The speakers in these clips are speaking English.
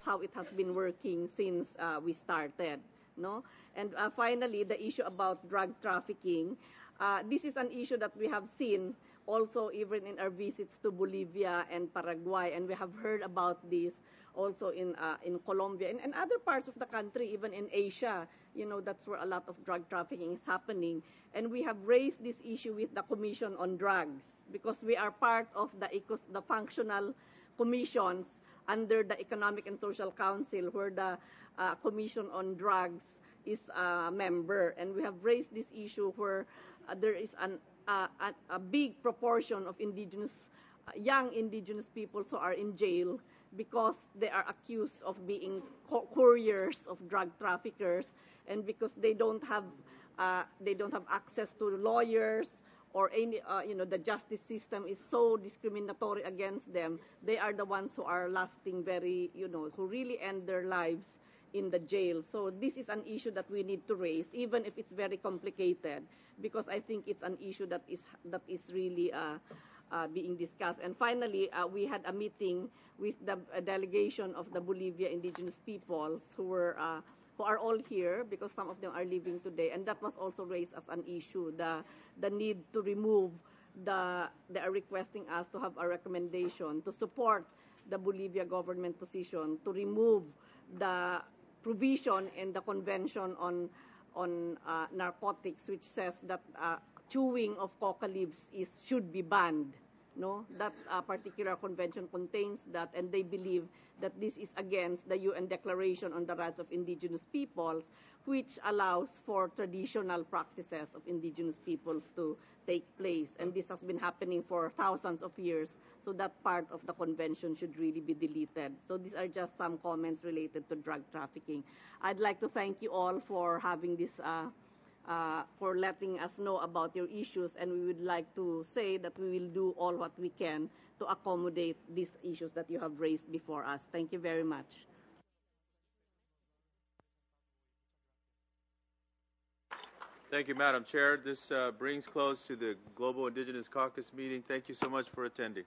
how it has been working since we started, no? And finally, the issue about drug trafficking. This is an issue that we have seen also even in our visits to Bolivia and Paraguay, and we have heard about this also in Colombia and other parts of the country, even in Asia. You know, that's where a lot of drug trafficking is happening. And we have raised this issue with the Commission on Drugs because we are part of the functional commissions under the Economic and Social Council, where the Commission on Drugs is a member. And we have raised this issue where there is a big proportion of young indigenous peoples who are in jail because they are accused of being couriers of drug traffickers, and because they don't have access to lawyers or any the justice system is so discriminatory against them. They are the ones who are lasting very who really end their lives in the jail. So this is an issue that we need to raise, even if it's very complicated, because I think it's an issue that is really being discussed. And finally, we had a meeting with the delegation of the Bolivia indigenous peoples who are all here because some of them are leaving today, and that was also raised as an issue, the need to remove they are requesting us to have a recommendation to support the Bolivia government position to remove the provision in the Convention on Narcotics, which says that chewing of coca leaves should be banned. No, that particular convention contains that, and they believe that this is against the UN Declaration on the Rights of Indigenous Peoples, which allows for traditional practices of indigenous peoples to take place. And this has been happening for thousands of years, so that part of the convention should really be deleted. So these are just some comments related to drug trafficking. I'd like to thank you all for having this for letting us know about your issues, and we would like to say that we will do all what we can to accommodate these issues that you have raised before us. Thank you very much. Thank you, Madam Chair. This brings close to the Global Indigenous Caucus meeting. Thank you so much for attending.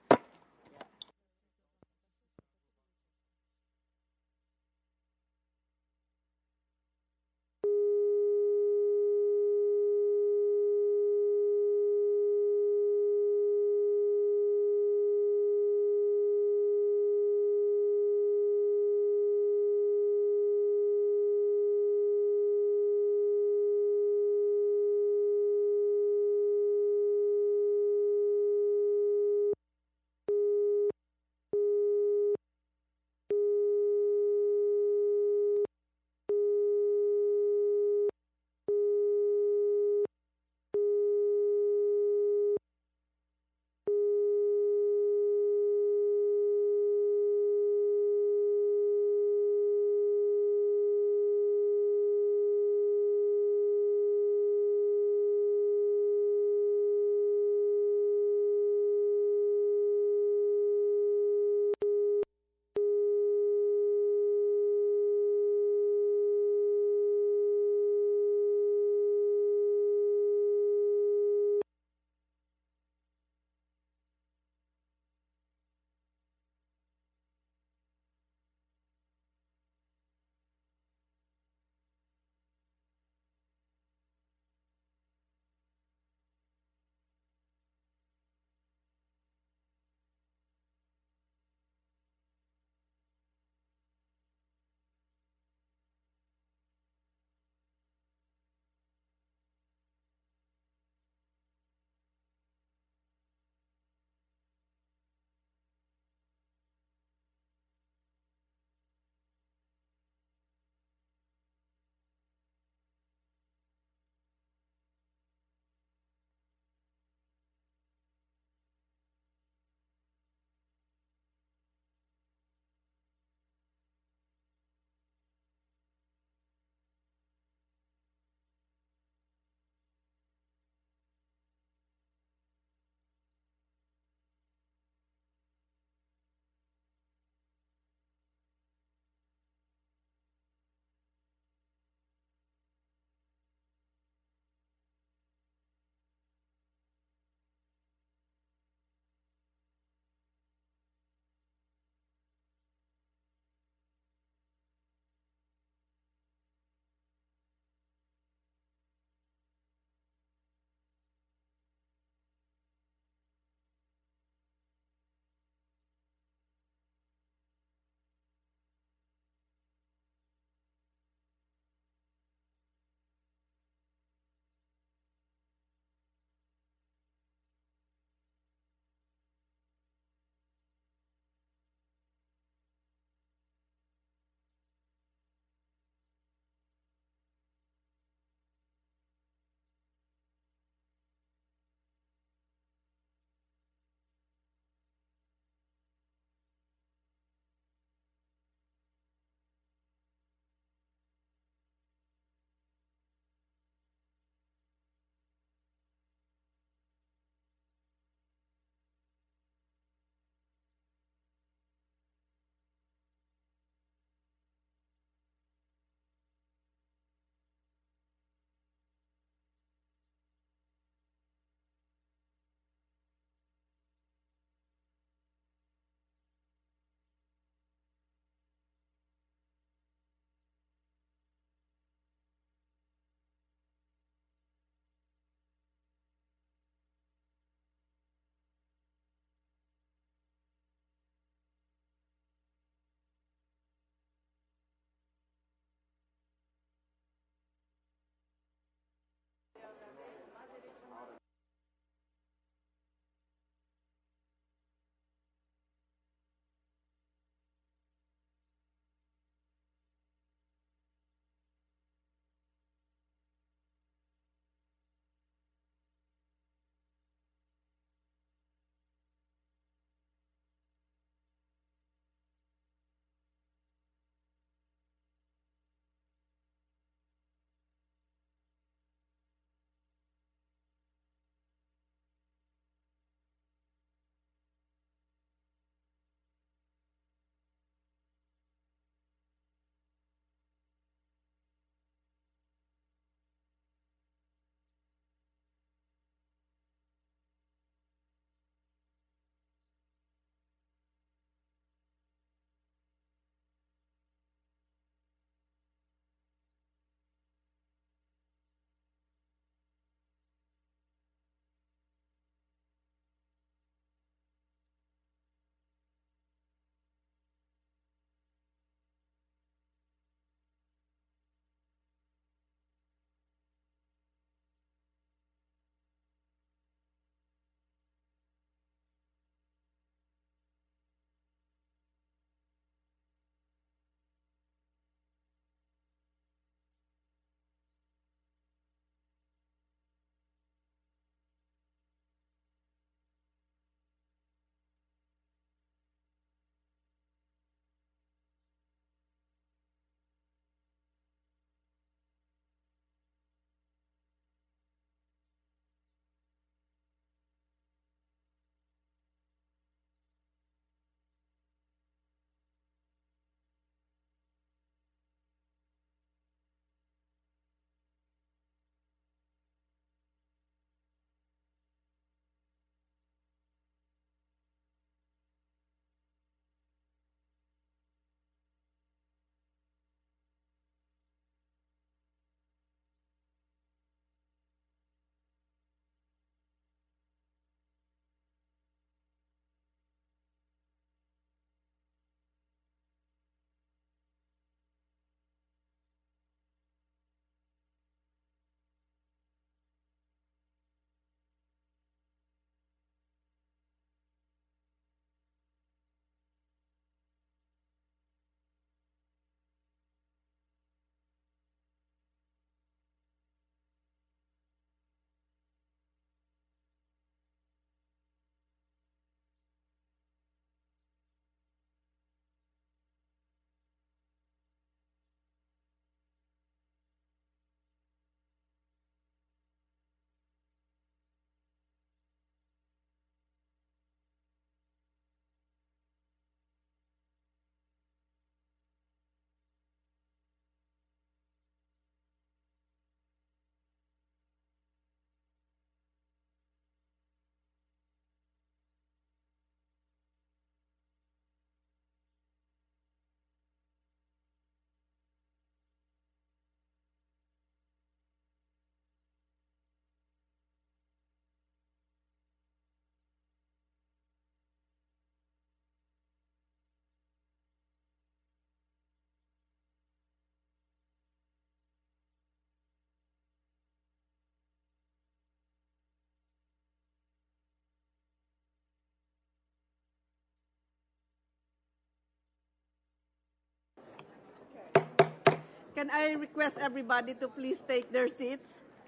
Can I request everybody to please take their seats?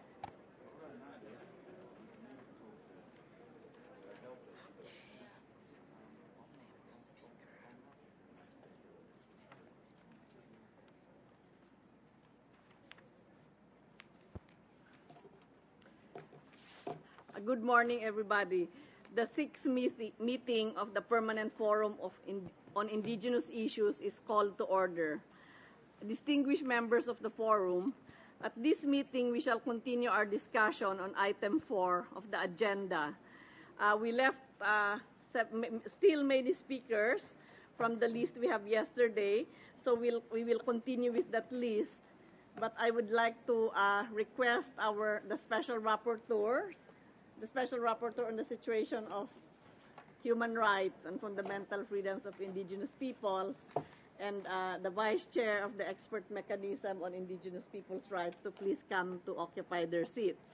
Good morning, everybody. The sixth meeting of the Permanent Forum on Indigenous Issues is called to order. Distinguished members of the forum, at this meeting we shall continue our discussion on item 4 of the agenda. We left still many speakers from the list we have yesterday, so we will continue with that list. But I would like to request the special rapporteurs, the special rapporteur on the situation of human rights and fundamental freedoms of indigenous peoples, and the vice chair of the expert mechanism on indigenous peoples' rights to please come to occupy their seats.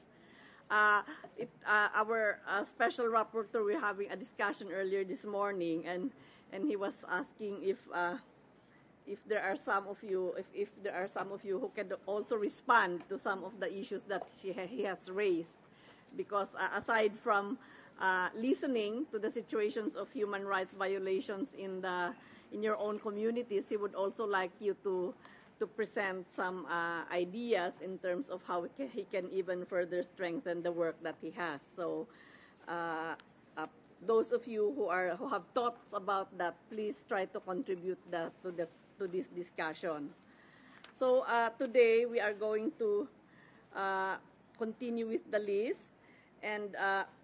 Our special rapporteur, we're having a discussion earlier this morning, and he was asking if there are some of you who can also respond to some of the issues that he has raised, because aside from listening to the situations of human rights violations in your own communities, he would also like you to present some ideas in terms of how he can even further strengthen the work that he has. So those of you who have thoughts about that, please try to contribute to this discussion. So today we are going to continue with the list, and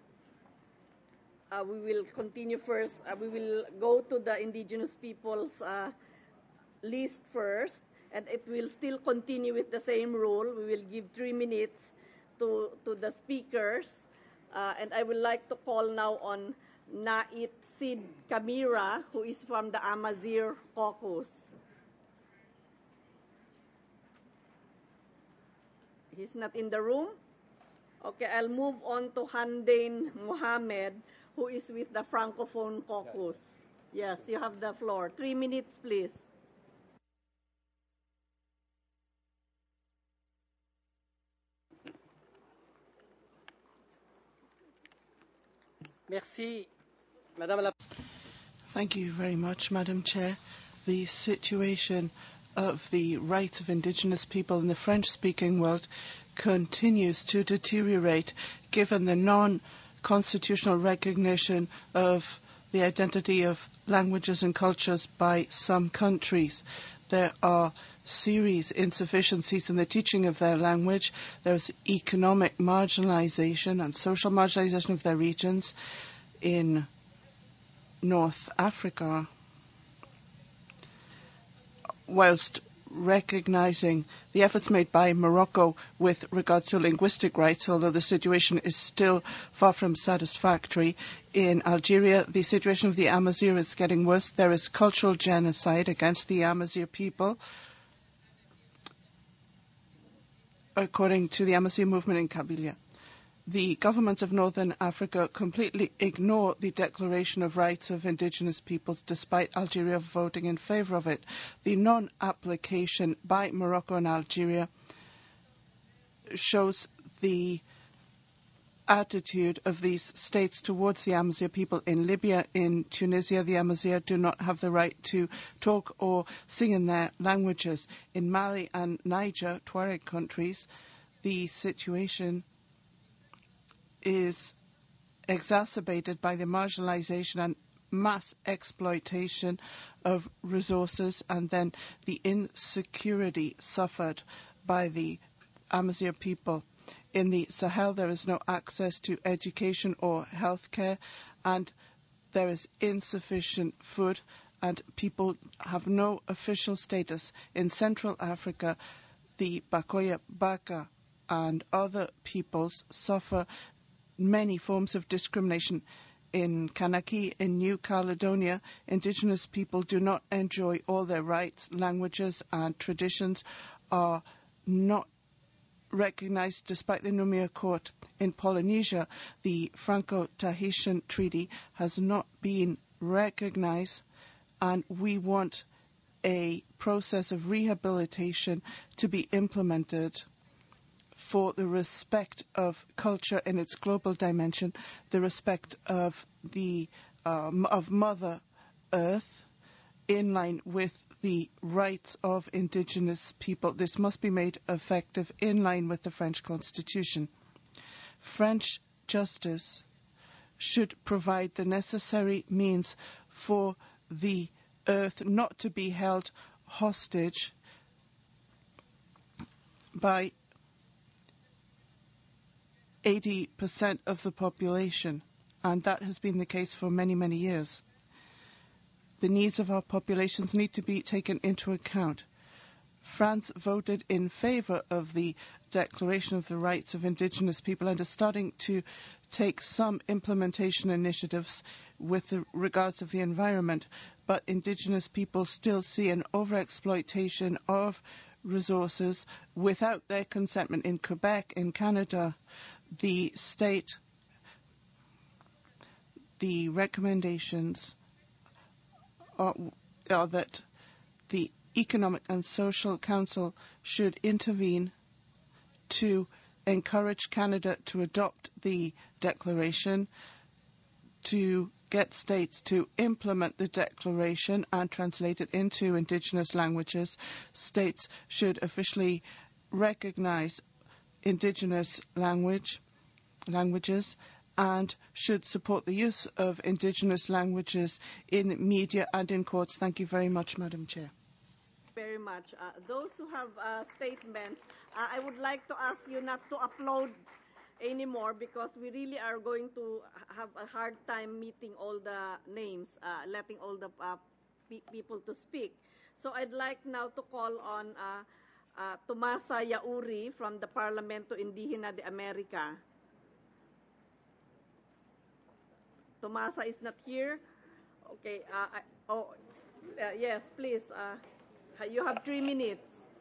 we will continue first. We will go to the indigenous peoples list first, and it will still continue with the same rule. We will give 3 minutes to the speakers, and I would like to call now on Nait Sid Camira, who is from the Amazigh Caucus. He's not in the room? Okay, I'll move on to Handain Mohammed, who is with the Francophone Caucus. Yes, you have the floor. 3 minutes, please. Merci, Madame la. Thank you very much, Madam Chair. The situation of the rights of indigenous people in the French-speaking world continues to deteriorate given the non-constitutional recognition of the identity of languages and cultures by some countries. There are serious insufficiencies in the teaching of their language. There's economic marginalization and social marginalization of their regions. In North Africa, whilst recognizing the efforts made by Morocco with regards to linguistic rights, although the situation is still far from satisfactory. In Algeria, the situation of the Amazigh is getting worse. There is cultural genocide against the Amazigh people, according to the Amazigh movement in Kabylia. The governments of Northern Africa completely ignore the Declaration of Rights of Indigenous Peoples, despite Algeria voting in favour of it. The non-application by Morocco and Algeria shows the attitude of these states towards the Amazigh people. In Libya, in Tunisia, the Amazigh do not have the right to talk or sing in their languages. In Mali and Niger, Tuareg countries, the situation is exacerbated by the marginalization and mass exploitation of resources, and then the insecurity suffered by the Amazigh people. In the Sahel, there is no access to education or healthcare, and there is insufficient food, and people have no official status. In Central Africa, the Bakoya Baka and other peoples suffer many forms of discrimination. In Kanaki, in New Caledonia, indigenous people do not enjoy all their rights. Languages and traditions are not recognized despite the Noumea Court. In Polynesia, the Franco-Tahitian Treaty has not been recognized, and we want a process of rehabilitation to be implemented for the respect of culture in its global dimension, the respect of of Mother Earth, in line with the rights of indigenous people. This must be made effective in line with the French Constitution. French justice should provide the necessary means for the earth not to be held hostage by 80% of the population, and that has been the case for many, many years. The needs of our populations need to be taken into account. France voted in favour of the Declaration of the Rights of Indigenous People and is starting to take some implementation initiatives with regards of the environment, but Indigenous people still see an overexploitation of resources without their consentment. In Quebec, in Canada, the recommendations are that the Economic and Social Council should intervene to encourage Canada to adopt the declaration, to get states to implement the declaration and translate it into Indigenous languages. States should officially recognize Indigenous languages and should support the use of Indigenous languages in media and in courts. Thank you very much, Madam Chair. Very much. Those who have statements, I would like to ask you not to upload anymore because we really are going to have a hard time meeting all the names, letting all the people to speak. So I'd like now to call on Tomasa Yauri from the Parlamento Indígena de America. Tomasa is not here. Okay. Yes, please. You have 3 minutes.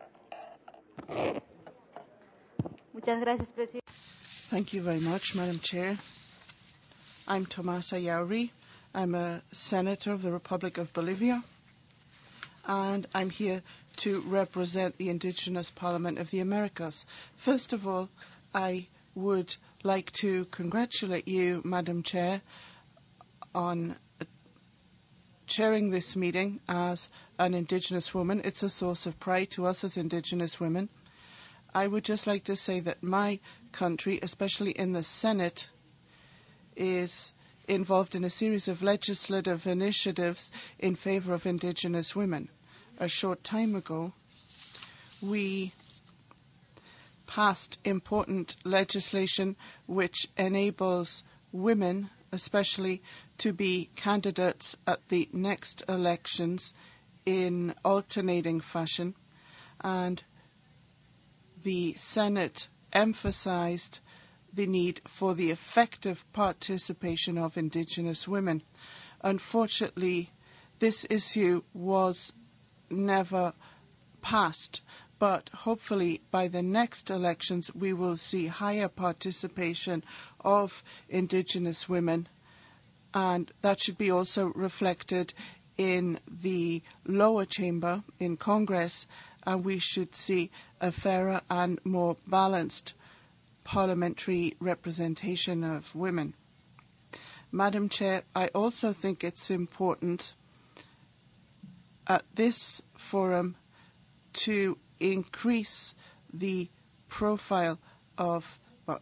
Muchas gracias, Presidente. Thank you very much, Madam Chair. I'm Tomasa Yauri. I'm a senator of the Republic of Bolivia, and I'm here to represent the Indigenous Parliament of the Americas. First of all, I would like to congratulate you, Madam Chair, on chairing this meeting as an Indigenous woman. It's a source of pride to us as Indigenous women. I would just like to say that my country, especially in the Senate, is involved in a series of legislative initiatives in favor of Indigenous women. A short time ago, we passed important legislation which enables women especially to be candidates at the next elections in alternating fashion, and the Senate emphasized the need for the effective participation of Indigenous women. Unfortunately, this issue was never passed, but hopefully by the next elections we will see higher participation of Indigenous women, and that should be also reflected in the lower chamber in Congress, and we should see a fairer and more balanced parliamentary representation of women. Madam Chair, I also think it's important at this forum to increase the profile of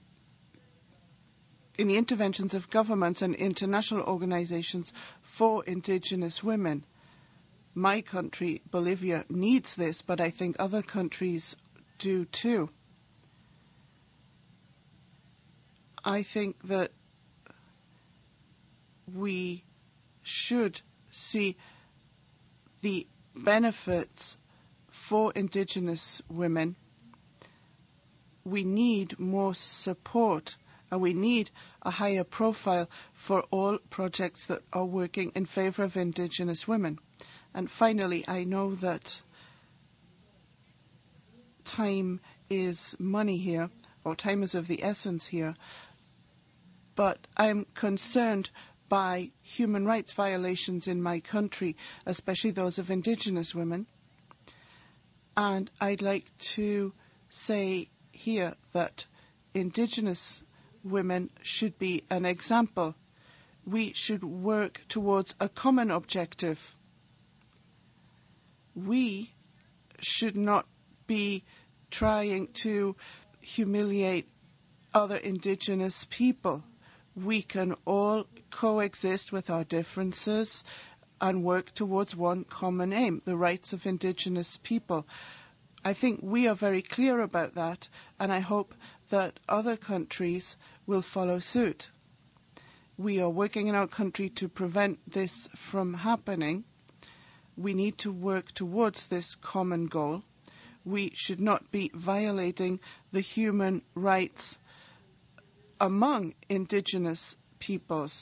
in the interventions of governments and international organizations for Indigenous women. My country, Bolivia, needs this, but I think other countries do too. I think that we should see the benefits for Indigenous women. We need more support, and we need a higher profile for all projects that are working in favor of Indigenous women. And finally, I know that time is money here, or time is of the essence here, but I'm concerned by human rights violations in my country, especially those of Indigenous women. And I'd like to say here that Indigenous women should be an example. We should work towards a common objective. We should not be trying to humiliate other Indigenous people. We can all coexist with our differences and work towards one common aim, the rights of Indigenous people. I think we are very clear about that, and I hope that other countries will follow suit. We are working in our country to prevent this from happening. We need to work towards this common goal. We should not be violating the human rights among Indigenous peoples.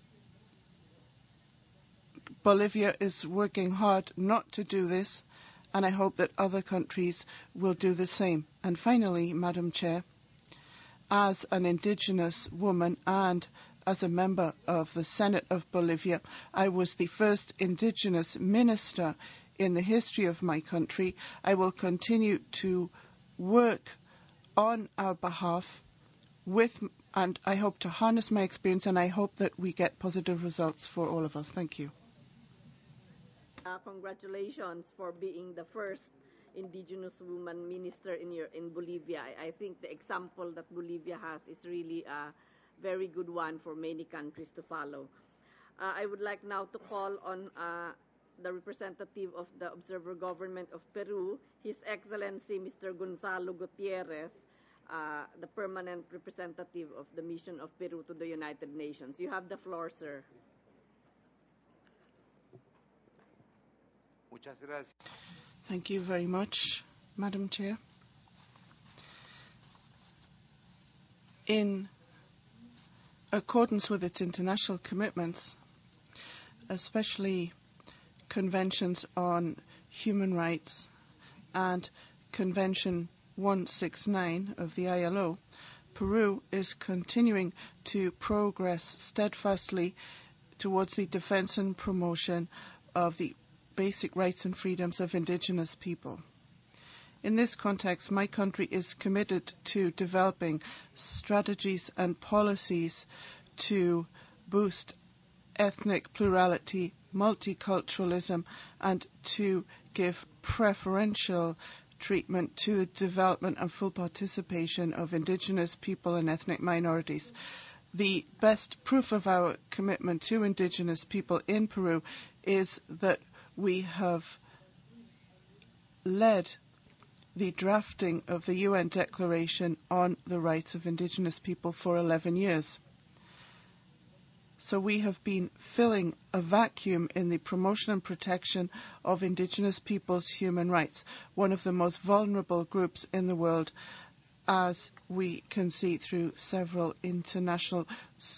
Bolivia is working hard not to do this, and I hope that other countries will do the same. And finally, Madam Chair, as an Indigenous woman and as a member of the Senate of Bolivia, I was the first Indigenous minister in the history of my country. I will continue to work on our behalf and I hope to harness my experience, and I hope that we get positive results for all of us. Thank you. Congratulations for being the first Indigenous woman minister in Bolivia. I think the example that Bolivia has is really a very good one for many countries to follow. I would like now to call on the representative of the Observer Government of Peru, His Excellency Mr. Gonzalo Gutierrez, the permanent representative of the Mission of Peru to the United Nations. You have the floor, sir. Thank you very much, Madam Chair. In accordance with its international commitments, especially conventions on human rights and Convention 169 of the ILO, Peru is continuing to progress steadfastly towards the defense and promotion of the basic rights and freedoms of Indigenous people. In this context, my country is committed to developing strategies and policies to boost ethnic plurality, multiculturalism, and to give preferential treatment to the development and full participation of Indigenous people and ethnic minorities. The best proof of our commitment to Indigenous people in Peru is that we have led the drafting of the UN Declaration on the Rights of Indigenous People for 11 years. So we have been filling a vacuum in the promotion and protection of Indigenous peoples' human rights, one of the most vulnerable groups in the world, as we can see through several international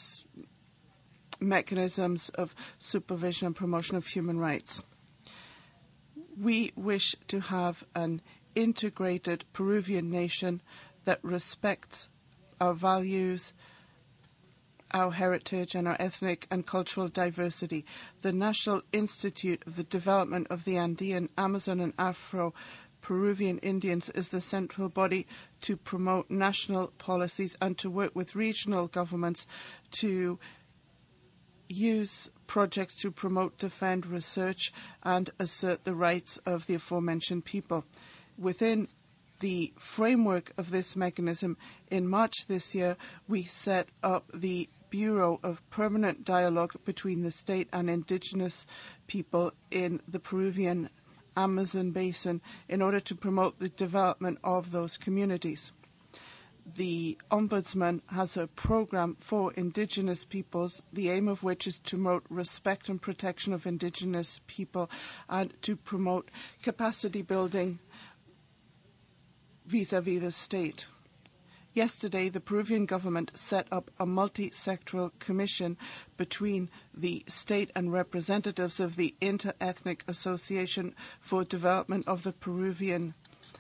mechanisms of supervision and promotion of human rights. We wish to have an integrated Peruvian nation that respects our values, our heritage, and our ethnic and cultural diversity. The National Institute of the Development of the Andean, Amazon, and Afro-Peruvian Indians is the central body to promote national policies and to work with regional governments to use projects to promote, defend, research, and assert the rights of the aforementioned people. Within the framework of this mechanism, in March this year, we set up the Bureau of Permanent Dialogue between the state and Indigenous people in the Peruvian Amazon basin in order to promote the development of those communities. The Ombudsman has a program for Indigenous peoples, the aim of which is to promote respect and protection of Indigenous people and to promote capacity building vis-à-vis the state. Yesterday, the Peruvian government set up a multi-sectoral commission between the state and representatives of the Inter-Ethnic Association for Development of the Peruvian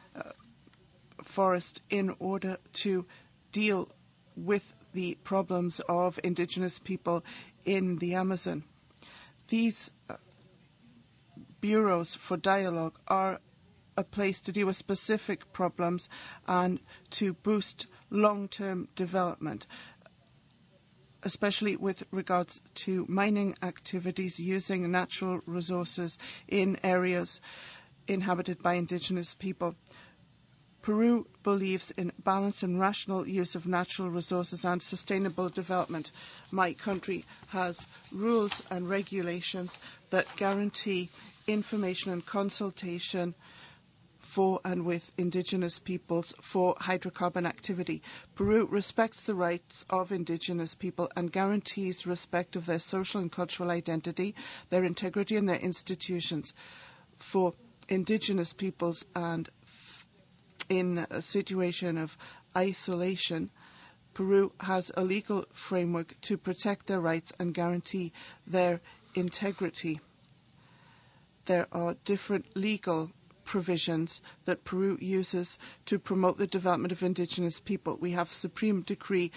Forest in order to deal with the problems of Indigenous people in the Amazon. These bureaus for dialogue are a place to deal with specific problems and to boost long-term development, especially with regards to mining activities using natural resources in areas inhabited by indigenous people. Peru believes in balanced and rational use of natural resources and sustainable development. My country has rules and regulations that guarantee information and consultation for and with indigenous peoples for hydrocarbon activity. Peru respects the rights of indigenous people and guarantees respect of their social and cultural identity, their integrity and their institutions. For indigenous peoples and in a situation of isolation, Peru has a legal framework to protect their rights and guarantee their integrity. There are different legal provisions that Peru uses to promote the development of indigenous people. We have Supreme Decree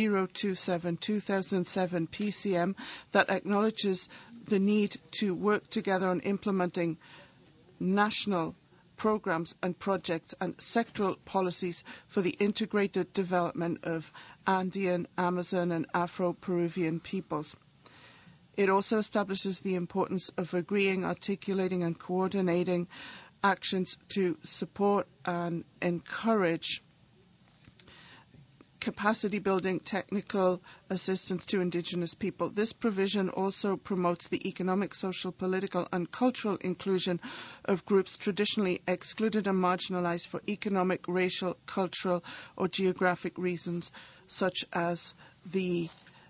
027/2007 PCM that acknowledges the need to work together on implementing national programs and projects and sectoral policies for the integrated development of Andean, Amazon and Afro-Peruvian peoples. It also establishes the importance of agreeing, articulating and coordinating actions to support and encourage capacity building technical assistance to indigenous people. This provision also promotes the economic, social, political and cultural inclusion of groups traditionally excluded and marginalized for economic, racial, cultural or geographic reasons, such as the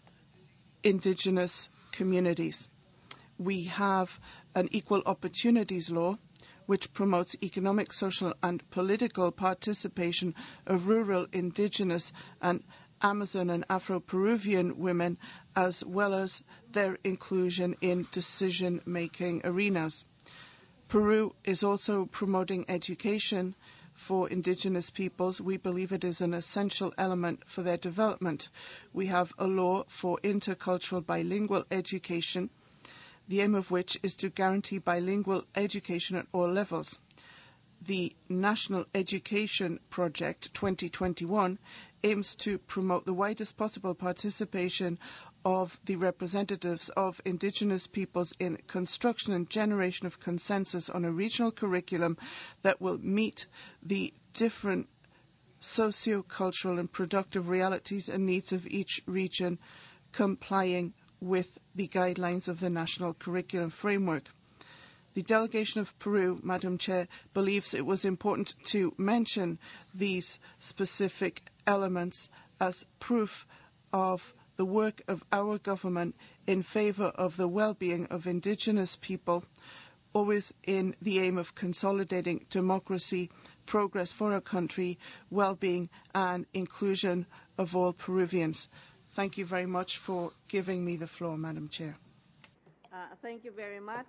indigenous communities. We have an equal opportunities law which promotes economic, social and political participation of rural, indigenous and Amazon and Afro-Peruvian women, as well as their inclusion in decision-making arenas. Peru is also promoting education for indigenous peoples. We believe it is an essential element for their development. We have a law for intercultural bilingual education, the aim of which is to guarantee bilingual education at all levels. The National Education Project 2021 aims to promote the widest possible participation of the representatives of indigenous peoples in construction and generation of consensus on a regional curriculum that will meet the different socio-cultural and productive realities and needs of each region, complying with the guidelines of the National Curriculum Framework. The delegation of Peru, Madam Chair, believes it was important to mention these specific elements as proof of the work of our government in favour of the well-being of indigenous people, always in the aim of consolidating democracy, progress for our country, well-being and inclusion of all Peruvians. Thank you very much for giving me the floor, Madam Chair. Thank you very much,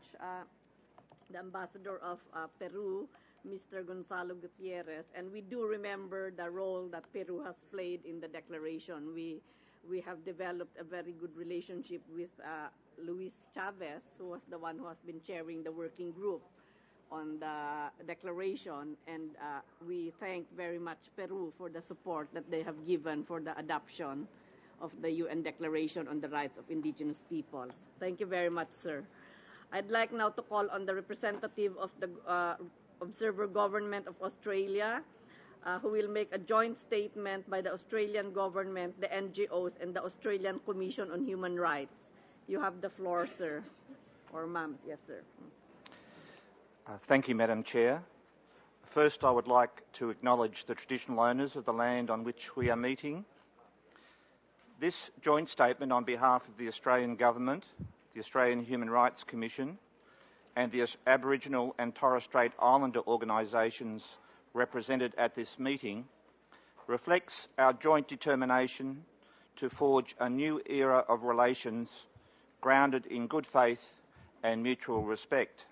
the Ambassador of Peru, Mr. Gonzalo Gutierrez. And we do remember the role that Peru has played in the declaration. We have developed a very good relationship with Luis Chavez, who was the one who has been chairing the working group on the declaration. And we thank very much Peru for the support that they have given for the adoption of the UN Declaration on the Rights of Indigenous Peoples. Thank you very much, sir. I'd like now to call on the representative of the Observer Government of Australia, who will make a joint statement by the Australian government, the NGOs, and the Australian Commission on Human Rights. You have the floor, sir. Or ma'am. Yes, sir. Thank you, Madam Chair. First, I would like to acknowledge the traditional owners of the land on which we are meeting. This joint statement on behalf of the Australian Government, the Australian Human Rights Commission and the Aboriginal and Torres Strait Islander organisations represented at this meeting reflects our joint determination to forge a new era of relations grounded in good faith and mutual respect.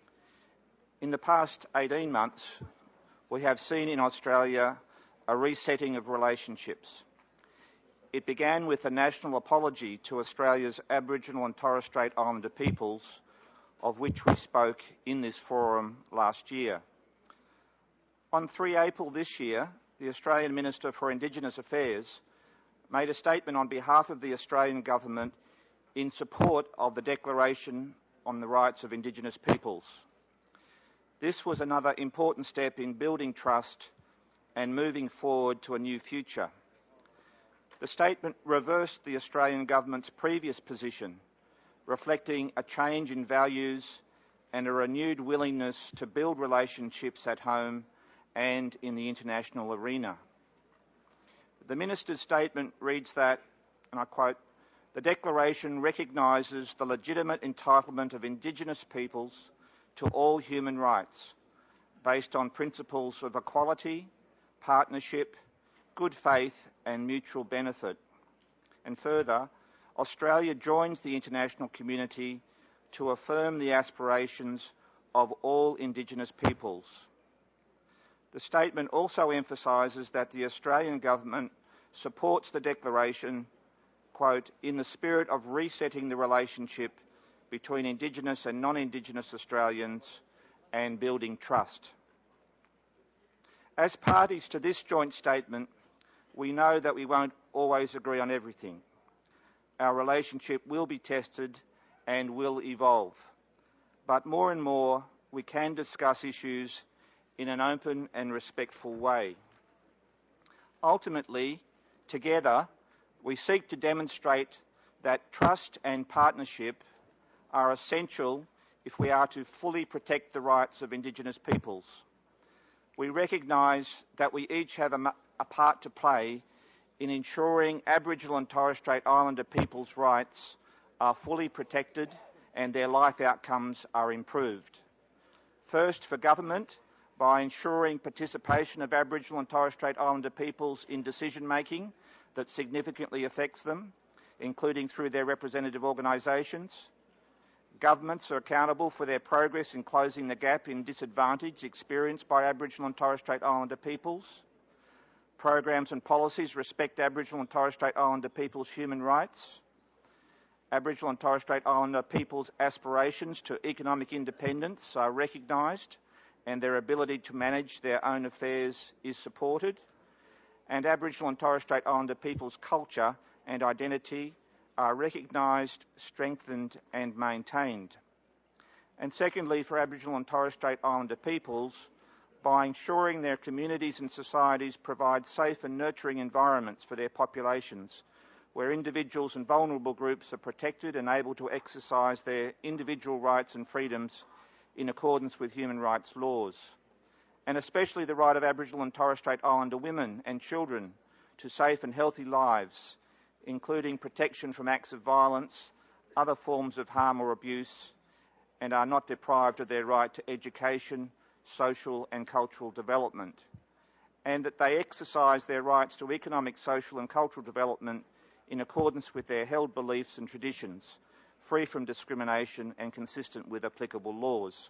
In the past 18 months, we have seen in Australia a resetting of relationships. It began with a national apology to Australia's Aboriginal and Torres Strait Islander peoples, of which we spoke in this forum last year. On 3 April this year, the Australian Minister for Indigenous Affairs made a statement on behalf of the Australian Government in support of the Declaration on the Rights of Indigenous Peoples. This was another important step in building trust and moving forward to a new future. The statement reversed the Australian Government's previous position, reflecting a change in values and a renewed willingness to build relationships at home and in the international arena. The Minister's statement reads that, and I quote, "The Declaration recognises the legitimate entitlement of Indigenous peoples to all human rights, based on principles of equality, partnership, good faith and mutual benefit." And further, Australia joins the international community to affirm the aspirations of all Indigenous peoples. The statement also emphasises that the Australian Government supports the Declaration, quote, "in the spirit of resetting the relationship between Indigenous and non-Indigenous Australians and building trust." As parties to this joint statement, we know that we won't always agree on everything. Our relationship will be tested and will evolve. But more and more, we can discuss issues in an open and respectful way. Ultimately, together, we seek to demonstrate that trust and partnership are essential if we are to fully protect the rights of Indigenous peoples. We recognise that we each have a part to play in ensuring Aboriginal and Torres Strait Islander people's rights are fully protected and their life outcomes are improved. First, for government, by ensuring participation of Aboriginal and Torres Strait Islander peoples in decision-making that significantly affects them, including through their representative organisations. Governments are accountable for their progress in closing the gap in disadvantage experienced by Aboriginal and Torres Strait Islander peoples. Programs and policies respect Aboriginal and Torres Strait Islander people's human rights. Aboriginal and Torres Strait Islander people's aspirations to economic independence are recognised and their ability to manage their own affairs is supported. And Aboriginal and Torres Strait Islander people's culture and identity are recognised, strengthened and maintained. And secondly, for Aboriginal and Torres Strait Islander peoples, by ensuring their communities and societies provide safe and nurturing environments for their populations, where individuals and vulnerable groups are protected and able to exercise their individual rights and freedoms in accordance with human rights laws, and especially the right of Aboriginal and Torres Strait Islander women and children to safe and healthy lives, including protection from acts of violence, other forms of harm or abuse, and are not deprived of their right to education, social and cultural development, and that they exercise their rights to economic, social and cultural development in accordance with their held beliefs and traditions, free from discrimination and consistent with applicable laws.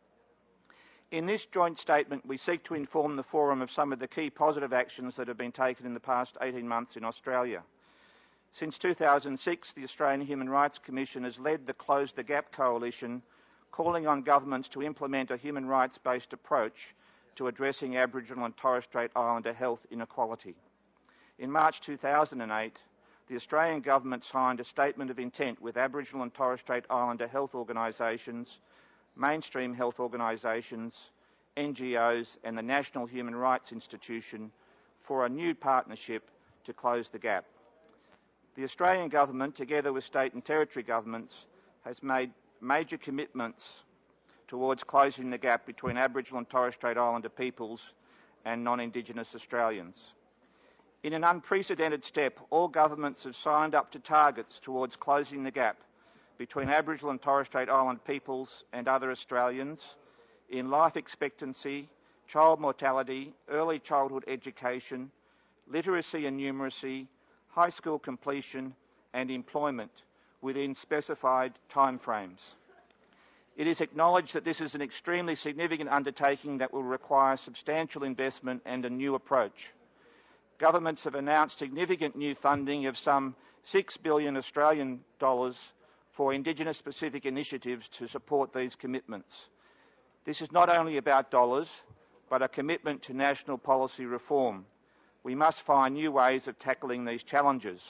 In this joint statement, we seek to inform the Forum of some of the key positive actions that have been taken in the past 18 months in Australia. Since 2006, the Australian Human Rights Commission has led the Close the Gap Coalition, calling on governments to implement a human rights-based approach to addressing Aboriginal and Torres Strait Islander health inequality. In March 2008, the Australian Government signed a statement of intent with Aboriginal and Torres Strait Islander health organisations, mainstream health organisations, NGOs and the National Human Rights Institution for a new partnership to close the gap. The Australian Government, together with state and territory governments, has made major commitments towards closing the gap between Aboriginal and Torres Strait Islander peoples and non-Indigenous Australians. In an unprecedented step, all governments have signed up to targets towards closing the gap between Aboriginal and Torres Strait Islander peoples and other Australians in life expectancy, child mortality, early childhood education, literacy and numeracy, high school completion and employment within specified timeframes. It is acknowledged that this is an extremely significant undertaking that will require substantial investment and a new approach. Governments have announced significant new funding of some $6 billion Australian dollars for Indigenous-specific initiatives to support these commitments. This is not only about dollars, but a commitment to national policy reform. We must find new ways of tackling these challenges.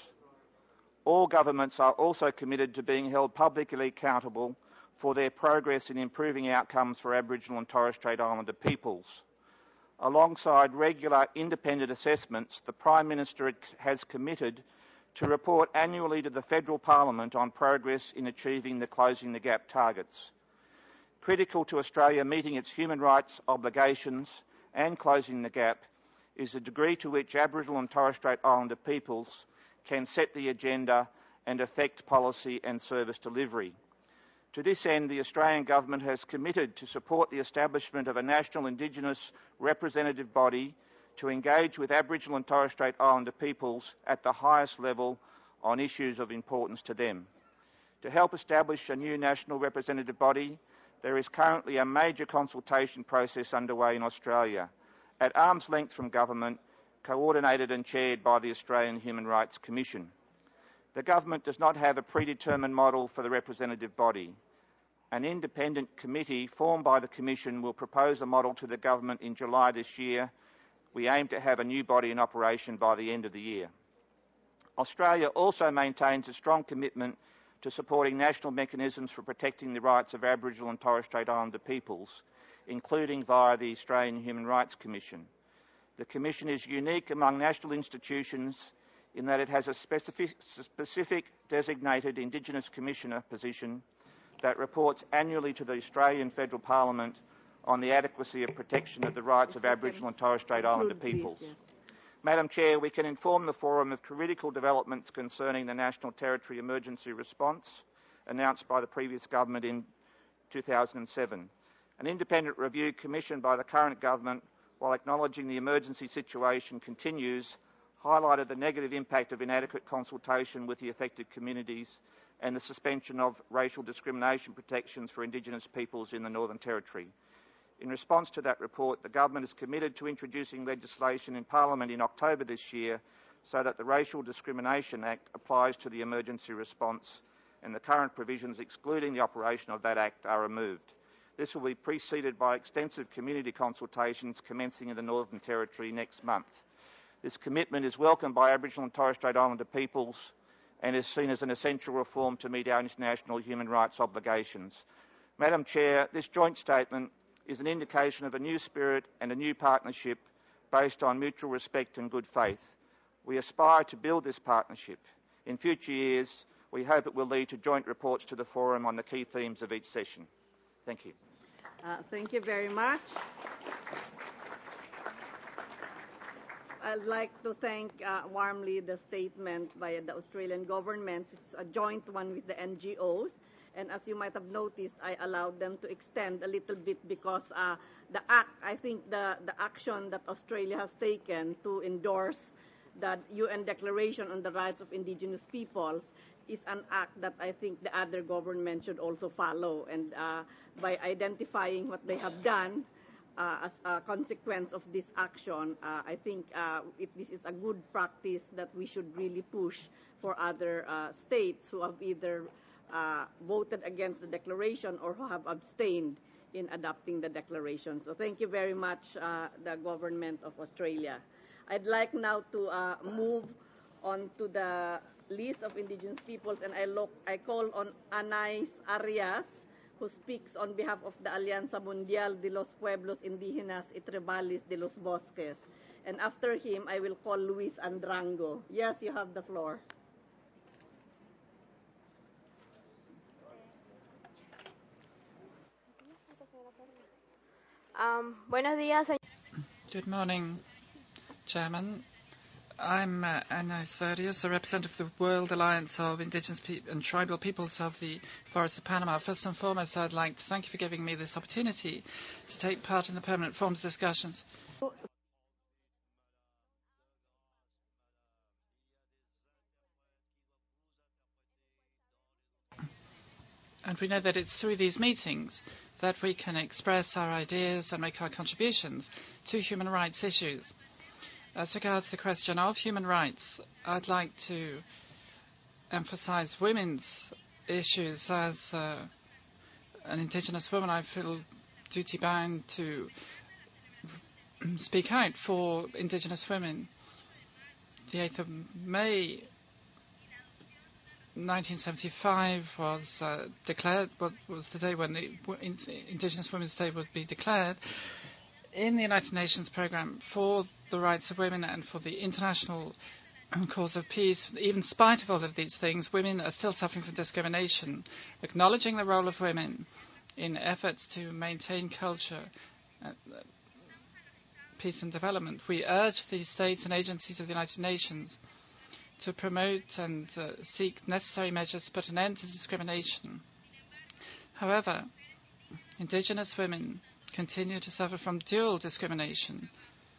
All governments are also committed to being held publicly accountable for their progress in improving outcomes for Aboriginal and Torres Strait Islander peoples. Alongside regular independent assessments, the Prime Minister has committed to report annually to the Federal Parliament on progress in achieving the Closing the Gap targets. Critical to Australia meeting its human rights obligations and closing the gap is the degree to which Aboriginal and Torres Strait Islander peoples can set the agenda and affect policy and service delivery. To this end, the Australian Government has committed to support the establishment of a national Indigenous representative body to engage with Aboriginal and Torres Strait Islander peoples at the highest level on issues of importance to them. To help establish a new national representative body, there is currently a major consultation process underway in Australia, at arm's length from government, coordinated and chaired by the Australian Human Rights Commission. The government does not have a predetermined model for the representative body. An independent committee formed by the Commission will propose a model to the government in July this year. We aim to have a new body in operation by the end of the year. Australia also maintains a strong commitment to supporting national mechanisms for protecting the rights of Aboriginal and Torres Strait Islander peoples, including via the Australian Human Rights Commission. The Commission is unique among national institutions in that it has a specific designated Indigenous Commissioner position that reports annually to the Australian Federal Parliament on the adequacy of protection of the rights of Aboriginal and Torres Strait Islander peoples. Madam Chair, we can inform the Forum of critical developments concerning the National Territory Emergency Response announced by the previous government in 2007. An independent review commissioned by the current government, while acknowledging the emergency situation continues, highlighted the negative impact of inadequate consultation with the affected communities and the suspension of racial discrimination protections for Indigenous peoples in the Northern Territory. In response to that report, the government is committed to introducing legislation in Parliament in October this year so that the Racial Discrimination Act applies to the emergency response and the current provisions excluding the operation of that Act are removed. This will be preceded by extensive community consultations commencing in the Northern Territory next month. This commitment is welcomed by Aboriginal and Torres Strait Islander peoples and is seen as an essential reform to meet our international human rights obligations. Madam Chair, this joint statement is an indication of a new spirit and a new partnership based on mutual respect and good faith. We aspire to build this partnership. In future years, we hope it will lead to joint reports to the Forum on the key themes of each session. Thank you. Thank you very much. I'd like to thank warmly the statement by the Australian government. It's a joint one with the NGOs. And as you might have noticed, I allowed them to extend a little bit because the act, I think the action that Australia has taken to endorse the UN Declaration on the Rights of Indigenous Peoples is an act that I think the other governments should also follow. And by identifying what they have done as a consequence of this action, I think this is a good practice that we should really push for other states who have either voted against the declaration or who have abstained in adopting the declaration. So thank you very much, the government of Australia. I'd like now to move on to the list of indigenous peoples, and I call on Anais Arias, who speaks on behalf of the Alianza Mundial de los Pueblos Indígenas y Tribales de los Bosques. And after him, I will call Luis Andrango. Yes, you have the floor. Buenos días, señor. Good morning, Chairman. I'm Anais Arias, a representative of the World Alliance of Indigenous and Tribal Peoples of the Forest of Panama. First and foremost, I'd like to thank you for giving me this opportunity to take part in the Permanent Forums discussions. And we know that it's through these meetings that we can express our ideas and make our contributions to human rights issues. As regards the question of human rights, I'd like to emphasize women's issues. As an Indigenous woman, I feel duty-bound to speak out for indigenous women. The 8th of May 1975 was declared, was the day when the Indigenous Women's Day would be declared in the United Nations Programme for the rights of women and for the international cause of peace. Even in spite of all of these things, women are still suffering from discrimination. Acknowledging the role of women in efforts to maintain culture, peace and development, we urge the states and agencies of the United Nations to promote and seek necessary measures to put an end to discrimination. However, indigenous women continue to suffer from dual discrimination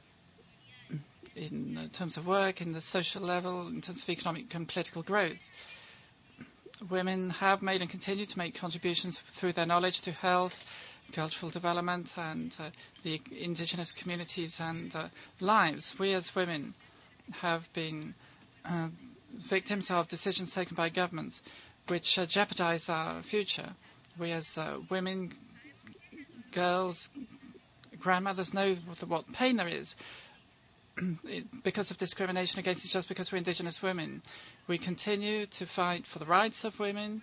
in terms of work, in the social level, in terms of economic and political growth. Women have made and continue to make contributions through their knowledge to health, cultural development and the indigenous communities and lives. We as women have been victims of decisions taken by governments which jeopardize our future. We as women, girls, grandmothers know what pain there is because of discrimination against us just because we're indigenous women. We continue to fight for the rights of women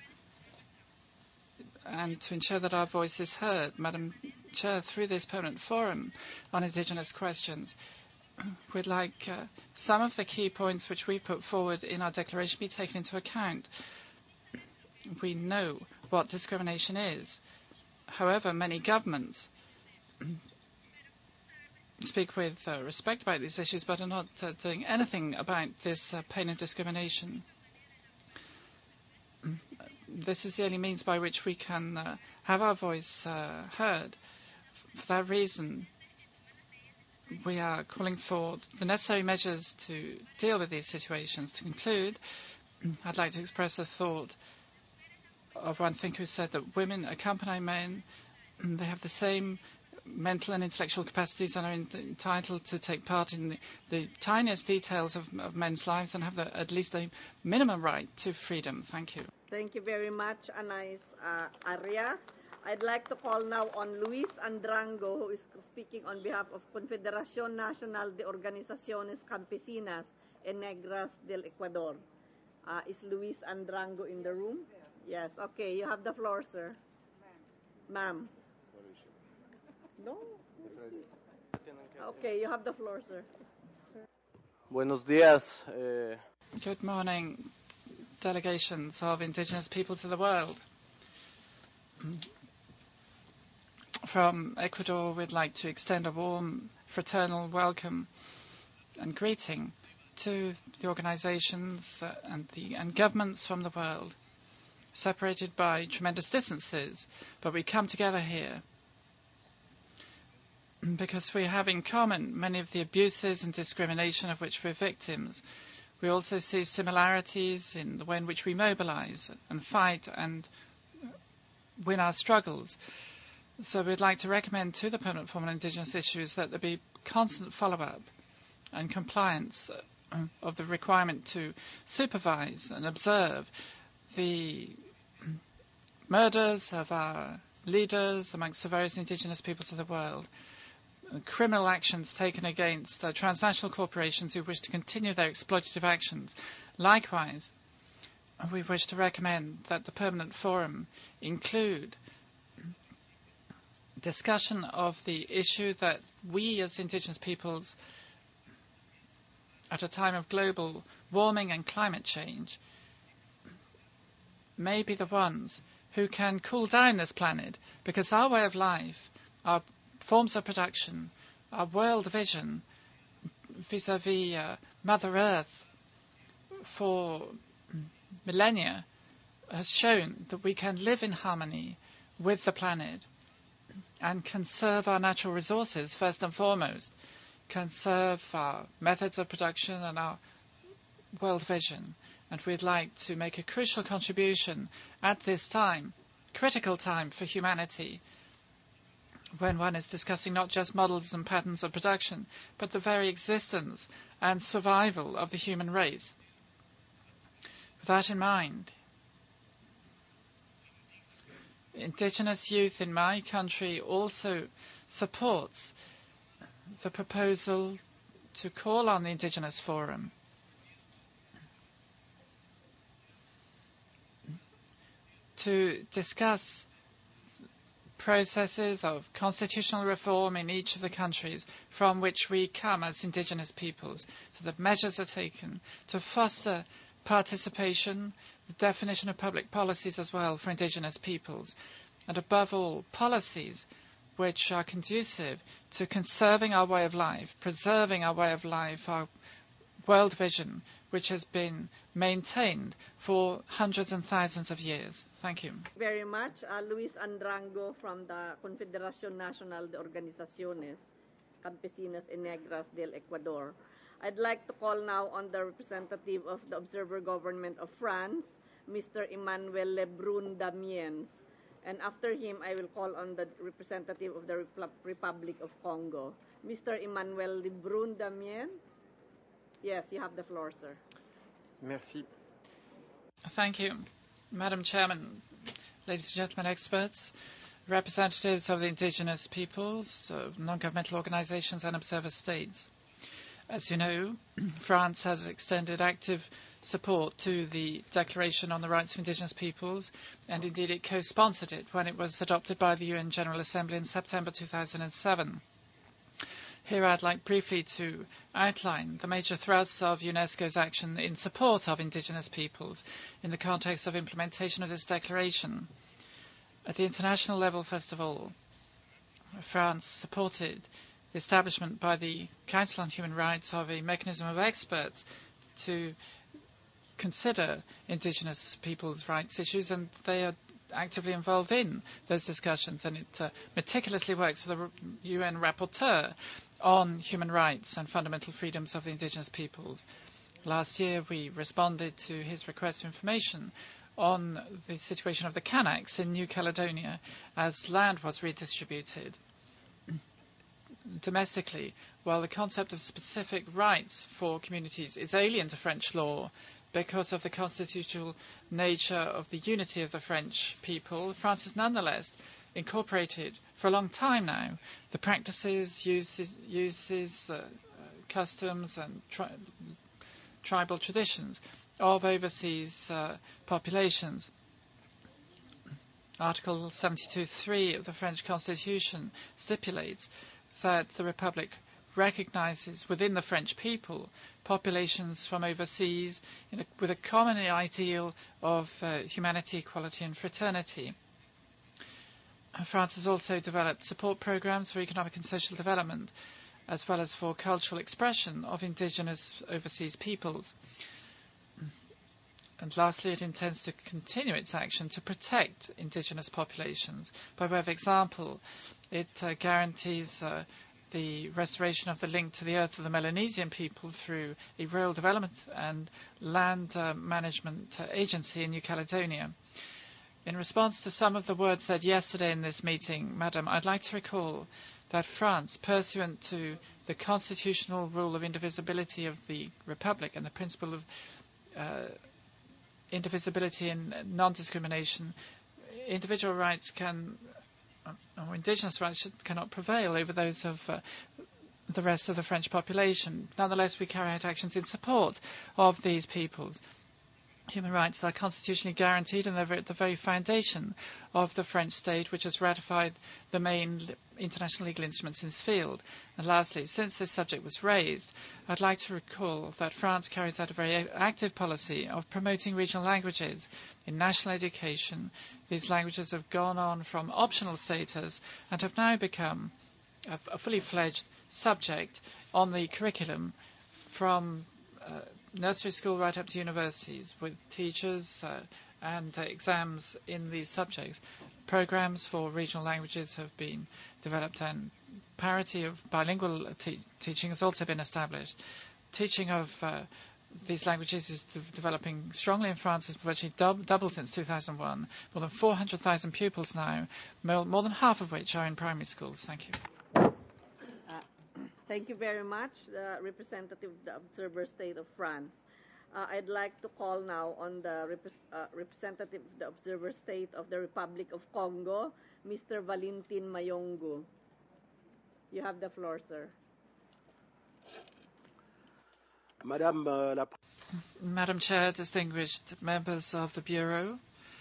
and to ensure that our voice is heard. Madam Chair, through this permanent forum on indigenous questions, we'd like some of the key points which we put forward in our declaration be taken into account. We know what discrimination is. However, many governments speak with respect about these issues but are not doing anything about this pain of discrimination. This is the only means by which we can have our voice heard. For that reason, we are calling for the necessary measures to deal with these situations. To conclude, I'd like to express a thought of one thinker who said that women accompany men. They have the same mental and intellectual capacities and are entitled to take part in the tiniest details of men's lives and have at least a minimum right to freedom. Thank you. Thank you very much, Anais Arias. I'd like to call now on Luis Andrango, who is speaking on behalf of Confederación Nacional de Organizaciones Campesinas and Negras del Ecuador. Is Luis Andrango in the room? Yes. Okay, you have the floor, sir. Ma'am. No? Okay, you have the floor, sir. Buenos días. Good morning, delegations of indigenous peoples of the world. From Ecuador, we'd like to extend a warm, fraternal welcome and greeting to the organizations and governments from the world, separated by tremendous distances, but we come together here because we have in common many of the abuses and discrimination of which we're victims. We also see similarities in the way in which we mobilize and fight and win our struggles. So we'd like to recommend to the Permanent Forum on Indigenous Issues that there be constant follow-up and compliance of the requirement to supervise and observe the murders of our leaders amongst the various indigenous peoples of the world, criminal actions taken against transnational corporations who wish to continue their exploitative actions. Likewise, we wish to recommend that the Permanent Forum include discussion of the issue that we as indigenous peoples, at a time of global warming and climate change, may be the ones who can cool down this planet, because our way of life, our forms of production, our world vision vis-à-vis Mother Earth for millennia has shown that we can live in harmony with the planet and conserve our natural resources first and foremost, conserve our methods of production and our world vision. And we'd like to make a crucial contribution at this time, critical time for humanity, when one is discussing not just models and patterns of production, but the very existence and survival of the human race. With that in mind, indigenous youth in my country also supports the proposal to call on the Indigenous Forum to discuss processes of constitutional reform in each of the countries from which we come as indigenous peoples, so that measures are taken to foster participation, the definition of public policies as well for indigenous peoples, and above all, policies which are conducive to conserving our way of life, preserving our way of life, our world vision, which has been maintained for hundreds and thousands of years. Thank you. Very much. Luis Andrango from the Confederación Nacional de Organizaciones Campesinas y Negras del Ecuador. I'd like to call now on the representative of the Observer Government of France, Mr. Emmanuel Lebrun Damiens. And after him, I will call on the representative of the Republic of Congo, Mr. Emmanuel Lebrun Damiens. Yes, you have the floor, sir. Merci. Thank you. Madam Chairman, ladies and gentlemen experts, representatives of the indigenous peoples, of non-governmental organizations and observer states. As you know, France has extended active support to the Declaration on the Rights of Indigenous Peoples, and indeed it co-sponsored it when it was adopted by the UN General Assembly in September 2007. Here I'd like briefly to outline the major thrusts of UNESCO's action in support of indigenous peoples in the context of implementation of this declaration. At the international level, first of all, France supported the establishment by the Council on Human Rights of a mechanism of experts to consider indigenous peoples' rights issues, and they are actively involved in those discussions, and it meticulously works with the UN rapporteur on human rights and fundamental freedoms of the indigenous peoples. Last year, we responded to his request for information on the situation of the Kanaks in New Caledonia as land was redistributed. Domestically, while the concept of specific rights for communities is alien to French law because of the constitutional nature of the unity of the French people, France has nonetheless incorporated for a long time now the practices, uses, customs and tribal traditions of overseas populations. Article 72(3) of the French Constitution stipulates that the Republic recognizes within the French people populations from overseas with a common ideal of humanity, equality and fraternity. France has also developed support programs for economic and social development, as well as for cultural expression of indigenous overseas peoples. And lastly, it intends to continue its action to protect indigenous populations. By way of example, it guarantees the restoration of the link to the earth of the Melanesian people through a rural development and land management agency in New Caledonia. In response to some of the words said yesterday in this meeting, Madam, I'd like to recall that France, pursuant to the constitutional rule of indivisibility of the Republic and the principle of indivisibility and non-discrimination, individual rights or indigenous rights cannot prevail over those of the rest of the French population. Nonetheless, we carry out actions in support of these peoples. Human rights are constitutionally guaranteed, and they're at the very foundation of the French state, which has ratified the main international legal instruments in this field. And lastly, since this subject was raised, I'd like to recall that France carries out a very active policy of promoting regional languages in national education. These languages have gone on from optional status and have now become a fully fledged subject on the curriculum from nursery school right up to universities, with teachers and exams in these subjects. Programs for regional languages have been developed, and parity of bilingual teaching has also been established. Teaching of these languages is developing strongly in France. It's virtually doubled since 2001. More than 400,000 pupils now, more than half of which are in primary schools. Thank you. Thank you very much, the representative of the Observer State of France. I'd like to call now on the representative of the Observer State of the Republic of Congo, Mr. Valentin Mayongo. You have the floor, sir. Madam Chair, distinguished members of the Bureau,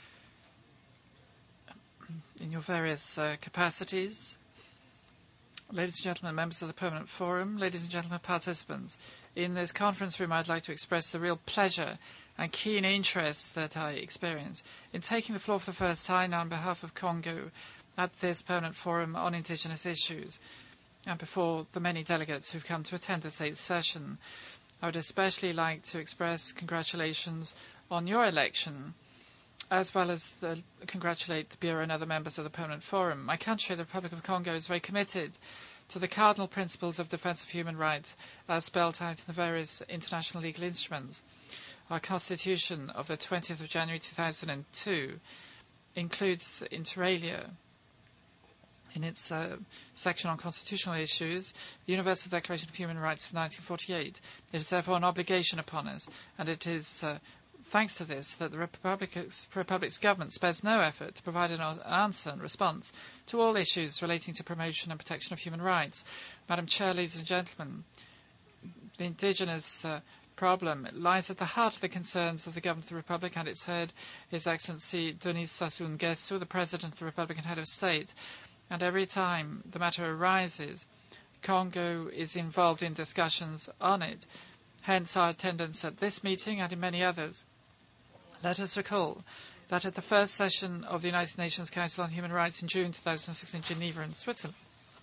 in your various capacities, ladies and gentlemen, members of the Permanent Forum, ladies and gentlemen, participants, in this conference room I'd like to express the real pleasure and keen interest that I experience in taking the floor for the first time on behalf of Congo at this Permanent Forum on Indigenous Issues and before the many delegates who've come to attend this 8th session. I would especially like to express congratulations on your election, as well as congratulate the Bureau and other members of the Permanent Forum. My country, the Republic of Congo, is very committed to the cardinal principles of defence of human rights as spelled out in the various international legal instruments. Our Constitution of the 20th of January 2002 includes inter alia, in its section on constitutional issues, the Universal Declaration of Human Rights of 1948. It is therefore an obligation upon us, and it is thanks to this that the Republic's government spares no effort to provide an answer and response to all issues relating to promotion and protection of human rights. Madam Chair, ladies and gentlemen, the indigenous problem lies at the heart of the concerns of the government of the Republic and its head, His Excellency Denis Sassou Nguesso, the President of the Republic and Head of State. And every time the matter arises, Congo is involved in discussions on it. Hence our attendance at this meeting and in many others. Let us recall that at the first session of the United Nations Council on Human Rights in June 2006 in Geneva in Switzerland,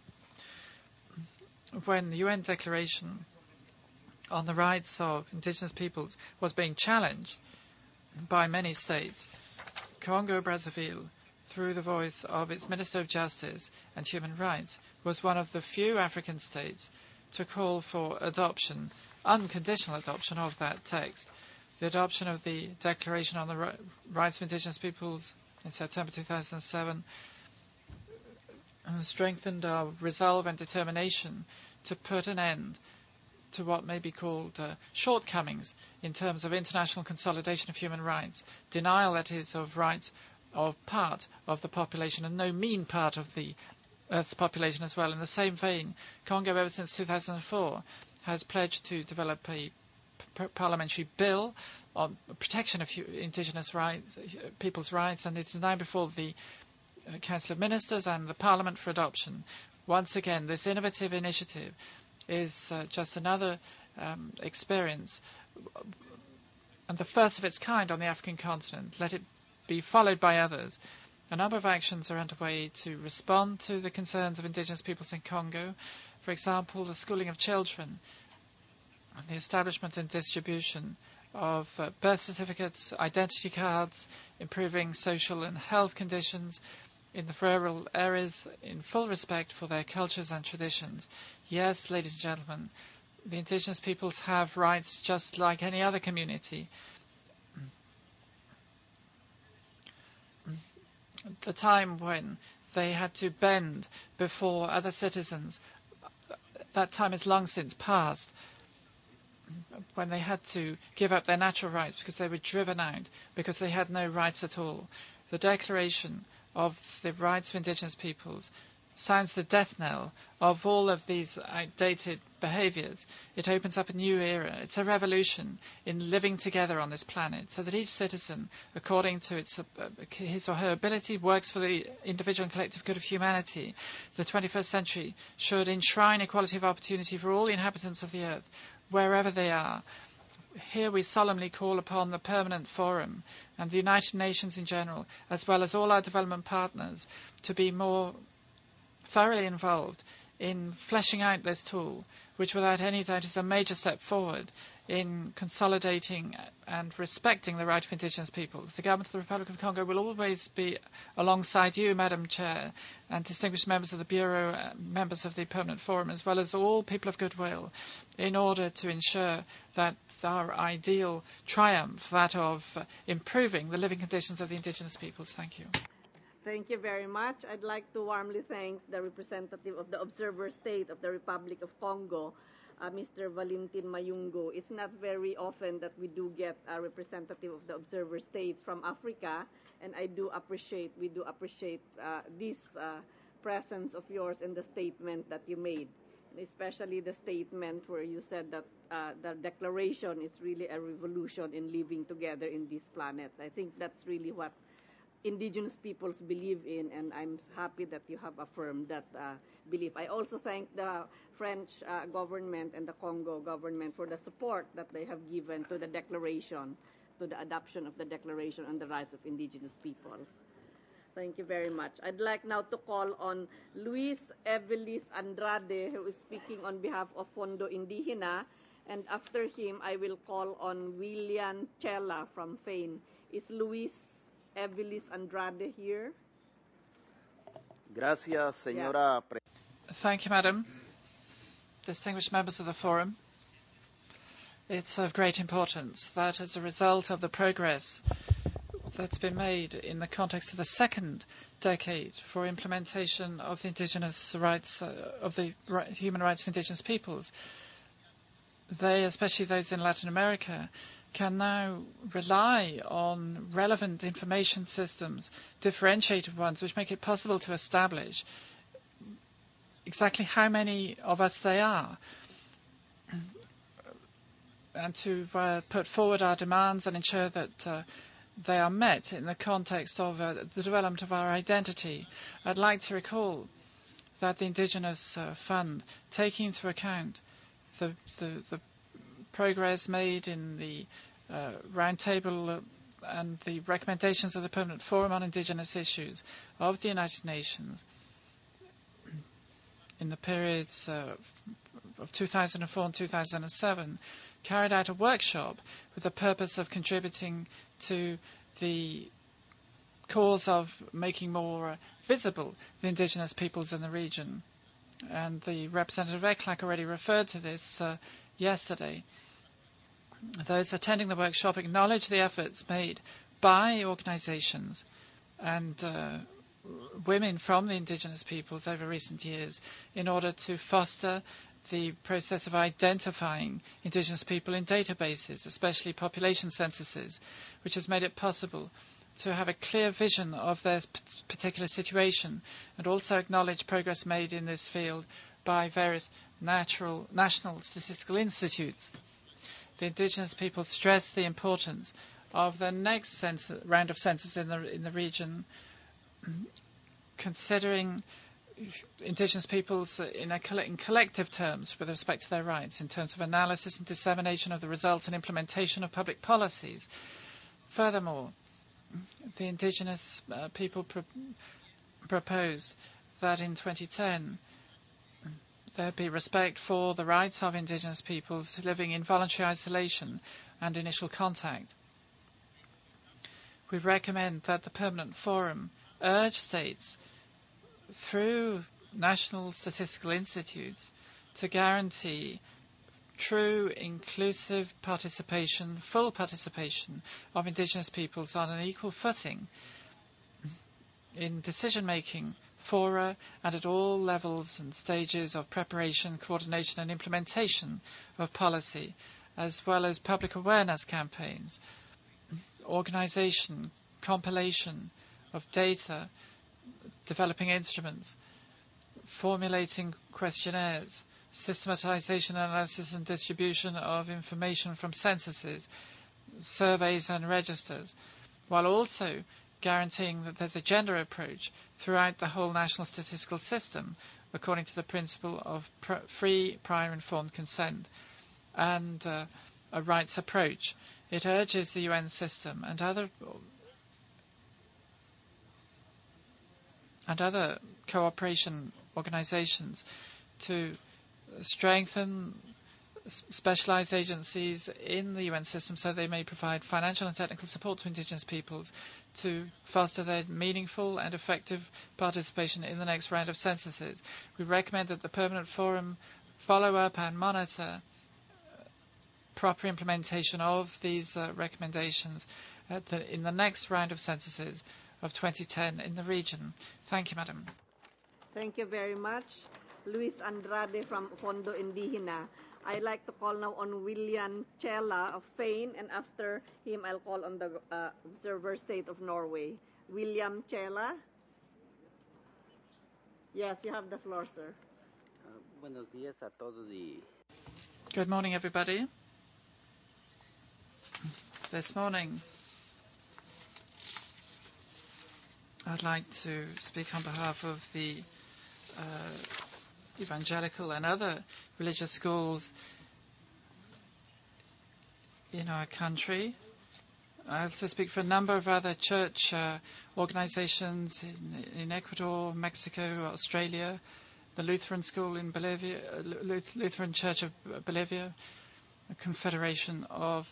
when the UN Declaration on the Rights of Indigenous Peoples was being challenged by many states, Congo-Brazzaville, through the voice of its Minister of Justice and Human Rights, was one of the few African states to call for adoption, unconditional adoption of that text. The adoption of the Declaration on the Rights of Indigenous Peoples in September 2007 strengthened our resolve and determination to put an end to what may be called shortcomings in terms of international consolidation of human rights, denial, that is, of rights of part of the population and no mean part of the Earth's population as well. In the same vein, Congo, ever since 2004, has pledged to develop a parliamentary bill on protection of indigenous rights, people's rights, and it is now before the Council of Ministers and the Parliament for adoption. Once again, this innovative initiative is just another experience and the first of its kind on the African continent. Let it be followed by others. A number of actions are underway to respond to the concerns of indigenous peoples in Congo. For example, the schooling of children, and the establishment and distribution of birth certificates, identity cards, improving social and health conditions in the rural areas in full respect for their cultures and traditions. Yes, ladies and gentlemen, the indigenous peoples have rights just like any other community. The time when they had to bend before other citizens, that time is long since past, when they had to give up their natural rights because they were driven out, because they had no rights at all. The Declaration of the Rights of Indigenous Peoples sounds the death knell of all of these outdated behaviours. It opens up a new era. It's a revolution in living together on this planet so that each citizen, according to his or her ability, works for the individual and collective good of humanity. The 21st century should enshrine equality of opportunity for all the inhabitants of the earth, wherever they are. Here we solemnly call upon the Permanent Forum and the United Nations in general, as well as all our development partners, to be more thoroughly involved in fleshing out this tool, which without any doubt is a major step forward in consolidating and respecting the right of indigenous peoples. The government of the Republic of Congo will always be alongside you, Madam Chair, and distinguished members of the Bureau, members of the Permanent Forum, as well as all people of goodwill, in order to ensure that our ideal triumph, that of improving the living conditions of the indigenous peoples. Thank you. Thank you very much. I'd like to warmly thank the representative of the Observer State of the Republic of Congo, Mr. Valentin Mayungo. It's not very often that we do get a representative of the Observer States from Africa, and we do appreciate this presence of yours and the statement that you made. especially the statement where you said that the declaration is really a revolution in living together in this planet. I think that's really what indigenous peoples believe in, and I'm happy that you have affirmed that belief. I also thank the French government and the Congo government for the support that they have given to the declaration, to the adoption of the Declaration on the Rights of Indigenous Peoples. Thank you very much. I'd like now to call on Luis Evelis Andrade, who is speaking on behalf of Fondo Indígena, and after him, I will call on William Chela from FAIN. Is Luis Evelis Andrade here? Gracias, señora. Thank you, Madam. Distinguished members of the Forum, it's of great importance that as a result of the progress that's been made in the context of the second decade for implementation of the indigenous rights, of the human rights of indigenous peoples, they, especially those in Latin America, can now rely on relevant information systems, differentiated ones, which make it possible to establish exactly how many of us they are, and to put forward our demands and ensure that they are met in the context of the development of our identity. I'd like to recall that the Indigenous Fund, taking into account the progress made in the roundtable and the recommendations of the Permanent Forum on Indigenous Issues of the United Nations in the periods of 2004 and 2007, carried out a workshop with the purpose of contributing to the cause of making more visible the indigenous peoples in the region. And the Representative Eklak already referred to this yesterday. Those attending the workshop acknowledge the efforts made by organizations and women from the indigenous peoples over recent years in order to foster the process of identifying indigenous people in databases, especially population censuses, which has made it possible to have a clear vision of their particular situation, and also acknowledge progress made in this field by various national statistical institutes. The indigenous people stress the importance of the next round of census in the region, considering indigenous peoples in collective terms with respect to their rights, in terms of analysis and dissemination of the results and implementation of public policies. Furthermore, the indigenous people proposed that in 2010 there be respect for the rights of indigenous peoples living in voluntary isolation and initial contact. We recommend that the Permanent Forum urge states through national statistical institutes to guarantee true, inclusive participation, full participation of indigenous peoples on an equal footing in decision-making, fora, and at all levels and stages of preparation, coordination and implementation of policy, as well as public awareness campaigns, organization, compilation of data, developing instruments, formulating questionnaires, systematization, analysis and distribution of information from censuses, surveys and registers, while also guaranteeing that there's a gender approach throughout the whole national statistical system according to the principle of free, prior informed consent and a rights approach. It urges the UN system and other cooperation organizations to strengthen specialized agencies in the UN system so they may provide financial and technical support to indigenous peoples to foster their meaningful and effective participation in the next round of censuses. We recommend that the Permanent Forum follow up and monitor proper implementation of these recommendations in the next round of censuses of 2010 in the region. Thank you, Madam. Thank you very much. Luis Andrade from Fondo Indígena. I'd like to call now on William Chela of FAIN, and after him I'll call on the observer state of Norway. William Chela. Yes, you have the floor, sir. Buenos días a todos y Good morning, everybody. This morning, I'd like to speak on behalf of the evangelical and other religious schools in our country. I also speak for a number of other church organizations in Ecuador, Mexico, Australia, the Lutheran School in Bolivia, Lutheran Church of Bolivia, a confederation of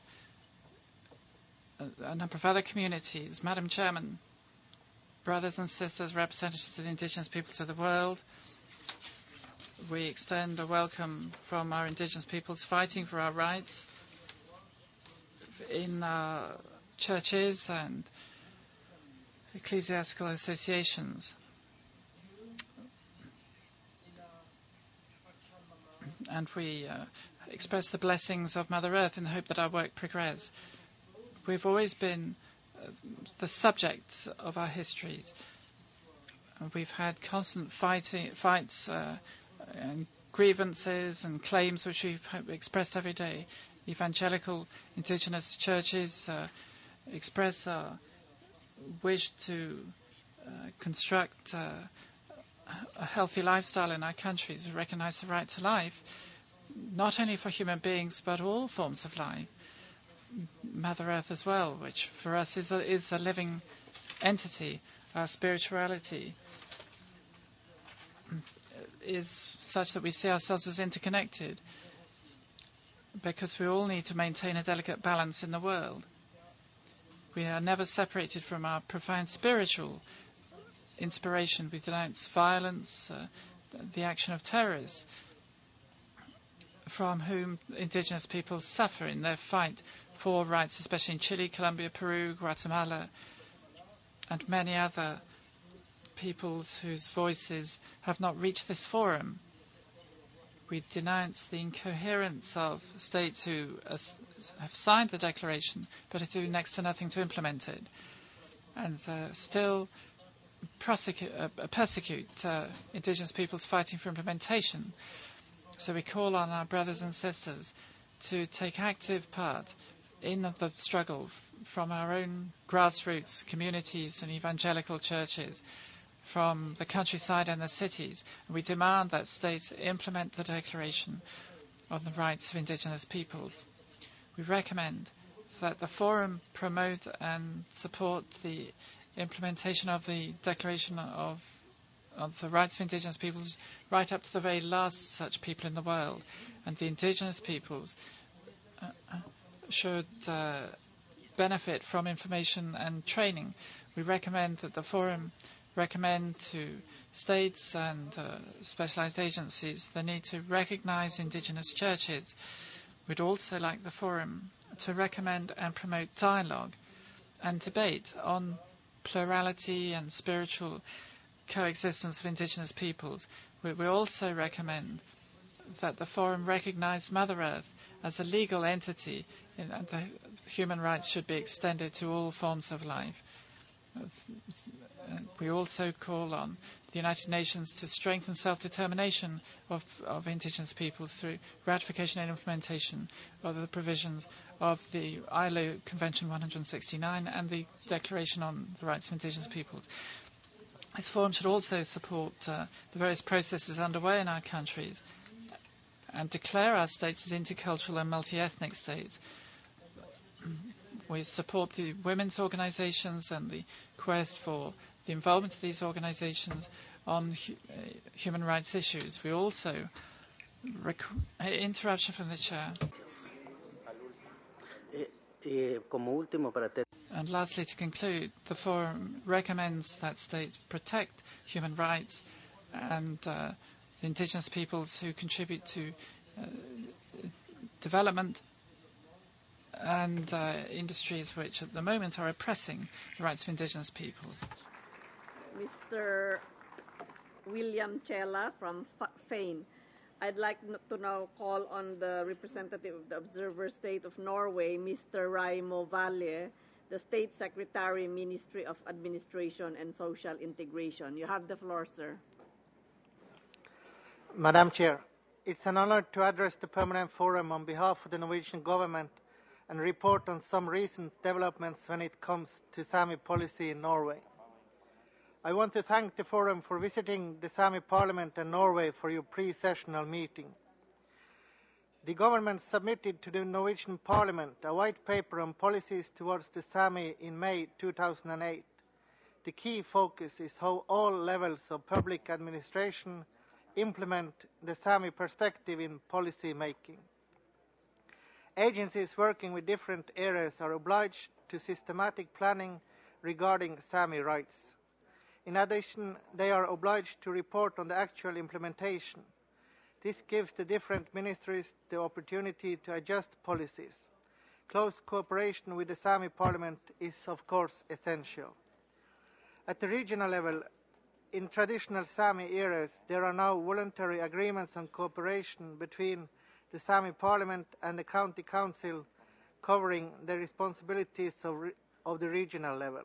a number of other communities. Madam Chairman, brothers and sisters, representatives of the indigenous peoples of the world, we extend a welcome from our indigenous peoples fighting for our rights in our churches and ecclesiastical associations. And we express the blessings of Mother Earth in the hope that our work progress. We've always been the subject of our histories. We've had constant fights and grievances and claims which we've expressed every day. Evangelical indigenous churches express our wish to construct a healthy lifestyle in our countries, recognize the right to life, not only for human beings, but all forms of life. Mother Earth as well, which for us is a living entity. Our spirituality is such that we see ourselves as interconnected, because we all need to maintain a delicate balance in the world. We are never separated from our profound spiritual inspiration. We denounce violence, the action of terrorists, from whom indigenous peoples suffer in their fight for rights, especially in Chile, Colombia, Peru, Guatemala, and many other peoples whose voices have not reached this forum. We denounce the incoherence of states who have signed the declaration but do next to nothing to implement it, and still persecute indigenous peoples fighting for implementation. So we call on our brothers and sisters to take active part in the struggle from our own grassroots communities and evangelical churches, from the countryside and the cities. We demand that states implement the Declaration on the Rights of Indigenous Peoples. We recommend that the Forum promote and support the implementation of the Declaration of the Rights of Indigenous Peoples right up to the very last such people in the world. And the indigenous peoples should benefit from information and training. We recommend that the Forum recommend to states and specialized agencies the need to recognize indigenous churches. We'd also like the Forum to recommend and promote dialogue and debate on plurality and spiritual coexistence of indigenous peoples. We also recommend that the Forum recognize Mother Earth as a legal entity, and the human rights should be extended to all forms of life. We also call on the United Nations to strengthen self-determination of indigenous peoples through ratification and implementation of the provisions of the ILO Convention 169 and the Declaration on the Rights of Indigenous Peoples. This forum should also support the various processes underway in our countries and declare our states as intercultural and multi-ethnic states. We support the women's organizations and the quest for the involvement of these organizations on human rights issues. We also interruption from the chair. And lastly, to conclude, the Forum recommends that states protect human rights and the indigenous peoples who contribute to development and industries which at the moment are oppressing the rights of indigenous peoples. Mr. William Chela from FAIN. I'd like to now call on the representative of the Observer State of Norway, Mr. Raimo Valle, the State Secretary, Ministry of Administration and Social Integration. You have the floor, sir. Madam Chair, it's an honour to address the Permanent Forum on behalf of the Norwegian Government and report on some recent developments when it comes to Sami policy in Norway. I want to thank the Forum for visiting the Sami Parliament and Norway for your pre-sessional meeting. The government submitted to the Norwegian Parliament a white paper on policies towards the Sami in May 2008. The key focus is how all levels of public administration implement the Sami perspective in policy making. Agencies working with different areas are obliged to systematic planning regarding Sami rights. In addition, they are obliged to report on the actual implementation. This gives the different ministries the opportunity to adjust policies. Close cooperation with the Sami Parliament is, of course, essential. At the regional level, in traditional Sami areas, there are now voluntary agreements on cooperation between the Sami Parliament and the County Council covering the responsibilities of the regional level.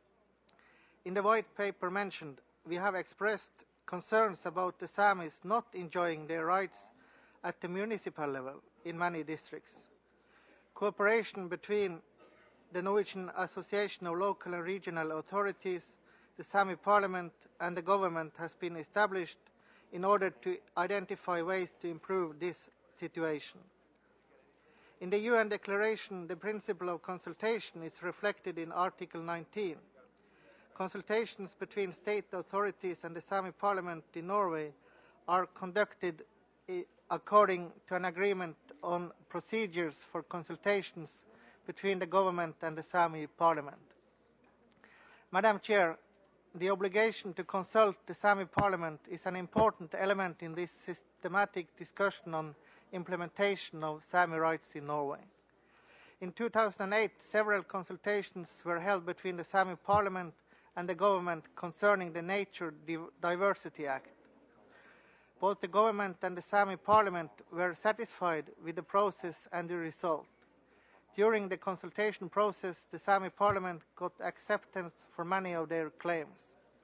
In the white paper mentioned, we have expressed concerns about the Samis not enjoying their rights at the municipal level in many districts. Cooperation between the Norwegian Association of Local and Regional Authorities, the Sami Parliament and the government has been established in order to identify ways to improve this situation. In the UN Declaration, the principle of consultation is reflected in Article 19. Consultations between state authorities and the Sami Parliament in Norway are conducted according to an agreement on procedures for consultations between the government and the Sami Parliament. Madam Chair, the obligation to consult the Sami Parliament is an important element in this systematic discussion on implementation of Sami rights in Norway. In 2008, several consultations were held between the Sami Parliament and the government concerning the Nature Diversity Act. Both the government and the Sami Parliament were satisfied with the process and the result. During the consultation process, the Sami Parliament got acceptance for many of their claims.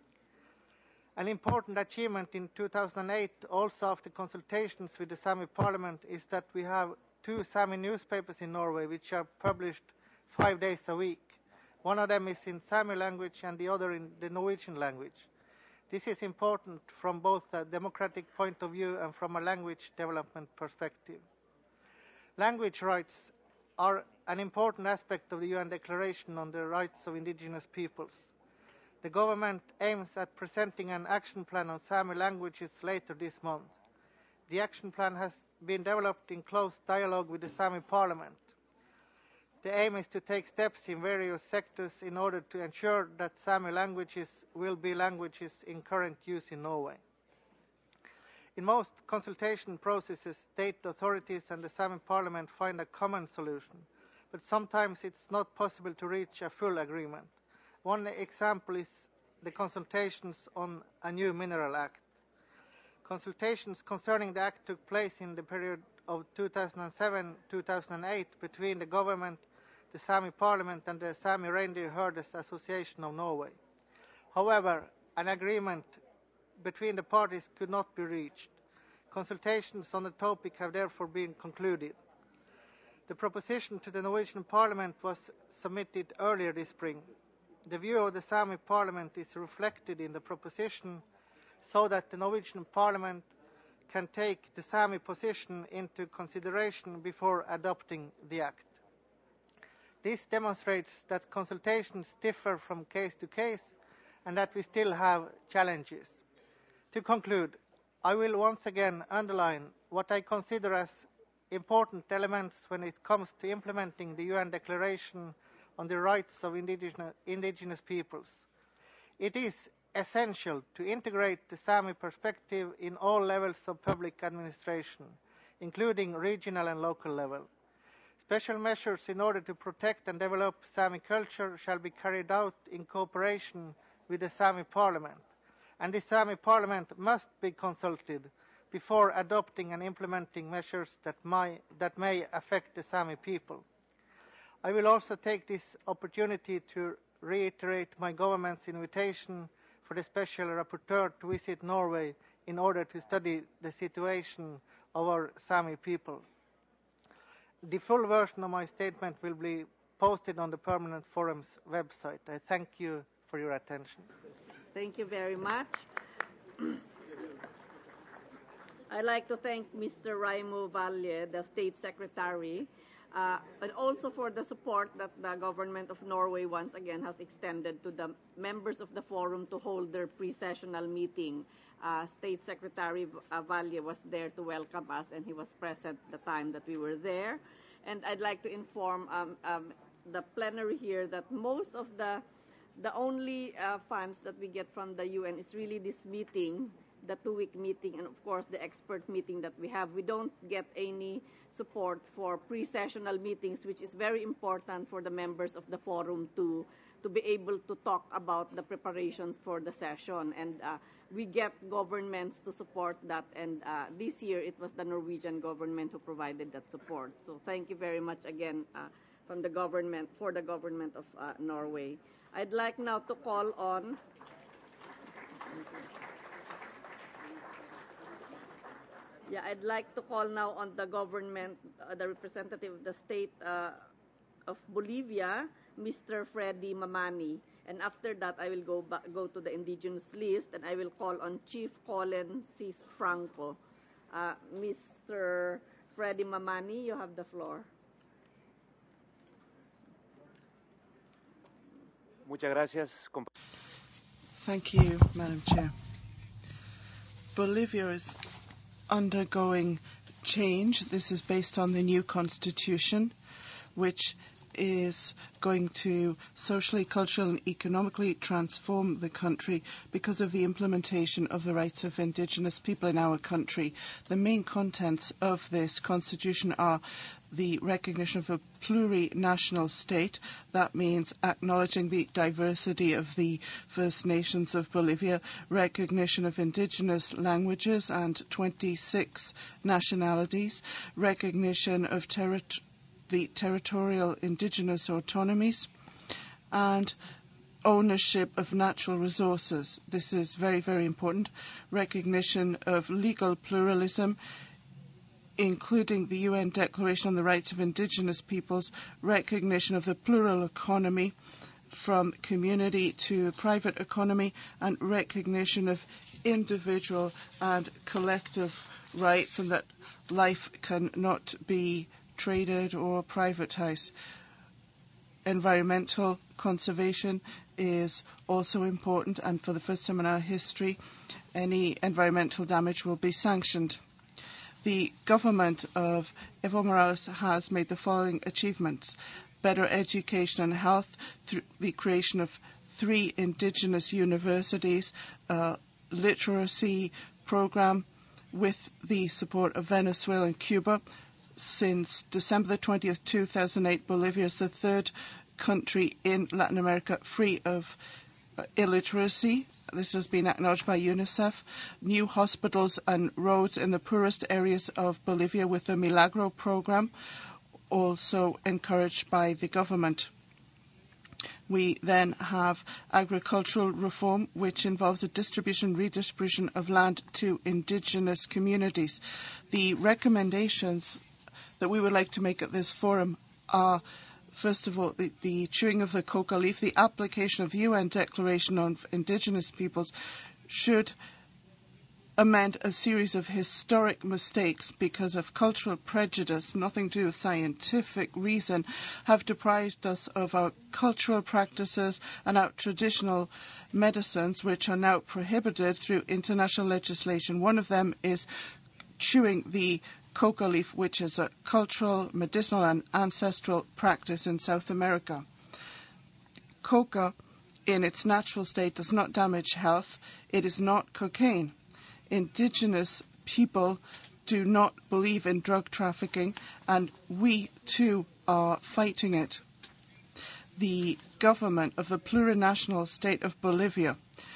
An important achievement in 2008, also after consultations with the Sami Parliament, is that we have 2 Sami newspapers in Norway which are published 5 days a week. One of them is in Sami language and the other in the Norwegian language. This is important from both a democratic point of view and from a language development perspective. Language rights are an important aspect of the UN Declaration on the Rights of Indigenous Peoples. The government aims at presenting an action plan on Sami languages later this month. The action plan has been developed in close dialogue with the Sami Parliament. The aim is to take steps in various sectors in order to ensure that Sami languages will be languages in current use in Norway. In most consultation processes, state authorities and the Sami Parliament find a common solution, but sometimes it's not possible to reach a full agreement. One example is the consultations on a new Mineral Act. Consultations concerning the act took place in the period of 2007-2008 between the government, the Sami Parliament and the Sami Reindeer Herders Association of Norway. However, an agreement between the parties could not be reached. Consultations on the topic have therefore been concluded. The proposition to the Norwegian Parliament was submitted earlier this spring. The view of the Sami Parliament is reflected in the proposition so that the Norwegian Parliament can take the Sami position into consideration before adopting the Act. This demonstrates that consultations differ from case to case and that we still have challenges. To conclude, I will once again underline what I consider as important elements when it comes to implementing the UN Declaration on the Rights of Indigenous Peoples. It is essential to integrate the Sami perspective in all levels of public administration, including regional and local level. Special measures in order to protect and develop Sami culture shall be carried out in cooperation with the Sami Parliament, and the Sami Parliament must be consulted before adopting and implementing measures that may affect the Sami people. I will also take this opportunity to reiterate my government's invitation for the Special Rapporteur to visit Norway in order to study the situation of our Sami people. The full version of my statement will be posted on the Permanent Forum's website. I thank you for your attention. Thank you very much. I'd like to thank Mr. Raimo Valle, the State Secretary, and also for the support that the Government of Norway once again has extended to the members of the forum to hold their pre-sessional meeting. State Secretary Valle was there to welcome us, and he was present the time that we were there. And I'd like to inform the plenary here that most of the only funds that we get from the UN is really this meeting, the 2-week meeting, and of course the expert meeting that we have. We don't get any support for pre-sessional meetings, which is very important for the members of the forum to be able to talk about the preparations for the session. And we get governments to support that, and this year it was the Norwegian government who provided that support. So thank you very much again from the government, for the government of Norway. I'd like now to call on I'd like to call now on the government, the representative of the state of Bolivia, Mr. Freddy Mamani. And after that, I will go to the indigenous list, and I will call on Chief Colin C. Franco. Mr. Freddy Mamani, you have the floor. Muchas gracias. Thank you, Madam Chair. Bolivia is undergoing change. This is based on the new constitution, which is going to socially, culturally, and economically transform the country because of the implementation of the rights of indigenous people in our country. The main contents of this constitution are the recognition of a plurinational state. That means acknowledging the diversity of the First Nations of Bolivia, recognition of indigenous languages and 26 nationalities, recognition of the territorial indigenous autonomies, and ownership of natural resources. This is very, very important. Recognition of legal pluralism, including the UN Declaration on the Rights of Indigenous Peoples, recognition of the plural economy from community to private economy, and recognition of individual and collective rights, and that life cannot be traded or privatized. Environmental conservation is also important, and for the first time in our history, any environmental damage will be sanctioned. The government of Evo Morales has made the following achievements: better education and health through the creation of 3 indigenous universities, a literacy program with the support of Venezuela and Cuba. Since December the 20th, 2008, Bolivia is the 3rd country in Latin America free of illiteracy. This has been acknowledged by UNICEF. New hospitals and roads in the poorest areas of Bolivia with the Milagro program, also encouraged by the government. We then have agricultural reform, which involves a redistribution of land to indigenous communities. The recommendations that we would like to make at this forum are, first of all, the chewing of the coca leaf. The application of UN Declaration on Indigenous Peoples should amend a series of historic mistakes because of cultural prejudice, nothing to do with scientific reason, have deprived us of our cultural practices and our traditional medicines, which are now prohibited through international legislation. One of them is chewing the coca leaf, which is a cultural, medicinal, and ancestral practice in South America. Coca, in its natural state, does not damage health. It is not cocaine. Indigenous people do not believe in drug trafficking, and we, too, are fighting it. The government of the plurinational state of Bolivia,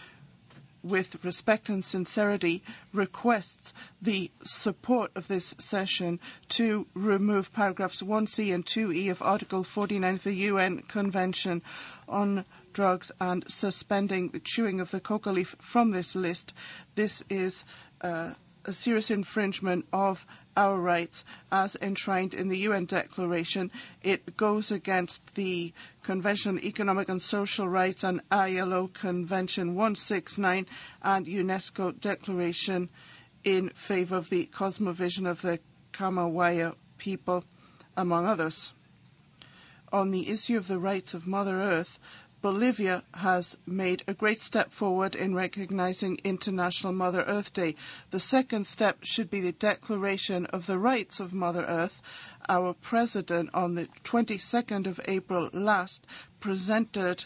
with respect and sincerity, requests the support of this session to remove paragraphs 1C and 2E of Article 49 of the UN Convention on Drugs and suspending the chewing of the coca leaf from this list. This is a serious infringement of our rights as enshrined in the UN Declaration. It goes against the Convention on Economic and Social Rights and ILO Convention 169 and UNESCO Declaration in favor of the cosmovision of the Camagüey people, among others. On the issue of the rights of Mother Earth, Bolivia has made a great step forward in recognizing International Mother Earth Day. The second step should be the Declaration of the Rights of Mother Earth. Our president, on the 22nd of April last, presented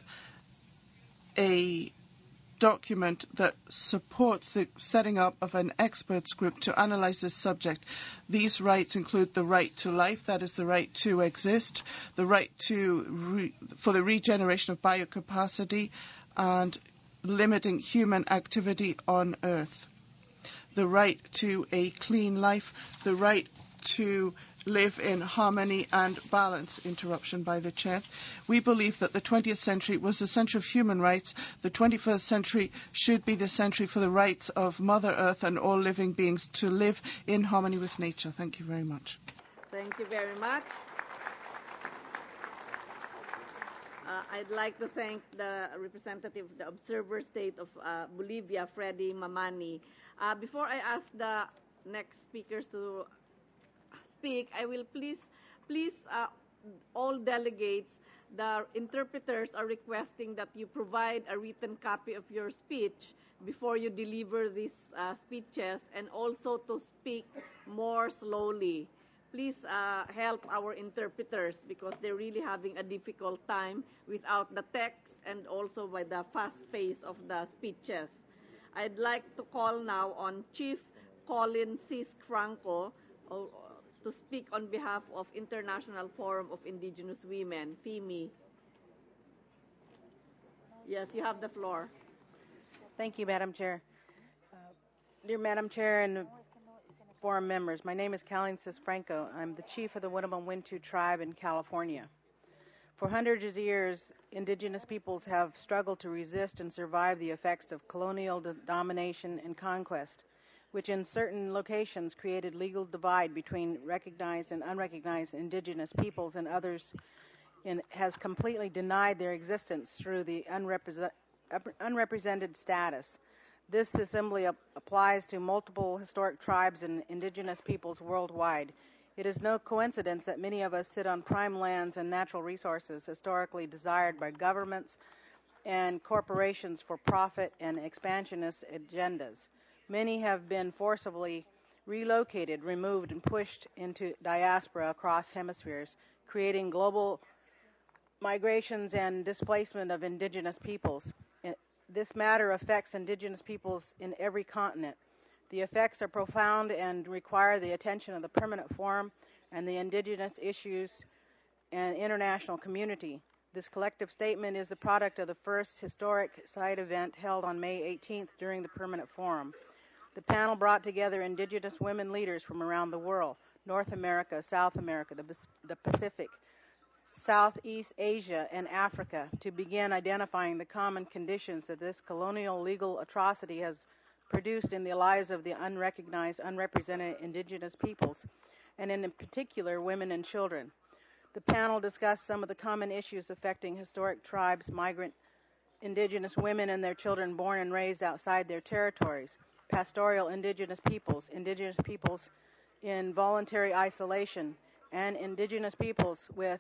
a document that supports the setting up of an experts group to analyze this subject. These rights include the right to life, that is the right to exist, the right for the regeneration of biocapacity, and limiting human activity on Earth. The right to a clean life, the right to live in harmony and balance. Interruption by the chair. We believe that the 20th century was the century of human rights. The 21st century should be the century for the rights of Mother Earth and all living beings to live in harmony with nature. Thank you very much. Thank you very much. I'd like to thank the representative of the Observer State of Bolivia, Freddy Mamani. Before I ask the next speakers to speak, I will please all delegates, the interpreters are requesting that you provide a written copy of your speech before you deliver these speeches, and also to speak more slowly. Please help our interpreters because they're really having a difficult time without the text and also by the fast pace of the speeches. I'd like to call now on Chief Colin Cisc Franco to speak on behalf of International Forum of Indigenous Women, FIMI. Yes, you have the floor. Thank you, Madam Chair. Dear Madam Chair and forum members, my name is Colin Cisc Franco. I'm the chief of the Winnemem Wintu tribe in California. For hundreds of years, indigenous peoples have struggled to resist and survive the effects of colonial domination and conquest, which in certain locations created legal divide between recognized and unrecognized indigenous peoples, and others has completely denied their existence through the unrepresented status. This assembly applies to multiple historic tribes and indigenous peoples worldwide. It is no coincidence that many of us sit on prime lands and natural resources historically desired by governments and corporations for profit and expansionist agendas. Many have been forcibly relocated, removed, and pushed into diaspora across hemispheres, creating global migrations and displacement of indigenous peoples. This matter affects indigenous peoples in every continent. The effects are profound and require the attention of the Permanent Forum and the indigenous issues and international community. This collective statement is the product of the first historic site event held on May 18th during the Permanent Forum. The panel brought together indigenous women leaders from around the world, North America, South America, the Pacific, Southeast Asia, and Africa, to begin identifying the common conditions that this colonial legal atrocity has produced in the lives of the unrecognized, unrepresented indigenous peoples, and in particular women and children. The panel discussed some of the common issues affecting historic tribes, migrant indigenous women and their children born and raised outside their territories, pastoral indigenous peoples in voluntary isolation, and indigenous peoples with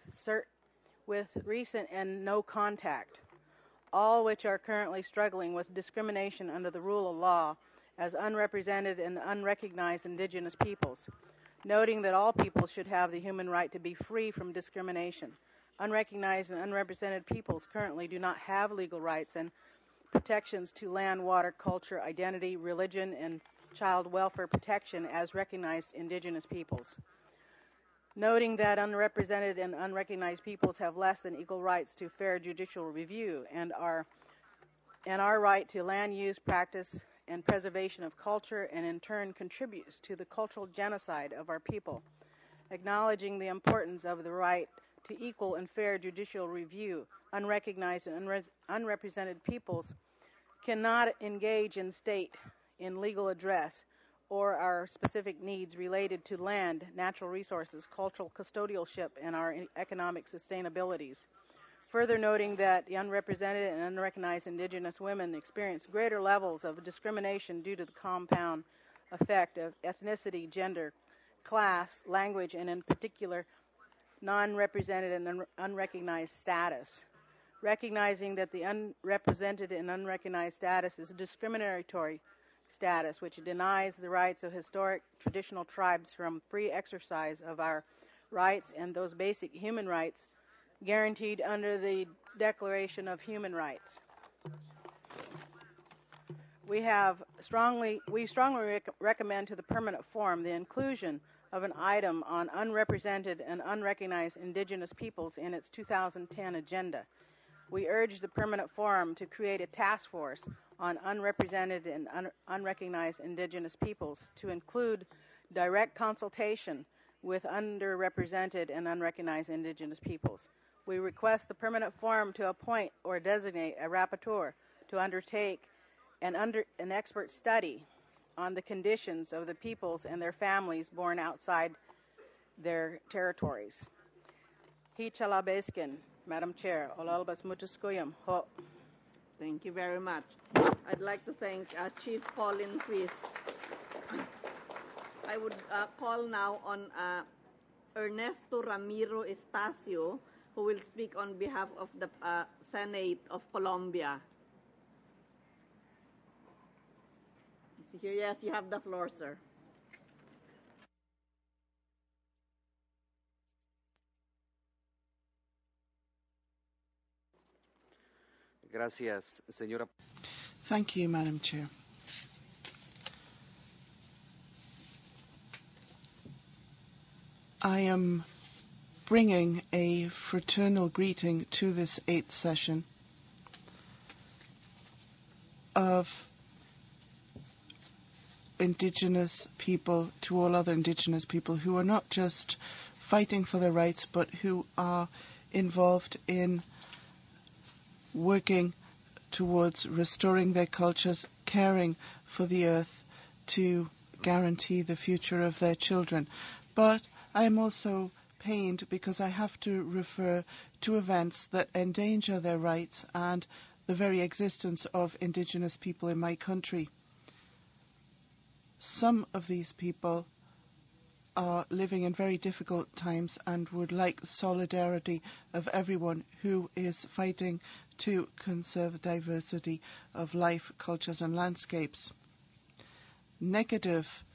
recent and no contact, all which are currently struggling with discrimination under the rule of law as unrepresented and unrecognized indigenous peoples, noting that all people should have the human right to be free from discrimination. Unrecognized and unrepresented peoples currently do not have legal rights and protections to land, water, culture, identity, religion, and child welfare protection as recognized indigenous peoples. Noting that unrepresented and unrecognized peoples have less than equal rights to fair judicial review and our right to land use, practice, and preservation of culture, and in turn contributes to the cultural genocide of our people. Acknowledging the importance of the right to equal and fair judicial review, unrecognized and unrepresented peoples cannot engage in legal address or our specific needs related to land, natural resources, cultural custodialship, and our economic sustainabilities. Further noting that the unrepresented and unrecognized indigenous women experience greater levels of discrimination due to the compound effect of ethnicity, gender, class, language, and in particular, non-represented and unrecognized status. Recognizing that the unrepresented and unrecognized status is a discriminatory status which denies the rights of historic traditional tribes from free exercise of our rights and those basic human rights guaranteed under the Declaration of Human Rights. We strongly recommend to the Permanent Forum the inclusion of an item on unrepresented and unrecognized indigenous peoples in its 2010 agenda. We urge the Permanent Forum to create a task force on unrepresented and unrecognized indigenous peoples to include direct consultation with underrepresented and unrecognized indigenous peoples. We request the Permanent Forum to appoint or designate a rapporteur to undertake an expert study on the conditions of the peoples and their families born outside their territories. Hichalabeskin, Madam Chair, Olalbas Mutuskuyam, Ho. Thank you very much. I'd like to thank Chief Colin Chris. I would call now on Ernesto Ramiro Estacio, who will speak on behalf of the Senate of Colombia. Here, yes, you have the floor, sir. Gracias, señora. Thank you, Madam Chair. I am bringing a fraternal greeting to this 8th session of Indigenous people to all other Indigenous people who are not just fighting for their rights, but who are involved in working towards restoring their cultures, caring for the earth to guarantee the future of their children. But I am also pained because I have to refer to events that endanger their rights and the very existence of Indigenous people in my country. Some of these people are living in very difficult times and would like solidarity of everyone who is fighting to conserve diversity of life, cultures and landscapes. Negative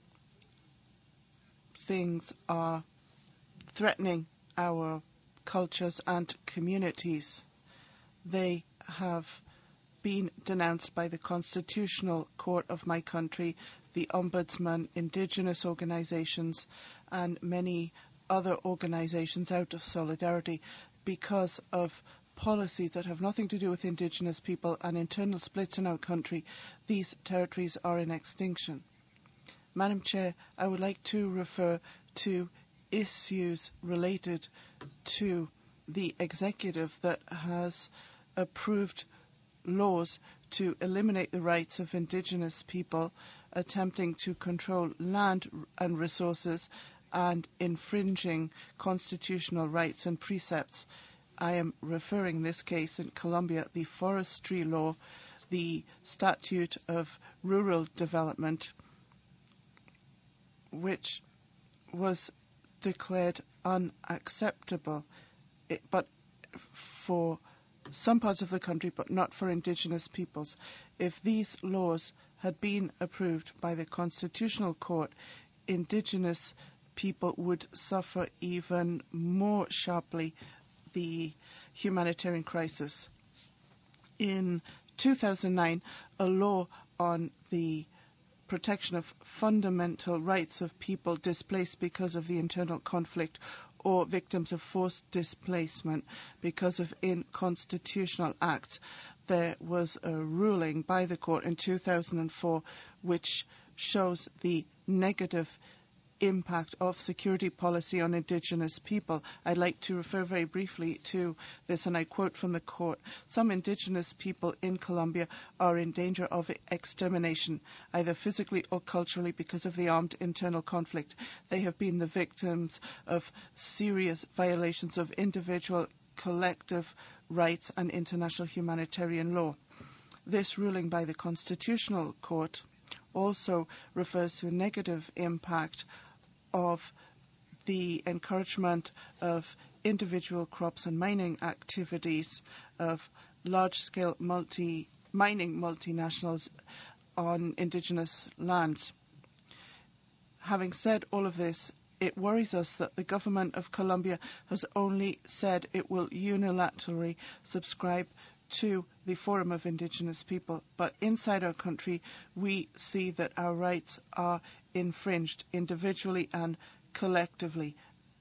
things are threatening our cultures and communities. They have been denounced by the Constitutional Court of my country, the Ombudsman, Indigenous organisations and many other organisations out of solidarity because of policies that have nothing to do with Indigenous people and internal splits in our country. These territories are in extinction. Madam Chair, I would like to refer to issues related to the executive that has approved laws to eliminate the rights of Indigenous people, attempting to control land and resources and infringing constitutional rights and precepts. I am referring in this case in Colombia the forestry law, the statute of rural development, which was declared unacceptable, but for some parts of the country, but not for Indigenous peoples. If these laws had been approved by the Constitutional Court, Indigenous people would suffer even more sharply the humanitarian crisis. In 2009, a law on the protection of fundamental rights of people displaced because of the internal conflict or victims of forced displacement because of unconstitutional acts. There was a ruling by the court in 2004 which shows the negative impact of security policy on indigenous people. I'd like to refer very briefly to this, and I quote from the court. Some indigenous people in Colombia are in danger of extermination, either physically or culturally, because of the armed internal conflict. They have been the victims of serious violations of individual, collective rights and international humanitarian law. This ruling by the Constitutional Court also refers to a negative impact of the encouragement of individual crops and mining activities of large-scale mining multinationals on indigenous lands. Having said all of this, it worries us that the government of Colombia has only said it will unilaterally subscribe to the Forum of Indigenous People, but inside our country we see that our rights are infringed individually and collectively.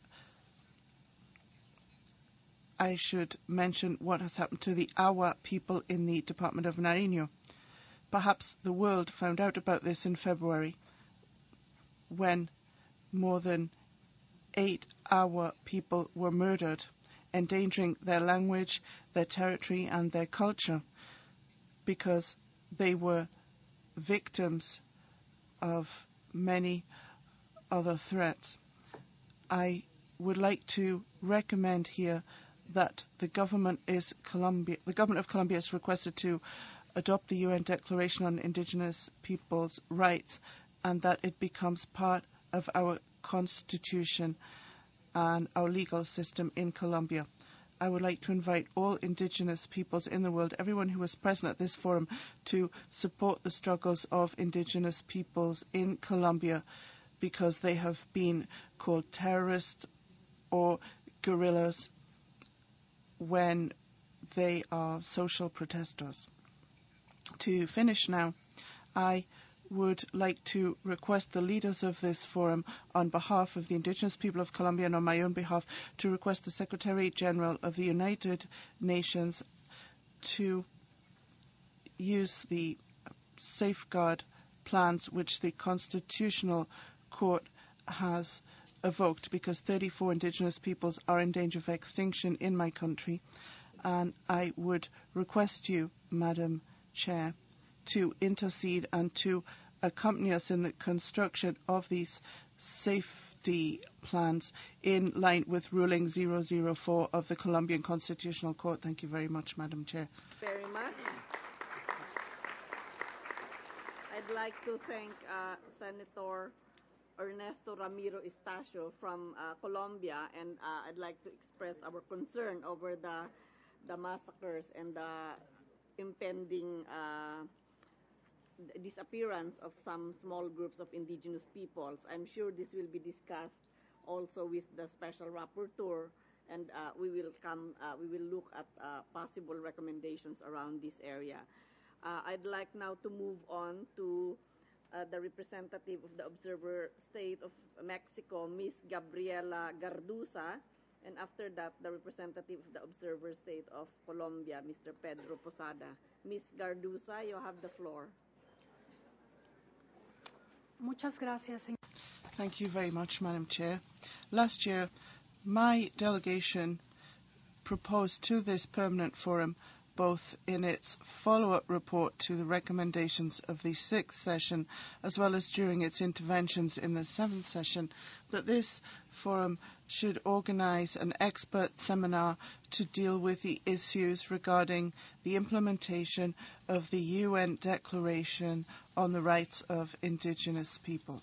I should mention what has happened to the Awa people in the Department of Nariño. Perhaps the world found out about this in February, when more than 8 Awa people were murdered, endangering their language, their territory and their culture, because they were victims of many other threats. I would like to recommend here that the government of Colombia is requested to adopt the UN Declaration on Indigenous Peoples' Rights, and that it becomes part of our constitution and our legal system in Colombia. I would like to invite all indigenous peoples in the world, everyone who was present at this forum, to support the struggles of indigenous peoples in Colombia, because they have been called terrorists or guerrillas when they are social protesters. To finish now, I would like to request the leaders of this forum, on behalf of the indigenous people of Colombia and on my own behalf, to request the Secretary General of the United Nations to use the safeguard plans which the Constitutional Court has evoked, because 34 indigenous peoples are in danger of extinction in my country. And I would request you, Madam Chair, to intercede and to accompany us in the construction of these safety plans in line with ruling 004 of the Colombian Constitutional Court. Thank you very much, Madam Chair. Very much. I'd like to thank Senator Ernesto Ramiro Estacio from Colombia, and I'd like to express our concern over the massacres and the impending disappearance of some small groups of indigenous peoples. I'm sure this will be discussed also with the special rapporteur, and we will look at possible recommendations around this area. I'd like now to move on to the representative of the Observer State of Mexico, Ms. Gabriela Garduza, and after that, the representative of the Observer State of Colombia, Mr. Pedro Posada. Ms. Garduza, you have the floor. Muchas gracias. Thank you very much, Madam Chair. Last year, my delegation proposed to this permanent forum, both in its follow-up report to the recommendations of the 6th session, as well as during its interventions in the 7th session, that this forum should organize an expert seminar to deal with the issues regarding the implementation of the UN Declaration on the Rights of Indigenous Peoples.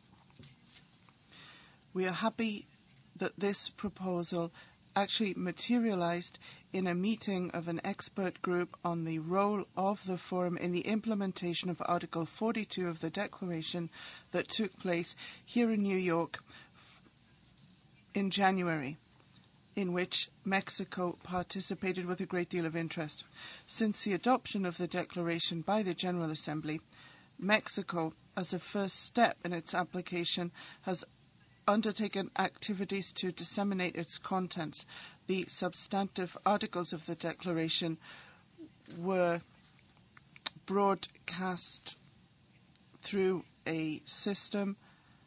We are happy that this proposal actually materialized in a meeting of an expert group on the role of the forum in the implementation of Article 42 of the Declaration that took place here in New York in January, in which Mexico participated with a great deal of interest. Since the adoption of the Declaration by the General Assembly, Mexico, as a first step in its application, has undertaken activities to disseminate its contents. The substantive articles of the Declaration were broadcast through a system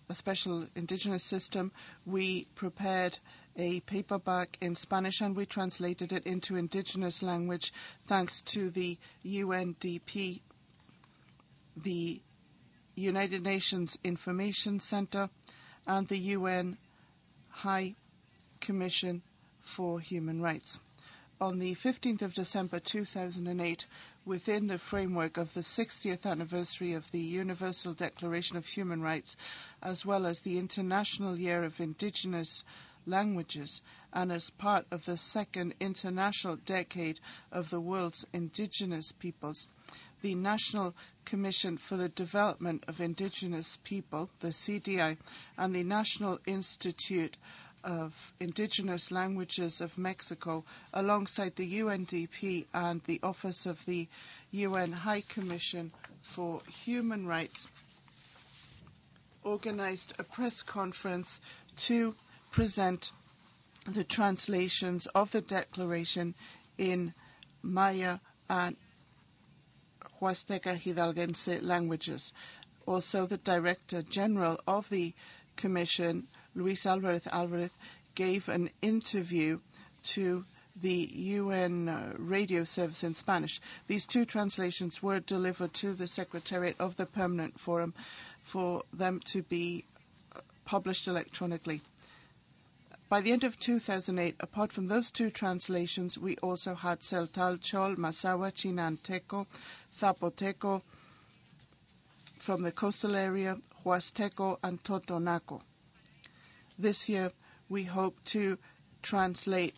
a special indigenous system. We prepared a paperback in Spanish and we translated it into indigenous language thanks to the UNDP, the United Nations Information Center, and the UN High Commission for Human Rights. On the 15th of December 2008, within the framework of the 60th anniversary of the Universal Declaration of Human Rights, as well as the International Year of Indigenous Languages, and as part of the second International Decade of the World's Indigenous Peoples, the National Commission for the Development of Indigenous People, the CDI, and the National Institute of Indigenous Languages of Mexico, alongside the UNDP and the Office of the UN High Commission for Human Rights, organized a press conference to present the translations of the declaration in Maya and Huasteca Hidalguense languages. Also, the Director General of the Commission, Luis Alvarez, gave an interview to the UN radio service in Spanish. These two translations were delivered to the Secretariat of the Permanent Forum for them to be published electronically. By the end of 2008, apart from those two translations, we also had Celtal, Chol, Masawa, Chinanteco, Zapoteco from the coastal area, Huasteco, and Totonaco. This year, we hope to translate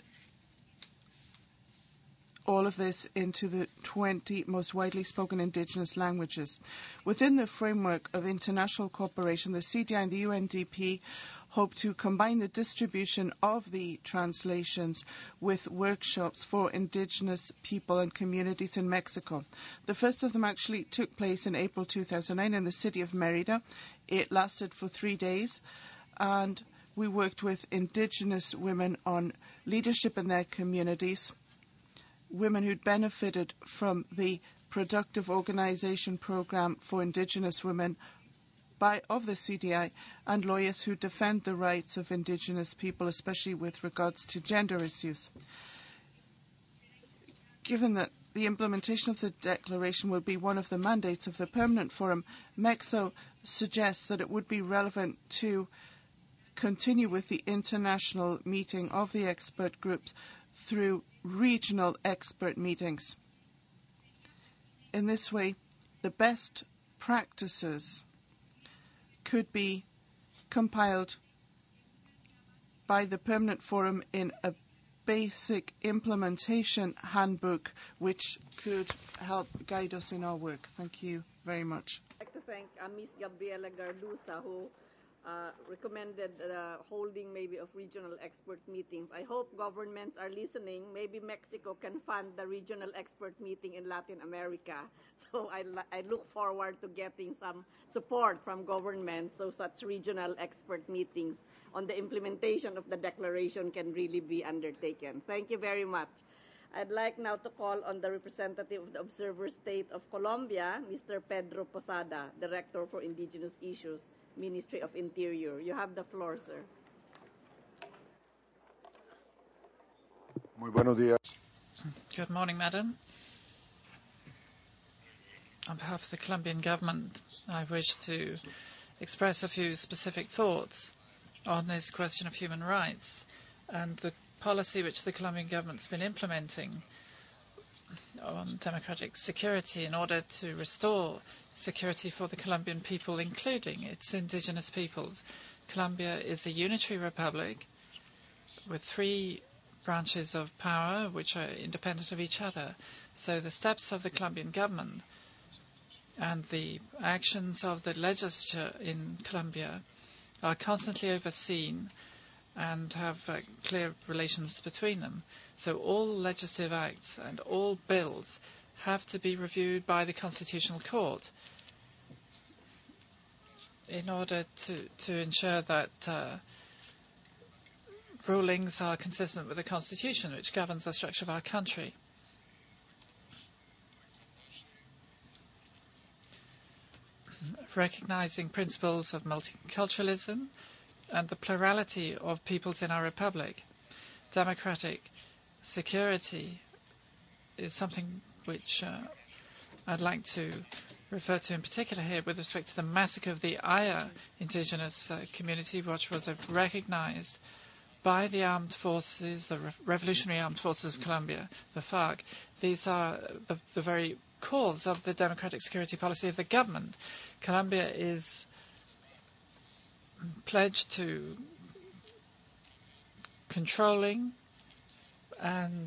all of this into the 20 most widely spoken indigenous languages. Within the framework of international cooperation, the CDI and the UNDP hope to combine the distribution of the translations with workshops for indigenous people and communities in Mexico. The first of them actually took place in April 2009 in the city of Mérida. It lasted for 3 days, and we worked with indigenous women on leadership in their communities, women who'd benefited from the Productive Organization Program for Indigenous Women of the CDI, and lawyers who defend the rights of indigenous people, especially with regards to gender issues. Given that the implementation of the declaration will be one of the mandates of the Permanent Forum, MEXO suggests that it would be relevant to continue with the international meeting of the expert groups through regional expert meetings. In this way, the best practices could be compiled by the Permanent Forum in a basic implementation handbook which could help guide us in our work. Thank you very much. I'd like to thank Ms. Gabriela Garduza, who recommended holding maybe of regional expert meetings. I hope governments are listening. Maybe Mexico can fund the regional expert meeting in Latin America. So I look forward to getting some support from governments so such regional expert meetings on the implementation of the declaration can really be undertaken. Thank you very much. I'd like now to call on the representative of the Observer State of Colombia, Mr. Pedro Posada, Director for Indigenous Issues, Ministry of Interior. You have the floor, sir. Muy buenos días. Good morning, Madam. On behalf of the Colombian government, I wish to express a few specific thoughts on this question of human rights and the policy which the Colombian government's been implementing on democratic security in order to restore security for the Colombian people, including its indigenous peoples. Colombia is a unitary republic with 3 branches of power which are independent of each other. So the steps of the Colombian government and the actions of the legislature in Colombia are constantly overseen and have clear relations between them. So all legislative acts and all bills have to be reviewed by the Constitutional Court in order to ensure that rulings are consistent with the Constitution, which governs the structure of our country. recognizing principles of multiculturalism and the plurality of peoples in our republic. Democratic security is something which I'd like to refer to in particular here with respect to the massacre of the Aya indigenous community, which was recognized by the armed forces, the Revolutionary Armed Forces of Colombia, the FARC. These are the very cause of the democratic security policy of the government. Colombia is pledged to controlling and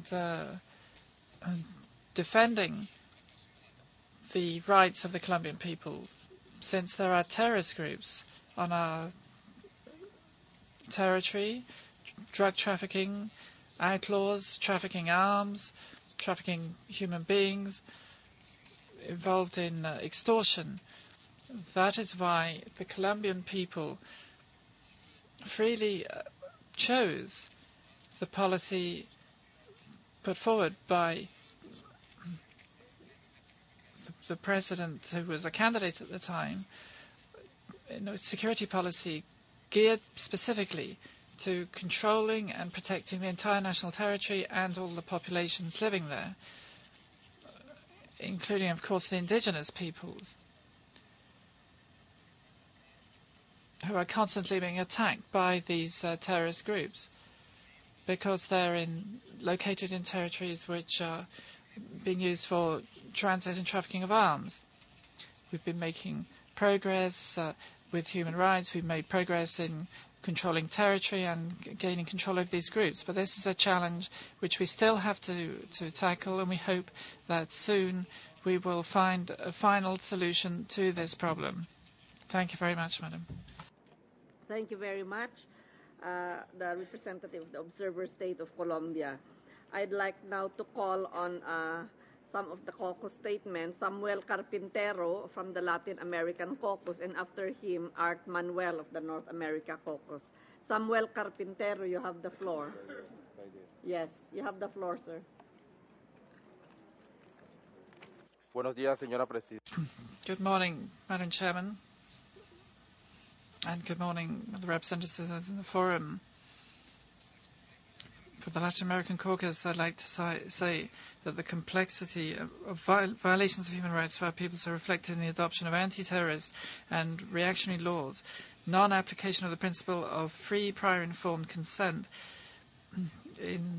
defending the rights of the Colombian people, since there are terrorist groups on our territory, drug trafficking, outlaws, trafficking arms, trafficking human beings, involved in extortion. That is why the Colombian people freely chose the policy put forward by the president, who was a candidate at the time, security policy geared specifically to controlling and protecting the entire national territory and all the populations living there, including, of course, the indigenous peoples, who are constantly being attacked by these terrorist groups because they're located in territories which are being used for transit and trafficking of arms. We've been making progress with human rights. We've made progress in controlling territory and gaining control of these groups. But this is a challenge which we still have to tackle, and we hope that soon we will find a final solution to this problem. Thank you very much, Madam. Thank you very much, the representative of the Observer State of Colombia. I'd like now to call on some of the caucus statements. Samuel Carpintero from the Latin American Caucus, and after him, Art Manuel of the North America Caucus. Samuel Carpintero, you have the floor. Yes, you have the floor, sir. Buenos días, señora Presidenta. Good morning, Madam Chairman, and good morning, the representatives of the forum. For the Latin American Caucus, I'd like to say that the complexity of violations of human rights for our peoples are reflected in the adoption of anti-terrorist and reactionary laws, non-application of the principle of free, prior, informed consent, in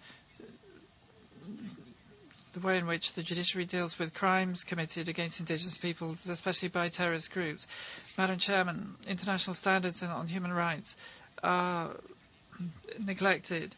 the way in which the judiciary deals with crimes committed against indigenous peoples, especially by terrorist groups. Madam Chairman, international standards on human rights are neglected.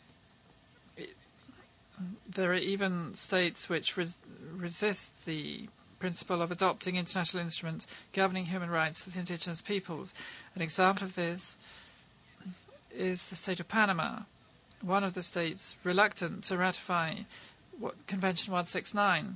There are even states which resist the principle of adopting international instruments governing human rights of indigenous peoples. An example of this is the state of Panama, one of the states reluctant to ratify Convention 169.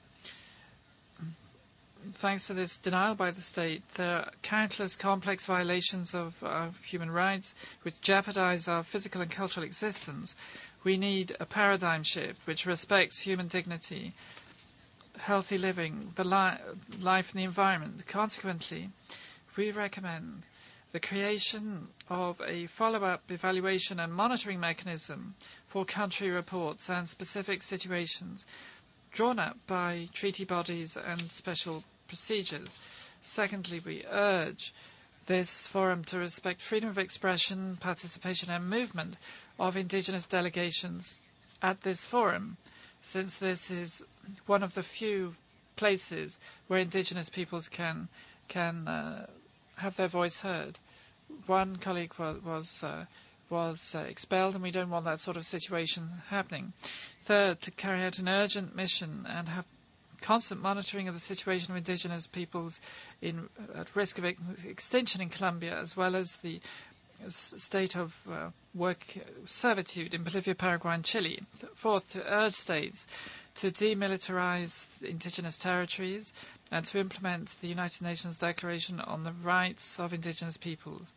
Thanks to this denial by the state, there are countless complex violations of human rights which jeopardize our physical and cultural existence. We need a paradigm shift which respects human dignity, healthy living, the life and the environment. Consequently, we recommend the creation of a follow-up evaluation and monitoring mechanism for country reports and specific situations drawn up by treaty bodies and special procedures. Secondly, we urge this forum to respect freedom of expression, participation and movement of indigenous delegations at this forum, since this is one of the few places where indigenous peoples can have their voice heard. One colleague was expelled, and we don't want that sort of situation happening. Third, to carry out an urgent mission and have constant monitoring of the situation of indigenous peoples at risk of extinction in Colombia, as well as the state of work servitude in Bolivia, Paraguay and Chile. Fourth, to urge states to demilitarize indigenous territories and to implement the United Nations Declaration on the Rights of Indigenous Peoples.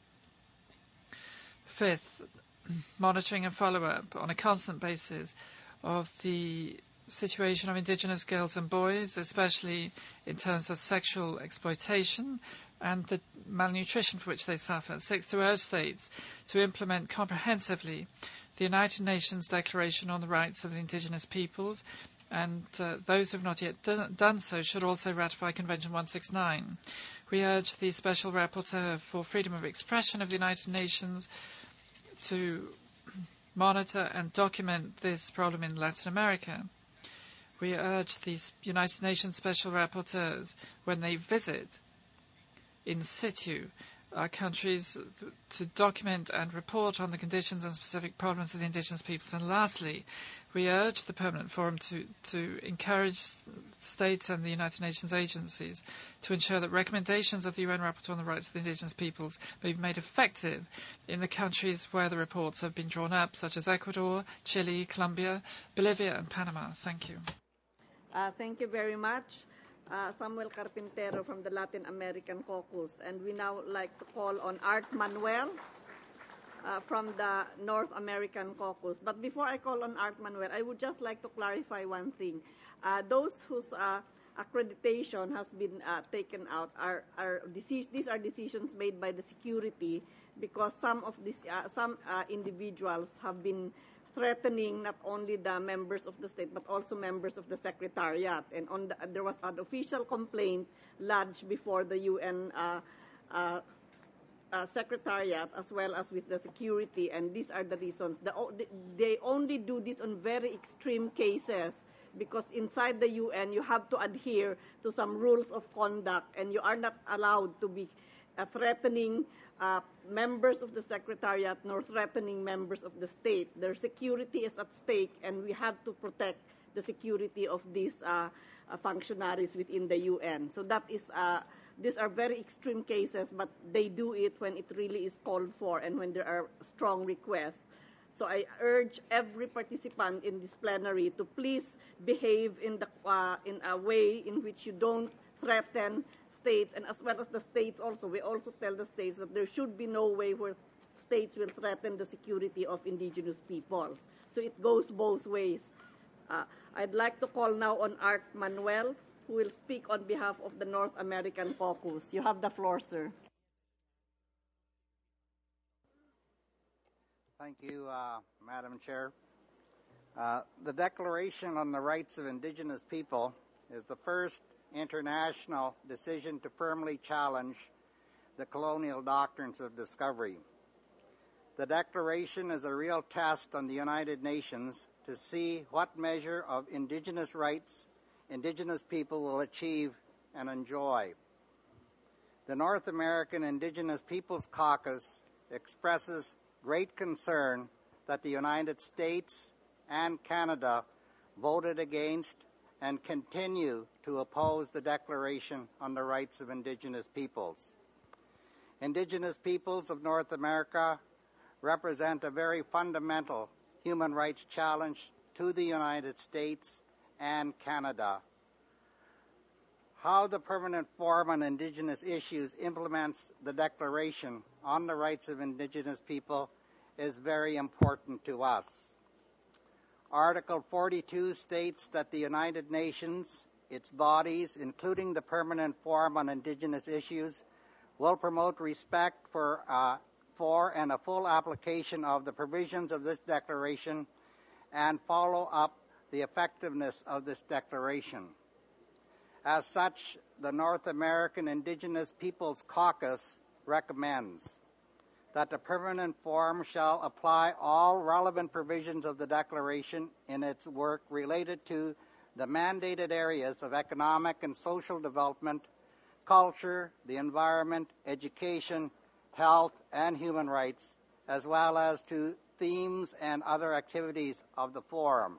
Fifth, monitoring and follow-up on a constant basis of the situation of indigenous girls and boys, especially in terms of sexual exploitation and the malnutrition for which they suffer. 6, to urge states to implement comprehensively the United Nations Declaration on the Rights of the Indigenous Peoples, and those who have not yet done so should also ratify Convention 169. We urge the Special Rapporteur for Freedom of Expression of the United Nations to monitor and document this problem in Latin America. We urge the United Nations Special Rapporteurs, when they visit in situ countries, to document and report on the conditions and specific problems of the indigenous peoples. And lastly, we urge the Permanent Forum to encourage states and the United Nations agencies to ensure that recommendations of the UN Rapporteur on the Rights of the Indigenous Peoples may be made effective in the countries where the reports have been drawn up, such as Ecuador, Chile, Colombia, Bolivia, and Panama. Thank you. Thank you very much. Samuel Carpintero from the Latin American Caucus. And we now like to call on Art Manuel from the North American Caucus. But before I call on Art Manuel, I would just like to clarify one thing. Those whose accreditation has been taken out these are decisions made by the security, because some of these individuals have been threatening not only the members of the state but also members of the Secretariat. And there was an official complaint lodged before the UN Secretariat as well as with the security, and these are the reasons. They only do this on very extreme cases, because inside the UN you have to adhere to some rules of conduct, and you are not allowed to be threatening members of the Secretariat nor threatening members of the state. Their security is at stake, and we have to protect the security of these functionaries within the UN. So that is, these are very extreme cases, but they do it when it really is called for and when there are strong requests. So I urge every participant in this plenary to please behave in a way in which you don't threaten states, and as well as the states also. We also tell the states that there should be no way where states will threaten the security of indigenous peoples. So it goes both ways. I'd like to call now on Art Manuel, who will speak on behalf of the North American Caucus. You have the floor, sir. Thank you, Madam Chair. The Declaration on the Rights of Indigenous People is the first international decision to firmly challenge the colonial doctrines of discovery. The Declaration is a real test on the United Nations to see what measure of indigenous rights indigenous people will achieve and enjoy. The North American Indigenous Peoples Caucus expresses great concern that the United States and Canada voted against and continue to oppose the Declaration on the Rights of Indigenous Peoples. Indigenous peoples of North America represent a very fundamental human rights challenge to the United States and Canada. How the Permanent Forum on Indigenous Issues implements the Declaration on the Rights of Indigenous People is very important to us. Article 42 states that the United Nations, its bodies, including the Permanent Forum on Indigenous Issues, will promote respect for and a full application of the provisions of this declaration and follow up the effectiveness of this declaration. As such, the North American Indigenous Peoples Caucus recommends that the Permanent Forum shall apply all relevant provisions of the Declaration in its work related to the mandated areas of economic and social development, culture, the environment, education, health, and human rights, as well as to themes and other activities of the Forum.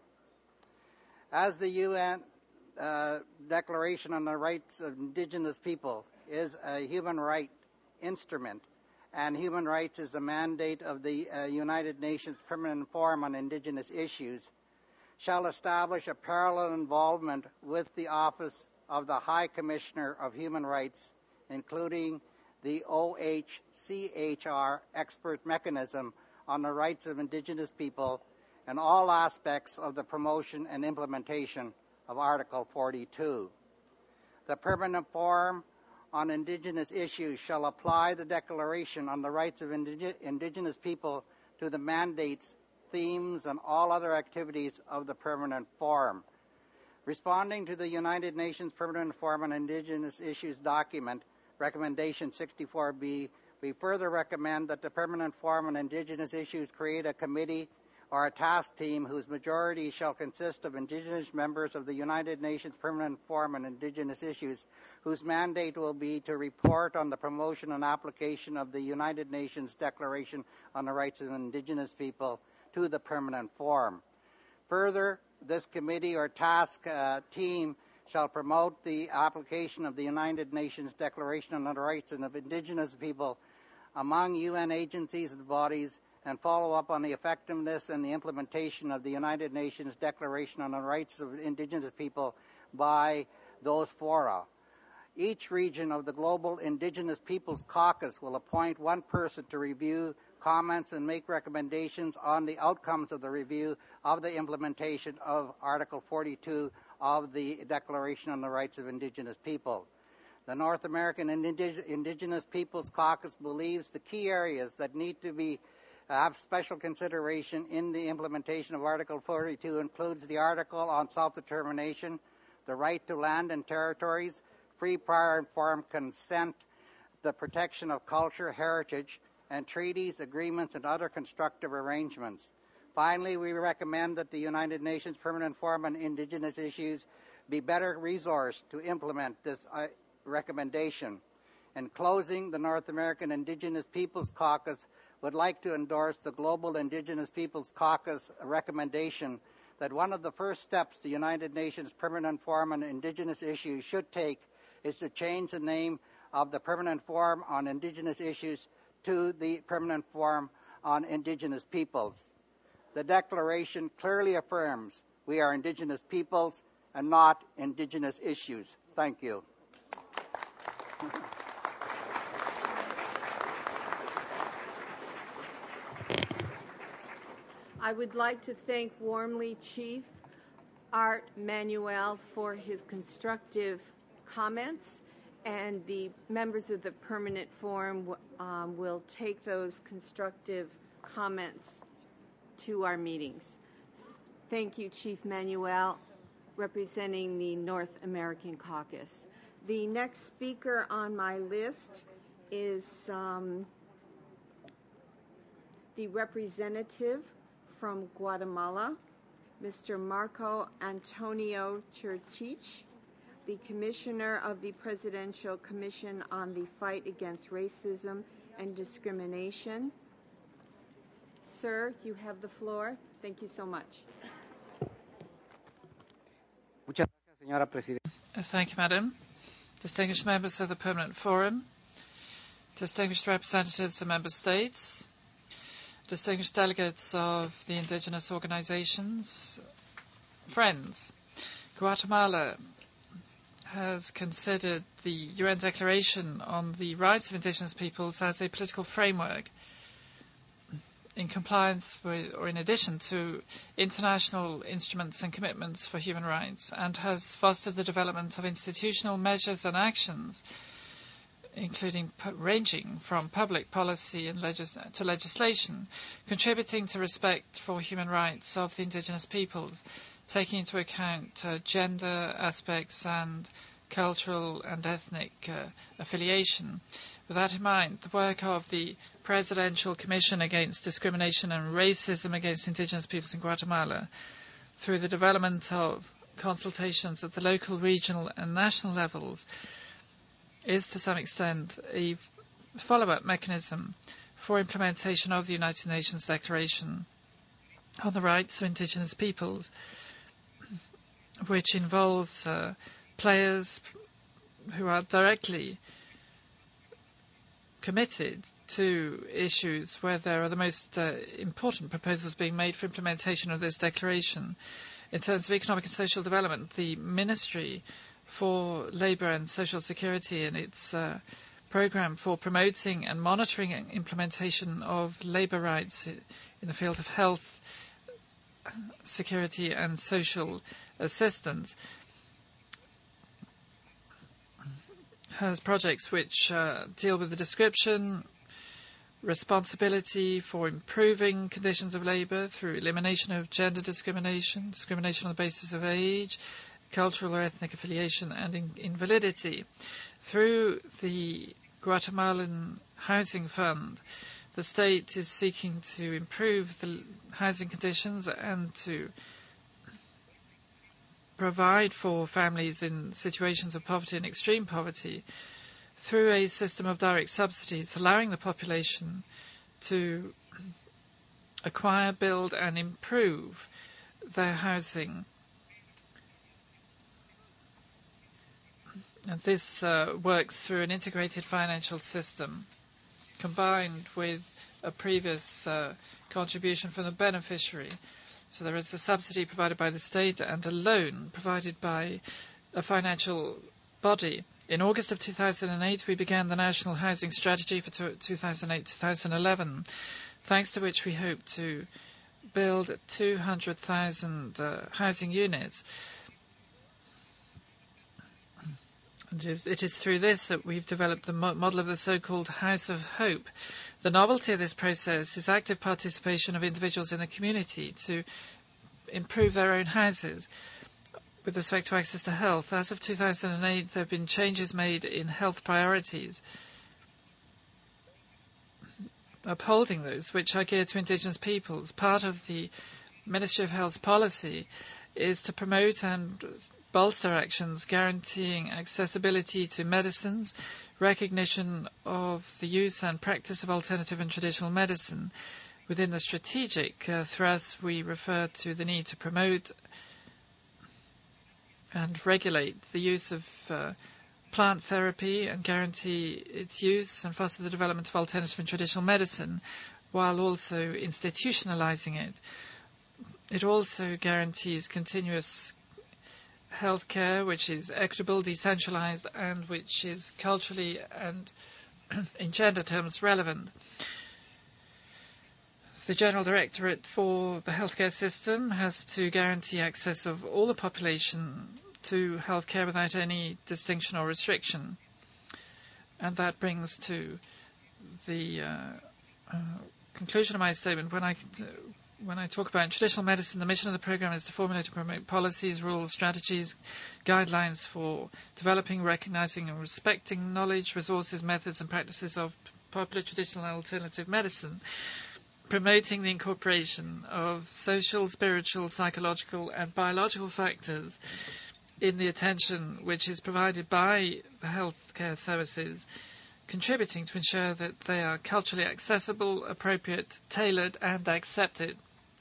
As the UN Declaration on the Rights of Indigenous People is a human right instrument, and human rights is the mandate of the United Nations Permanent Forum on Indigenous Issues, shall establish a parallel involvement with the Office of the High Commissioner of Human Rights, including the OHCHR expert mechanism on the rights of Indigenous people, and all aspects of the promotion and implementation of Article 42. The Permanent Forum on Indigenous Issues shall apply the Declaration on the Rights of Indigenous People to the mandates, themes, and all other activities of the Permanent Forum. Responding to the United Nations Permanent Forum on Indigenous Issues document, Recommendation 64B, we further recommend that the Permanent Forum on Indigenous Issues create a committee or a task team whose majority shall consist of Indigenous members of the United Nations Permanent Forum on Indigenous Issues, whose mandate will be to report on the promotion and application of the United Nations Declaration on the Rights of Indigenous People to the Permanent Forum. Further, this committee or task team shall promote the application of the United Nations Declaration on the Rights of Indigenous People among UN agencies and bodies, and follow up on the effectiveness and the implementation of the United Nations Declaration on the Rights of Indigenous People by those fora. Each region of the Global Indigenous Peoples Caucus will appoint one person to review comments and make recommendations on the outcomes of the review of the implementation of Article 42 of the Declaration on the Rights of Indigenous People. The North American Indigenous Peoples Caucus believes the key areas that need to have special consideration in the implementation of Article 42 includes the article on self-determination, the right to land and territories, free, prior, informed consent, the protection of culture, heritage, and treaties, agreements, and other constructive arrangements. Finally, we recommend that the United Nations Permanent Forum on Indigenous Issues be better resourced to implement this recommendation. In closing, the North American Indigenous Peoples Caucus would like to endorse the Global Indigenous Peoples Caucus recommendation that one of the first steps the United Nations Permanent Forum on Indigenous Issues should take is to change the name of the Permanent Forum on Indigenous Issues to the Permanent Forum on Indigenous Peoples. The Declaration clearly affirms we are Indigenous peoples and not Indigenous issues. Thank you. I would like to thank warmly Chief Art Manuel for his constructive comments, and the members of the Permanent Forum will take those constructive comments to our meetings. Thank you, Chief Manuel, representing the North American Caucus. The next speaker on my list is the representative from Guatemala, Mr. Marco Antonio Churchich, the Commissioner of the Presidential Commission on the Fight Against Racism and Discrimination. Sir, you have the floor. Thank you so much. Muchas gracias, señora Presidenta. Thank you, Madam. Distinguished members of the Permanent Forum, distinguished representatives of member states, distinguished delegates of the indigenous organizations, friends, Guatemala has considered the UN Declaration on the Rights of Indigenous Peoples as a political framework in compliance with, or in addition to, international instruments and commitments for human rights, and has fostered the development of institutional measures and actions, including ranging from public policy and to legislation, contributing to respect for human rights of the indigenous peoples, taking into account gender aspects and cultural and ethnic affiliation. With that in mind, the work of the Presidential Commission Against Discrimination and Racism against Indigenous Peoples in Guatemala, through the development of consultations at the local, regional and national levels, is to some extent a follow-up mechanism for implementation of the United Nations Declaration on the Rights of Indigenous Peoples, which involves players who are directly committed to issues where there are the most important proposals being made for implementation of this declaration. In terms of economic and social development, the Ministry for Labour and Social Security and its program for promoting and monitoring implementation of labour rights in the field of health, security and social assistance, has projects which deal with the description, responsibility for improving conditions of labour through elimination of gender discrimination, discrimination on the basis of age, cultural or ethnic affiliation, and invalidity. Through the Guatemalan Housing Fund, the state is seeking to improve the housing conditions and to provide for families in situations of poverty and extreme poverty through a system of direct subsidies, allowing the population to acquire, build and improve their housing. And this works through an integrated financial system combined with a previous contribution from the beneficiary. So there is a subsidy provided by the state and a loan provided by a financial body. In August of 2008, we began the National Housing Strategy for 2008-2011, thanks to which we hope to build 200,000 housing units. And it is through this that we've developed the model of the so-called House of Hope. The novelty of this process is active participation of individuals in the community to improve their own houses. With respect to access to health, as of 2008, there have been changes made in health priorities, upholding those which are geared to indigenous peoples. Part of the Ministry of Health's policy is to promote and bolster actions guaranteeing accessibility to medicines, recognition of the use and practice of alternative and traditional medicine. Within the strategic thrust, we refer to the need to promote and regulate the use of plant therapy and guarantee its use and foster the development of alternative and traditional medicine, while also institutionalizing it. It also guarantees continuous healthcare, which is equitable, decentralized, and which is culturally and in gender terms relevant. The General Directorate for the healthcare system has to guarantee access of all the population to healthcare without any distinction or restriction. And that brings to the conclusion of my statement. When I talk about traditional medicine, the mission of the program is to formulate and promote policies, rules, strategies, guidelines for developing, recognizing and respecting knowledge, resources, methods and practices of popular, traditional and alternative medicine, promoting the incorporation of social, spiritual, psychological and biological factors in the attention which is provided by the healthcare services, contributing to ensure that they are culturally accessible, appropriate, tailored and accepted.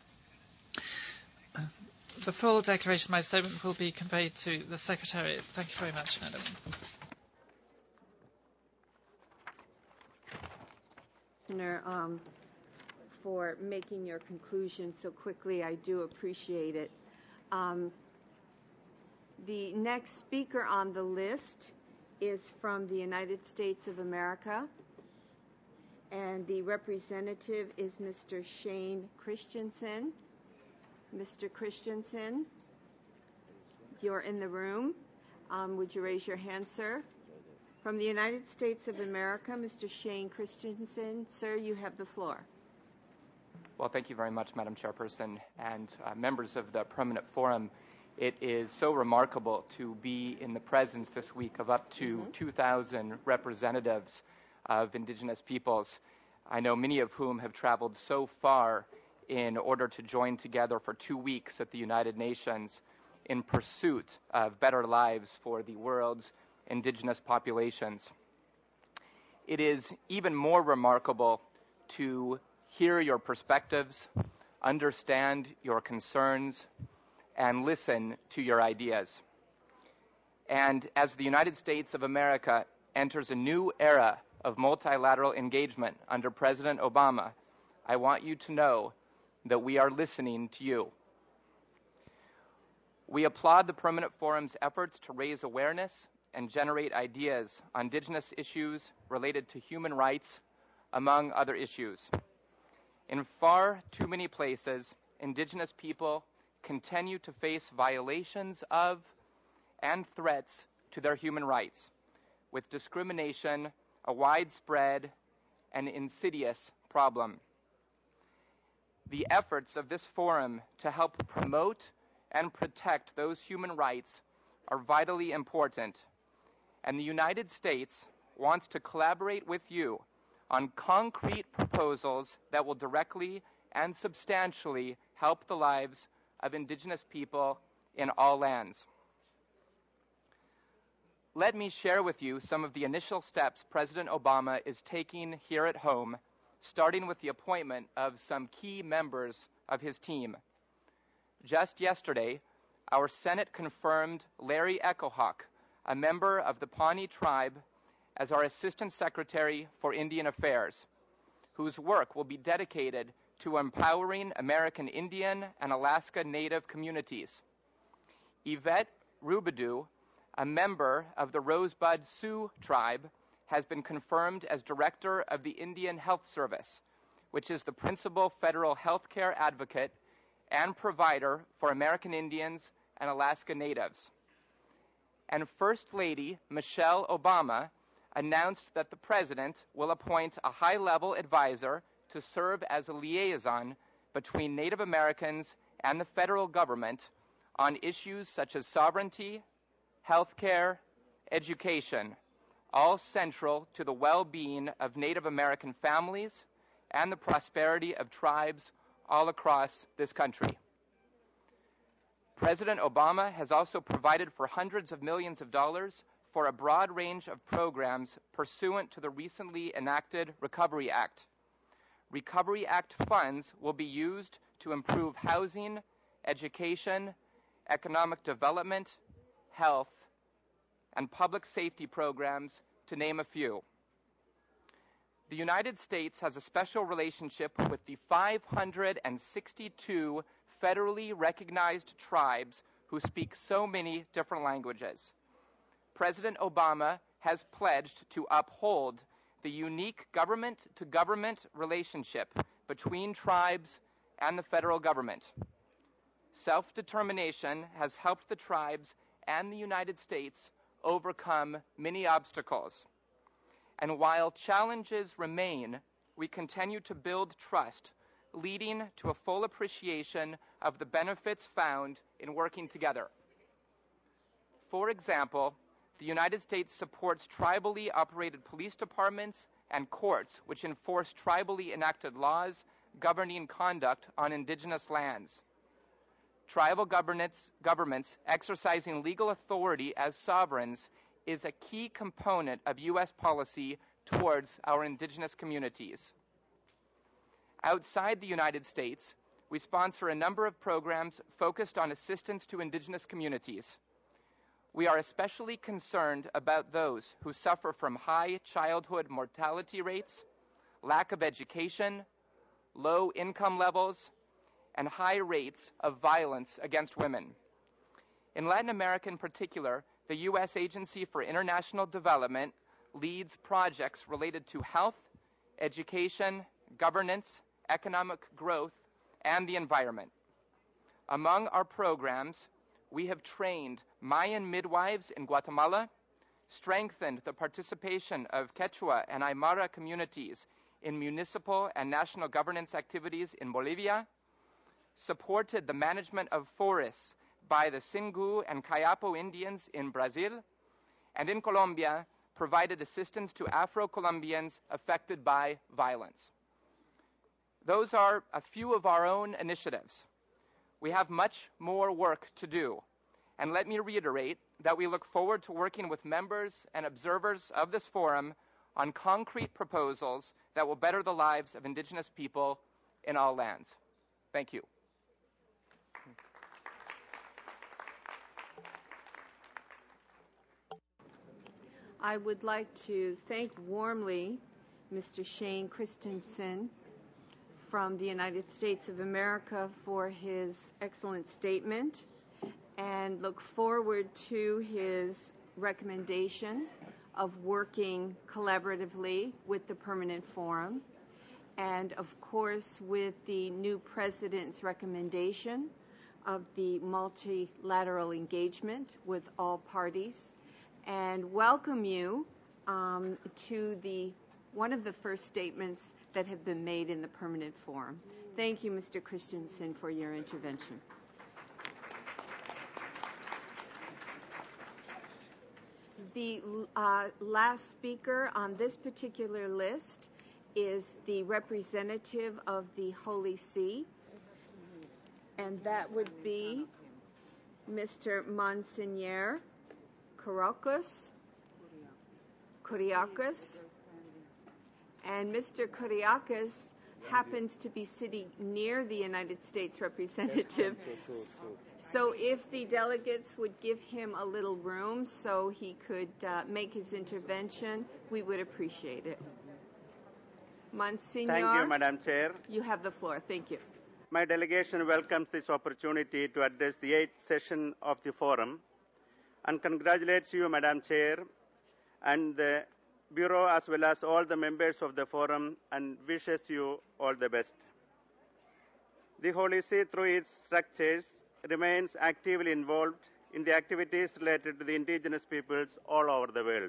The full declaration of my statement will be conveyed to the Secretariat. Thank you very much, Madam. For making your conclusion so quickly. I do appreciate it. The next speaker on the list is from the United States of America, and the representative is Mr. Shane Christensen. Mr. Christensen, you're in the room. Would you raise your hand, sir? From the United States of America, Mr. Shane Christensen. Sir, you have the floor. Well, thank you very much, Madam Chairperson, and members of the Permanent Forum. It is so remarkable to be in the presence this week of up to 2,000 representatives of indigenous peoples. I know many of whom have traveled so far in order to join together for 2 weeks at the United Nations in pursuit of better lives for the world's indigenous populations. It is even more remarkable to hear your perspectives, understand your concerns, and listen to your ideas. And as the United States of America enters a new era of multilateral engagement under President Obama, I want you to know that we are listening to you. We applaud the Permanent Forum's efforts to raise awareness and generate ideas on indigenous issues related to human rights, among other issues. In far too many places, Indigenous people continue to face violations of and threats to their human rights, with discrimination a widespread and insidious problem. The efforts of this forum to help promote and protect those human rights are vitally important, and the United States wants to collaborate with you on concrete proposals that will directly and substantially help the lives of Indigenous people in all lands. Let me share with you some of the initial steps President Obama is taking here at home, starting with the appointment of some key members of his team. Just yesterday, our Senate confirmed Larry Echohawk, a member of the Pawnee tribe, as our Assistant Secretary for Indian Affairs, whose work will be dedicated to empowering American Indian and Alaska Native communities. Yvette Rubidoux, a member of the Rosebud Sioux tribe, has been confirmed as Director of the Indian Health Service, which is the principal federal health care advocate and provider for American Indians and Alaska Natives. And First Lady Michelle Obama announced that the President will appoint a high-level advisor to serve as a liaison between Native Americans and the federal government on issues such as sovereignty, health care, education, all central to the well-being of Native American families and the prosperity of tribes all across this country. President Obama has also provided for hundreds of millions of dollars for a broad range of programs pursuant to the recently enacted Recovery Act. Recovery Act funds will be used to improve housing, education, economic development, health, and public safety programs, to name a few. The United States has a special relationship with the 562 federally recognized tribes who speak so many different languages. President Obama has pledged to uphold the unique government-to-government relationship between tribes and the federal government. Self-determination has helped the tribes and the United States overcome many obstacles. And while challenges remain, we continue to build trust, leading to a full appreciation of the benefits found in working together. For example, the United States supports tribally operated police departments and courts which enforce tribally enacted laws governing conduct on Indigenous lands. Tribal governments exercising legal authority as sovereigns is a key component of U.S. policy towards our Indigenous communities. Outside the United States, we sponsor a number of programs focused on assistance to Indigenous communities. We are especially concerned about those who suffer from high childhood mortality rates, lack of education, low income levels, and high rates of violence against women. In Latin America in particular, the U.S. Agency for International Development leads projects related to health, education, governance, economic growth, and the environment. Among our programs, we have trained Mayan midwives in Guatemala, strengthened the participation of Quechua and Aymara communities in municipal and national governance activities in Bolivia, supported the management of forests by the Singu and Kayapo Indians in Brazil, and in Colombia, provided assistance to Afro-Colombians affected by violence. Those are a few of our own initiatives. We have much more work to do, and let me reiterate that we look forward to working with members and observers of this forum on concrete proposals that will better the lives of Indigenous people in all lands. Thank you. I would like to thank warmly Mr. Shane Christensen from the United States of America for his excellent statement and look forward to his recommendation of working collaboratively with the Permanent Forum and of course with the new president's recommendation of the multilateral engagement with all parties, and welcome you to one of the first statements that have been made in the Permanent Forum. Thank you, Mr. Christensen, for your intervention. The last speaker on this particular list is the representative of the Holy See, and that would be Mr. Monsignor Kyriakos. And Mr. Kyriakos happens to be sitting near the United States representative. So if the delegates would give him a little room so he could make his intervention, we would appreciate it. Monsignor, thank you, Madam Chair. You have the floor. Thank you. My delegation welcomes this opportunity to address the 8th session of the forum and congratulates you, Madam Chair, and the Bureau as well as all the members of the forum, and wishes you all the best. The Holy See, through its structures, remains actively involved in the activities related to the indigenous peoples all over the world.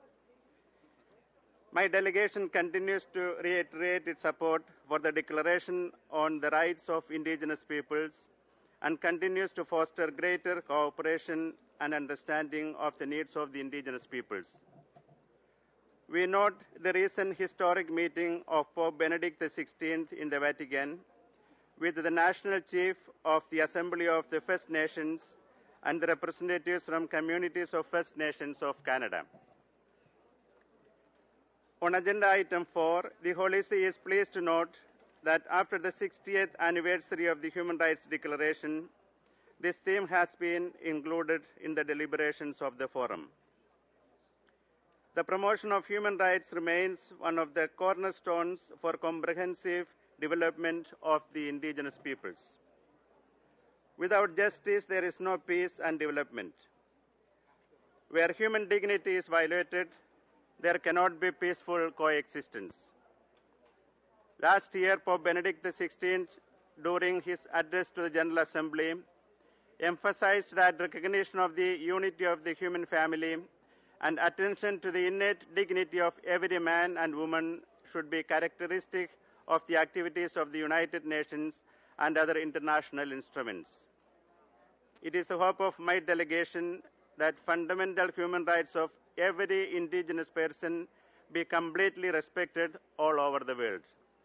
My delegation continues to reiterate its support for the Declaration on the Rights of Indigenous Peoples and continues to foster greater cooperation and understanding of the needs of the indigenous peoples. We note the recent historic meeting of Pope Benedict XVI in the Vatican with the National Chief of the Assembly of the First Nations and the representatives from communities of First Nations of Canada. On agenda item 4, the Holy See is pleased to note that after the 60th anniversary of the Human Rights Declaration, this theme has been included in the deliberations of the forum. The promotion of human rights remains one of the cornerstones for comprehensive development of the indigenous peoples. Without justice, there is no peace and development. Where human dignity is violated, there cannot be peaceful coexistence. Last year, Pope Benedict XVI, during his address to the General Assembly, emphasized that recognition of the unity of the human family and attention to the innate dignity of every man and woman should be characteristic of the activities of the United Nations and other international instruments. It is the hope of my delegation that fundamental human rights of every indigenous person be completely respected all over the world.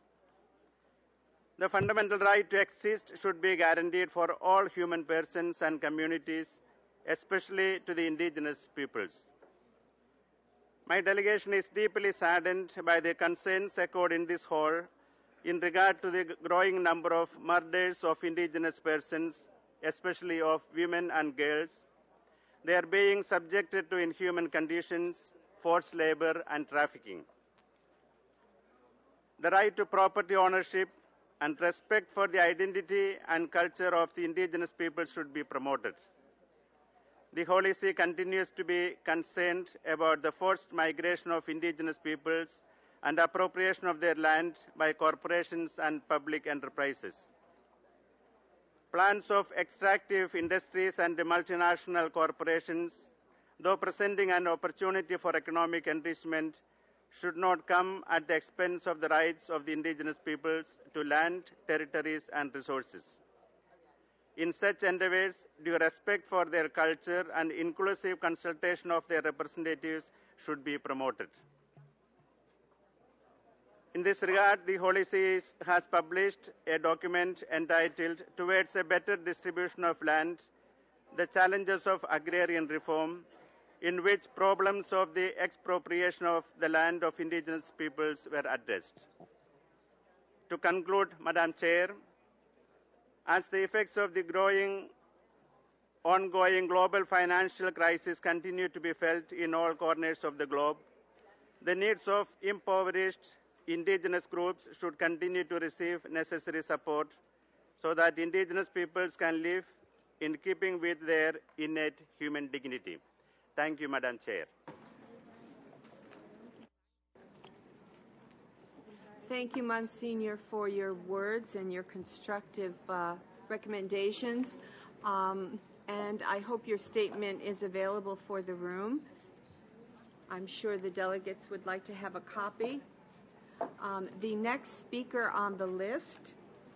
The fundamental right to exist should be guaranteed for all human persons and communities, especially to the indigenous peoples. My delegation is deeply saddened by the concerns echoed in this hall in regard to the growing number of murders of indigenous persons, especially of women and girls. They are being subjected to inhuman conditions, forced labor, and trafficking. The right to property ownership and respect for the identity and culture of the indigenous people should be promoted. The Holy See continues to be concerned about the forced migration of indigenous peoples and appropriation of their land by corporations and public enterprises. Plans of extractive industries and multinational corporations, though presenting an opportunity for economic enrichment, should not come at the expense of the rights of the indigenous peoples to land, territories, and resources. In such endeavors, due respect for their culture and inclusive consultation of their representatives should be promoted. In this regard, the Holy See has published a document entitled Towards a Better Distribution of Land, the Challenges of Agrarian Reform, in which problems of the expropriation of the land of indigenous peoples were addressed. To conclude, Madam Chair, as the effects of the ongoing global financial crisis continue to be felt in all corners of the globe, the needs of impoverished indigenous groups should continue to receive necessary support so that indigenous peoples can live in keeping with their innate human dignity. Thank you, Madam Chair. Thank you, Monsignor, for your words and your constructive recommendations. And I hope your statement is available for the room. I'm sure the delegates would like to have a copy. The next speaker on the list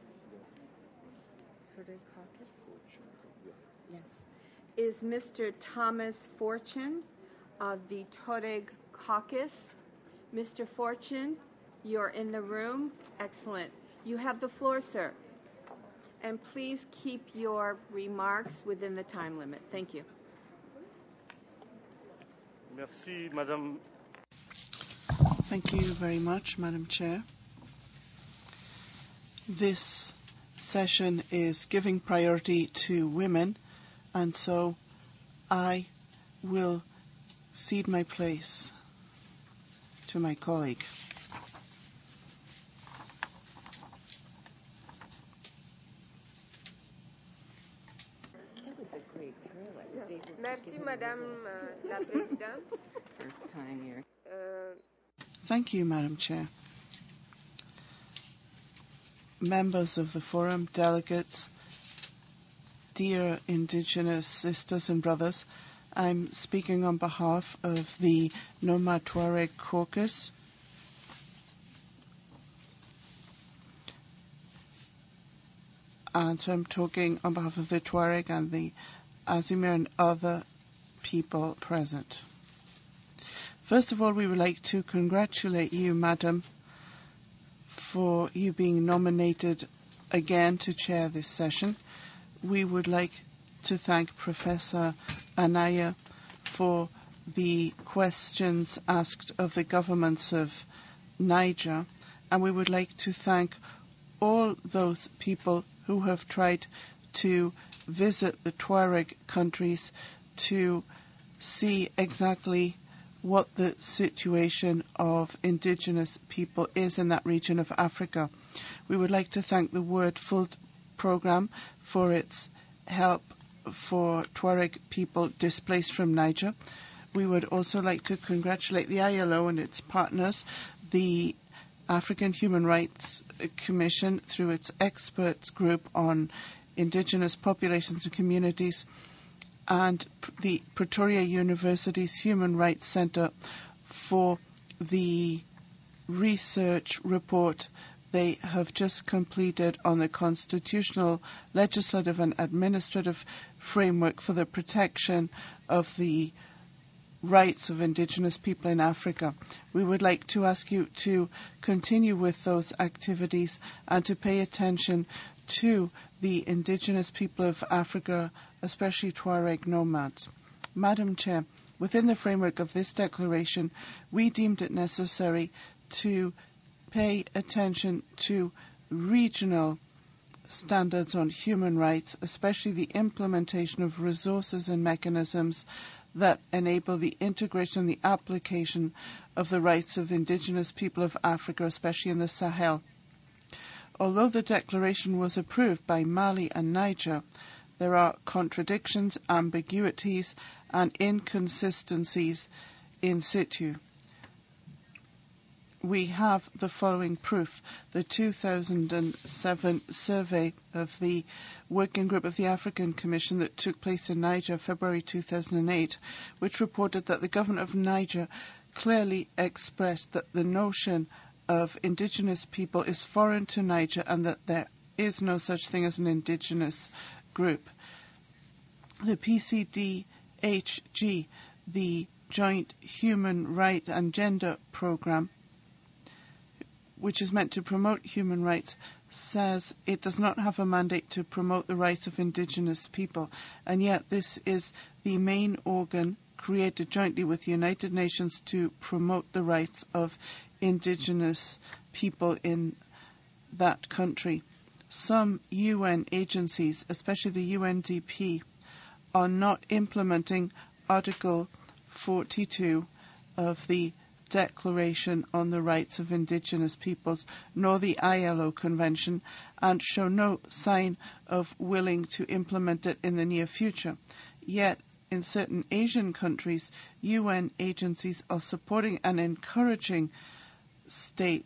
is Mr. Thomas Fortune of the Tuareg Caucus. Mr. Fortune, you're in the room. Excellent. You have the floor, sir. And please keep your remarks within the time limit. Thank you. Merci, Madame. Thank you very much, Madam Chair. This session is giving priority to women, and so I will cede my place to my colleague. Merci, Madame la Présidente. First time here. Thank you, Madam Chair. Members of the Forum, delegates, dear Indigenous sisters and brothers, I'm speaking on behalf of the Nomad Tuareg Caucus. And so I'm talking on behalf of the Tuareg and the Azimir and other people present. First of all, we would like to congratulate you, Madam, for you being nominated again to chair this session. We would like to thank Professor Anaya for the questions asked of the governments of Niger, and we would like to thank all those people who have tried to visit the Tuareg countries to see exactly what the situation of indigenous people is in that region of Africa. We would like to thank the World Food Programme for its help for Tuareg people displaced from Niger. We would also like to congratulate the ILO and its partners, the African Human Rights Commission through its experts group on indigenous populations and communities, and the Pretoria University's Human Rights Centre for the research report they have just completed on the constitutional, legislative and administrative framework for the protection of the rights of indigenous people in Africa. We would like to ask you to continue with those activities and to pay attention to the indigenous people of Africa, especially Tuareg nomads. Madam Chair, within the framework of this declaration, we deemed it necessary to pay attention to regional standards on human rights, especially the implementation of resources and mechanisms that enable the integration and the application of the rights of the indigenous people of Africa, especially in the Sahel. Although the declaration was approved by Mali and Niger, there are contradictions, ambiguities, and inconsistencies in situ. We have the following proof. The 2007 survey of the Working Group of the African Commission that took place in Niger, February 2008, which reported that the government of Niger clearly expressed that the notion of indigenous people is foreign to Niger and that there is no such thing as an indigenous group. The PCDHG, the Joint Human Rights and Gender Programme, which is meant to promote human rights, says it does not have a mandate to promote the rights of indigenous people, and yet this is the main organ created jointly with the United Nations to promote the rights of indigenous people in that country. Some UN agencies, especially the UNDP, are not implementing Article 42 of the Declaration on the Rights of Indigenous Peoples, nor the ILO Convention, and show no sign of willing to implement it in the near future. Yet, in certain Asian countries, UN agencies are supporting and encouraging states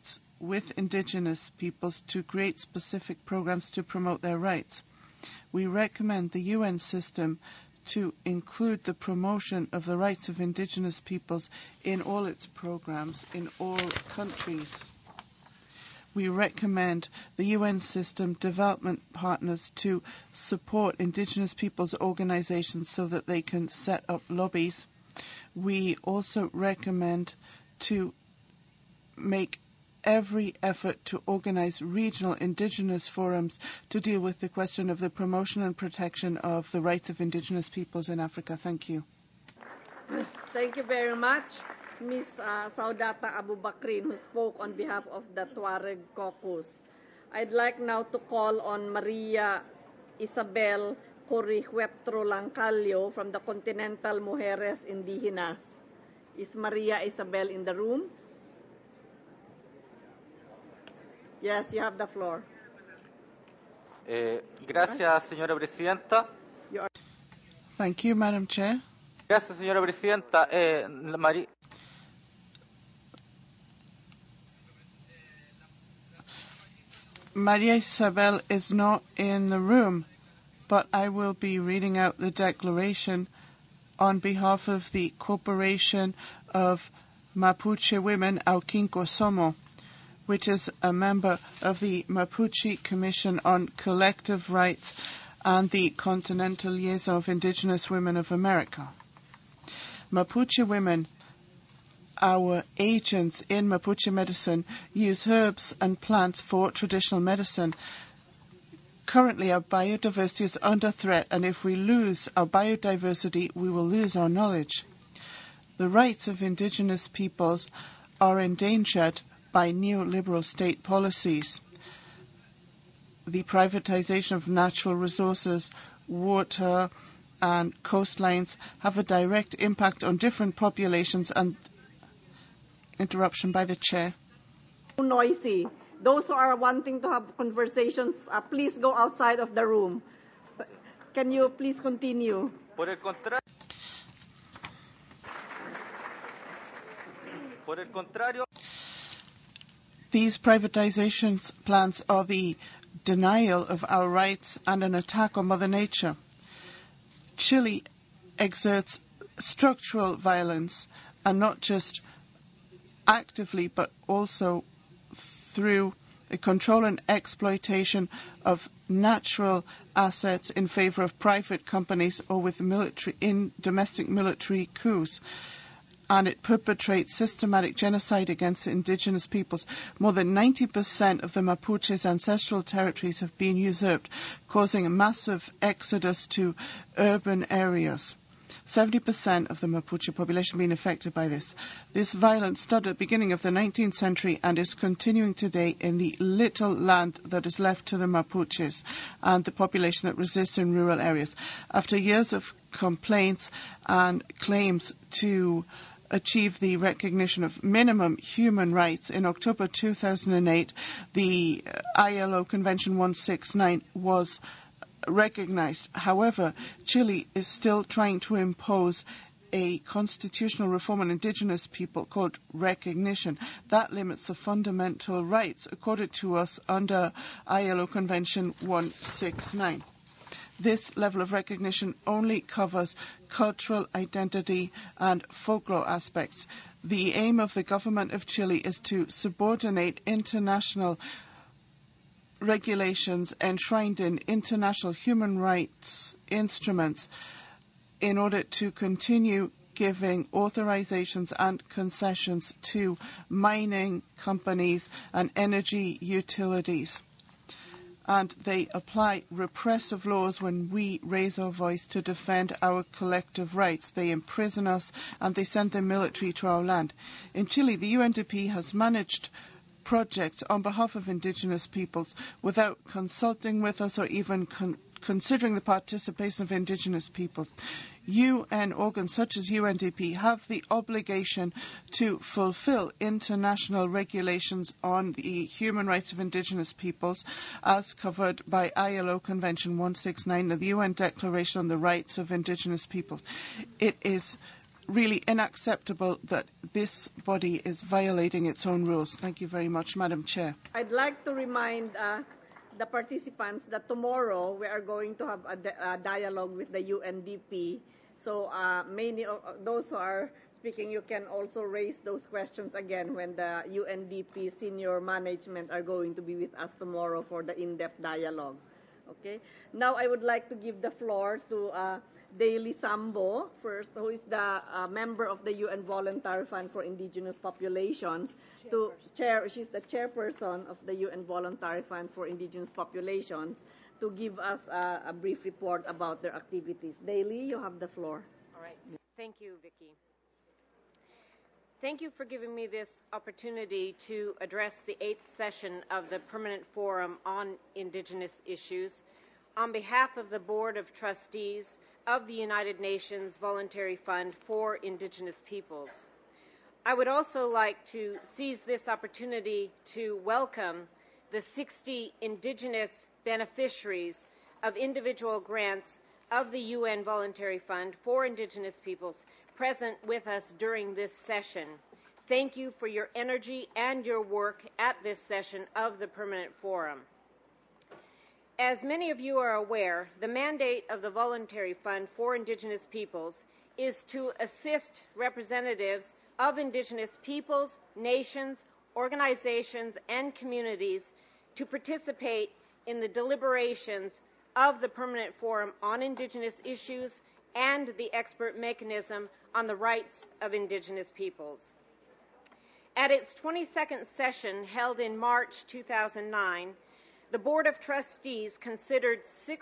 with Indigenous peoples to create specific programs to promote their rights. We recommend the UN system to include the promotion of the rights of Indigenous peoples in all its programs in all countries. We recommend the UN system development partners to support Indigenous peoples' organizations so that they can set up lobbies. We also recommend to make every effort to organize regional Indigenous forums to deal with the question of the promotion and protection of the rights of Indigenous peoples in Africa. Thank you. Thank you very much, Ms. Saudata Abu Bakrin, who spoke on behalf of the Tuareg Caucus. I'd like now to call on Maria Isabel Corihuetro Lancalio from the Continental Mujeres Indigenas. Is Maria Isabel in the room? Yes, you have the floor. Gracias, señora presidenta. Thank you, Madam Chair. Gracias, señora presidenta. Maria Isabel is not in the room, but I will be reading out the declaration on behalf of the Corporation of Mapuche Women, Aukinko Somo, which is a member of the Mapuche Commission on Collective Rights and the Continental Liaison of Indigenous Women of America. Mapuche women, our agents in Mapuche medicine, use herbs and plants for traditional medicine. Currently, our biodiversity is under threat, and if we lose our biodiversity, we will lose our knowledge. The rights of Indigenous peoples are endangered by neoliberal state policies. The privatization of natural resources, water, and coastlines have a direct impact on different populations. And interruption by the chair. Noisy. Those who are wanting to have conversations, please go outside of the room. Can you please continue? Por el contrario, these privatization plans are the denial of our rights and an attack on Mother Nature. Chile exerts structural violence, and not just actively, but also through the control and exploitation of natural assets in favor of private companies or with domestic military coups. And it perpetrates systematic genocide against indigenous peoples. More than 90% of the Mapuche's ancestral territories have been usurped, causing a massive exodus to urban areas. 70% of the Mapuche population being affected by this. This violence started at the beginning of the 19th century and is continuing today in the little land that is left to the Mapuches and the population that resists in rural areas. After years of complaints and claims to achieve the recognition of minimum human rights, in October 2008, the ILO Convention 169 was recognized. However, Chile is still trying to impose a constitutional reform on indigenous people called recognition. That limits the fundamental rights accorded to us under ILO Convention 169. This level of recognition only covers cultural identity and folklore aspects. The aim of the government of Chile is to subordinate international regulations enshrined in international human rights instruments in order to continue giving authorizations and concessions to mining companies and energy utilities. And they apply repressive laws when we raise our voice to defend our collective rights. They imprison us and they send the military to our land. In Chile, the UNDP has managed projects on behalf of indigenous peoples without consulting with us or even considering the participation of indigenous peoples. UN organs such as UNDP have the obligation to fulfill international regulations on the human rights of indigenous peoples as covered by ILO Convention 169 and the UN Declaration on the Rights of Indigenous Peoples. It is really unacceptable that this body is violating its own rules. Thank you very much, Madam Chair. I'd like to remind the participants that tomorrow we are going to have a dialogue with the UNDP. So many of those who are speaking, you can also raise those questions again when the UNDP senior management are going to be with us tomorrow for the in-depth dialogue. Okay. Now I would like to give the floor to Daily Sambo first, who is the member of the UN Voluntary Fund for Indigenous Populations. She's the chairperson of the UN Voluntary Fund for Indigenous Populations, to give us a brief report about their activities. Daily, you have the floor. All right. Thank you, Vicky. Thank you for giving me this opportunity to address the 8th session of the Permanent Forum on Indigenous Issues on behalf of the Board of Trustees of the United Nations Voluntary Fund for Indigenous Peoples. I would also like to seize this opportunity to welcome the 60 Indigenous beneficiaries of individual grants of the UN Voluntary Fund for Indigenous Peoples present with us during this session. Thank you for your energy and your work at this session of the Permanent Forum. As many of you are aware, the mandate of the Voluntary Fund for Indigenous Peoples is to assist representatives of Indigenous peoples, nations, organizations, and communities to participate in the deliberations of the Permanent Forum on Indigenous Issues and the expert mechanism on the rights of Indigenous peoples. At its 22nd session held in March 2009, the Board of Trustees considered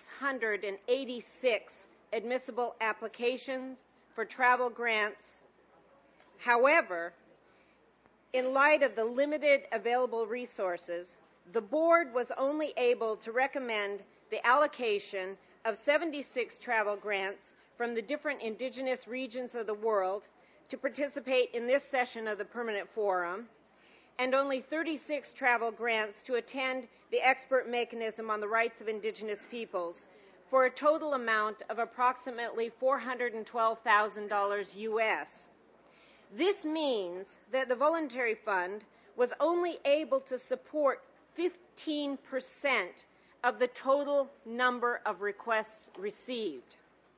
686 admissible applications for travel grants. However, in light of the limited available resources, the Board was only able to recommend the allocation of 76 travel grants from the different Indigenous regions of the world to participate in this session of the Permanent Forum, and only 36 travel grants to attend the expert mechanism on the rights of Indigenous peoples, for a total amount of approximately $412,000 US. This means that the Voluntary Fund was only able to support 15% of the total number of requests received.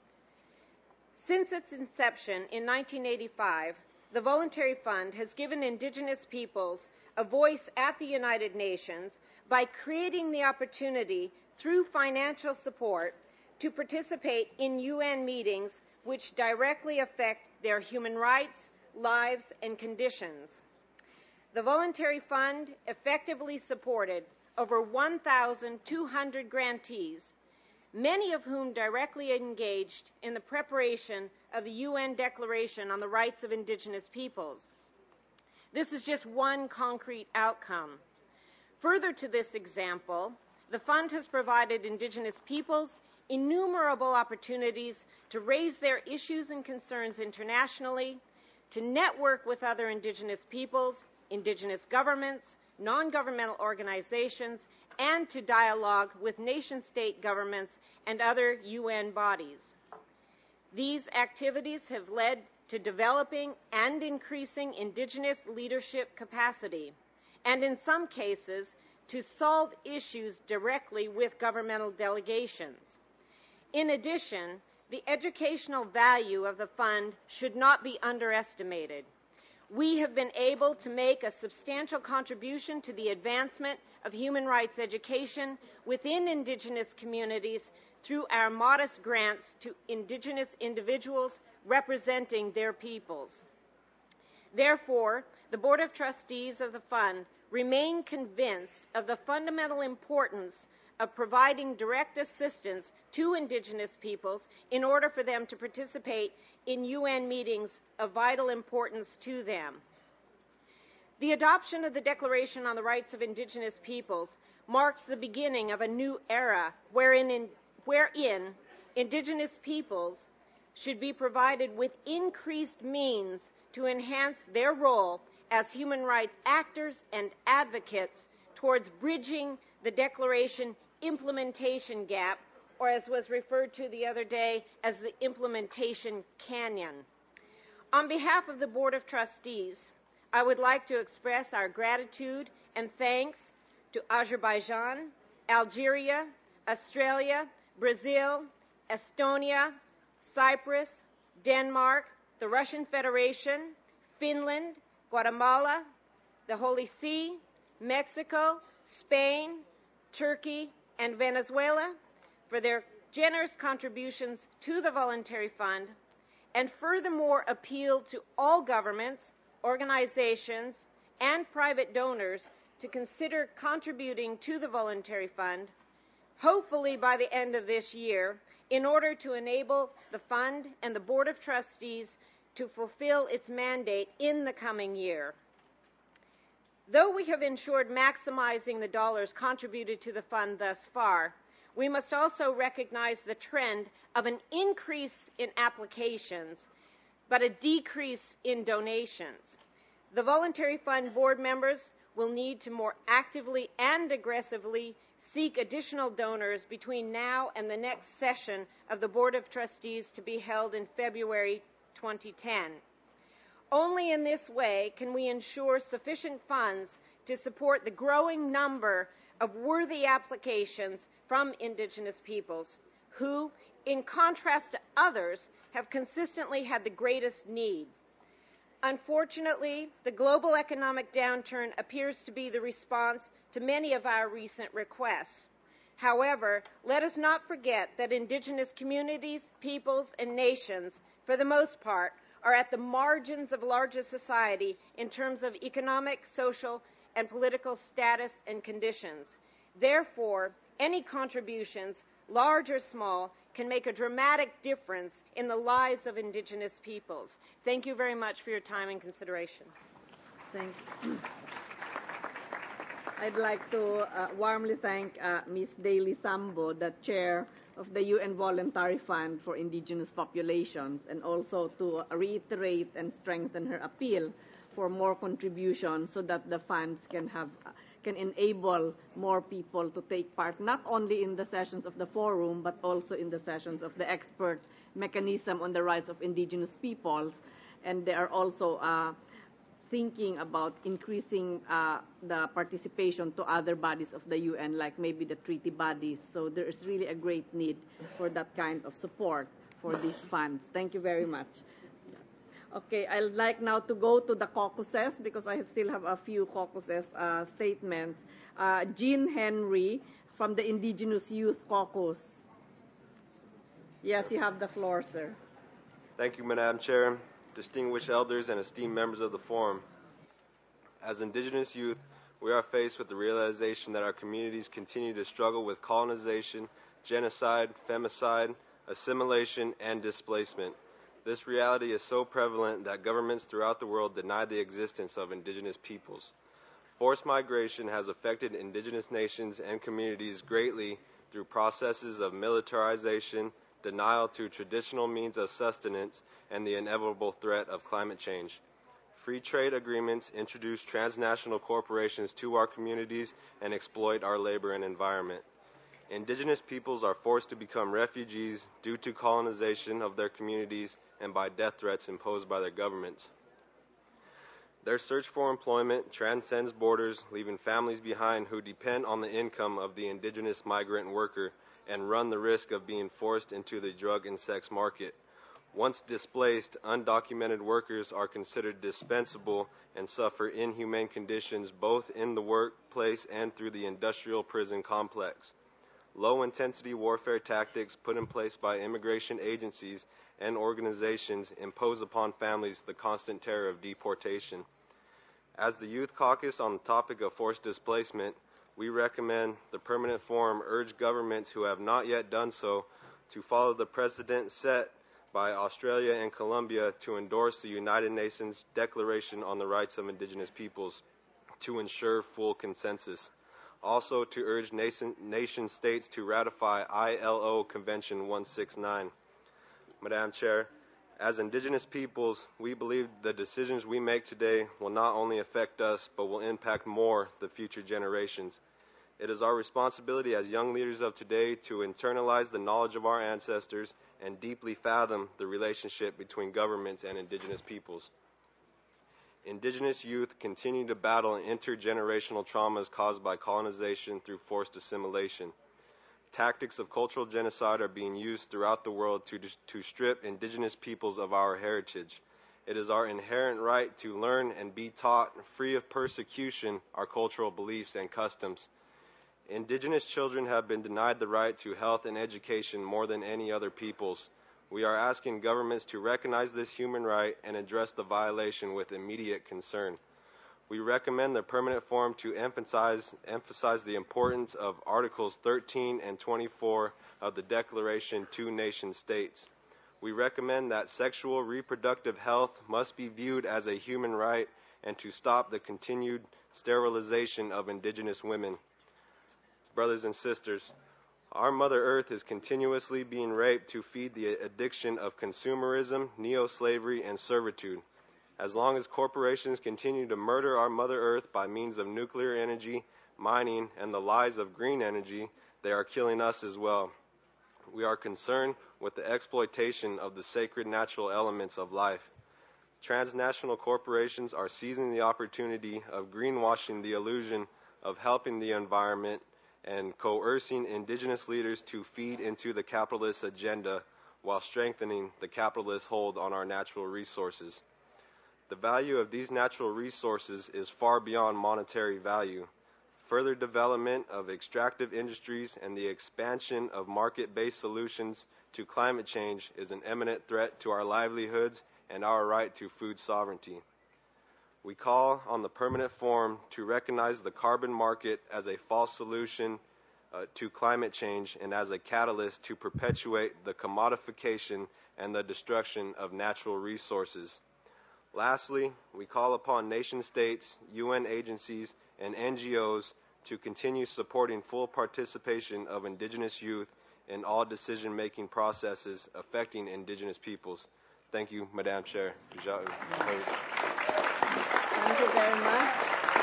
Since its inception in 1985, the Voluntary Fund has given Indigenous peoples a voice at the United Nations by creating the opportunity through financial support to participate in UN meetings which directly affect their human rights, lives, and conditions. The Voluntary Fund effectively supported over 1,200 grantees, many of whom directly engaged in the preparation of the UN Declaration on the Rights of Indigenous Peoples. This is just one concrete outcome. Further to this example, the Fund has provided Indigenous peoples innumerable opportunities to raise their issues and concerns internationally, to network with other Indigenous peoples, Indigenous governments, non-governmental organizations, and to dialogue with nation-state governments and other UN bodies. These activities have led to developing and increasing Indigenous leadership capacity, and in some cases, to solve issues directly with governmental delegations. In addition, the educational value of the fund should not be underestimated. We have been able to make a substantial contribution to the advancement of human rights education within Indigenous communities through our modest grants to Indigenous individuals representing their peoples. Therefore, the Board of Trustees of the Fund remain convinced of the fundamental importance of providing direct assistance to Indigenous peoples in order for them to participate in UN meetings of vital importance to them. The adoption of the Declaration on the Rights of Indigenous Peoples marks the beginning of a new era wherein Indigenous peoples should be provided with increased means to enhance their role as human rights actors and advocates towards bridging the Declaration implementation gap, or as was referred to the other day as the implementation canyon. On behalf of the Board of Trustees, I would like to express our gratitude and thanks to Azerbaijan, Algeria, Australia, Brazil, Estonia, Cyprus, Denmark, the Russian Federation, Finland, Guatemala, the Holy See, Mexico, Spain, Turkey, and Venezuela for their generous contributions to the Voluntary Fund, and furthermore appeal to all governments, organizations, and private donors to consider contributing to the Voluntary Fund, hopefully by the end of this year, in order to enable the Fund and the Board of Trustees to fulfill its mandate in the coming year. Though we have ensured maximizing the dollars contributed to the Fund thus far, we must also recognize the trend of an increase in applications, but a decrease in donations. The Voluntary Fund board members will need to more actively and aggressively seek additional donors between now and the next session of the Board of Trustees to be held in February 2010. Only in this way can we ensure sufficient funds to support the growing number of worthy applications from Indigenous peoples who, in contrast to others, have consistently had the greatest need. Unfortunately, the global economic downturn appears to be the response to many of our recent requests. However, let us not forget that Indigenous communities, peoples, and nations, for the most part, are at the margins of larger society in terms of economic, social, and political status and conditions. Therefore, any contributions, large or small, can make a dramatic difference in the lives of Indigenous peoples. Thank you very much for your time and consideration. Thank you. I'd like to warmly thank Ms. Daly Sambo, the chair of the UN Voluntary Fund for Indigenous Populations, and also to reiterate and strengthen her appeal for more contributions so that the funds can enable more people to take part, not only in the sessions of the forum, but also in the sessions of the expert mechanism on the rights of Indigenous peoples. And they are also thinking about increasing the participation to other bodies of the UN, like maybe the treaty bodies. So there is really a great need for that kind of support for these funds. Thank you very much. Okay, I'd like now to go to the caucuses because I still have a few caucuses statements. Jean Henry from the Indigenous Youth Caucus. Yes, you have the floor, sir. Thank you, Madam Chair, distinguished elders, and esteemed members of the forum. As Indigenous youth, we are faced with the realization that our communities continue to struggle with colonization, genocide, femicide, assimilation, and displacement. This reality is so prevalent that governments throughout the world deny the existence of Indigenous peoples. Forced migration has affected Indigenous nations and communities greatly through processes of militarization, denial to traditional means of sustenance, and the inevitable threat of climate change. Free trade agreements introduce transnational corporations to our communities and exploit our labor and environment. Indigenous peoples are forced to become refugees due to colonization of their communities and by death threats imposed by their governments. Their search for employment transcends borders, leaving families behind who depend on the income of the Indigenous migrant worker and run the risk of being forced into the drug and sex market. Once displaced, undocumented workers are considered dispensable and suffer inhumane conditions both in the workplace and through the industrial prison complex. Low-intensity warfare tactics put in place by immigration agencies and organizations impose upon families the constant terror of deportation. As the Youth Caucus on the topic of forced displacement, we recommend the Permanent Forum urge governments who have not yet done so to follow the precedent set by Australia and Colombia to endorse the United Nations Declaration on the Rights of Indigenous Peoples to ensure full consensus. Also to urge nation states to ratify ILO Convention 169. Madam Chair, as Indigenous peoples, we believe the decisions we make today will not only affect us, but will impact more the future generations. It is our responsibility as young leaders of today to internalize the knowledge of our ancestors and deeply fathom the relationship between governments and indigenous peoples. Indigenous youth continue to battle intergenerational traumas caused by colonization through forced assimilation. Tactics of cultural genocide are being used throughout the world to strip indigenous peoples of our heritage. It is our inherent right to learn and be taught, free of persecution, our cultural beliefs and customs. Indigenous children have been denied the right to health and education more than any other peoples. We are asking governments to recognize this human right and address the violation with immediate concern. We recommend the Permanent Forum to emphasize the importance of Articles 13 and 24 of the Declaration to Nation States. We recommend that sexual reproductive health must be viewed as a human right and to stop the continued sterilization of indigenous women. Brothers and sisters, our Mother Earth is continuously being raped to feed the addiction of consumerism, neo-slavery, and servitude. As long as corporations continue to murder our Mother Earth by means of nuclear energy, mining, and the lies of green energy, they are killing us as well. We are concerned with the exploitation of the sacred natural elements of life. Transnational corporations are seizing the opportunity of greenwashing the illusion of helping the environment and coercing indigenous leaders to feed into the capitalist agenda while strengthening the capitalist hold on our natural resources. The value of these natural resources is far beyond monetary value. Further development of extractive industries and the expansion of market-based solutions to climate change is an imminent threat to our livelihoods and our right to food sovereignty. We call on the Permanent Forum to recognize the carbon market as a false solution to climate change and as a catalyst to perpetuate the commodification and the destruction of natural resources. Lastly, we call upon nation-states, UN agencies, and NGOs to continue supporting full participation of indigenous youth in all decision-making processes affecting indigenous peoples. Thank you, Madam Chair. Thank you very much.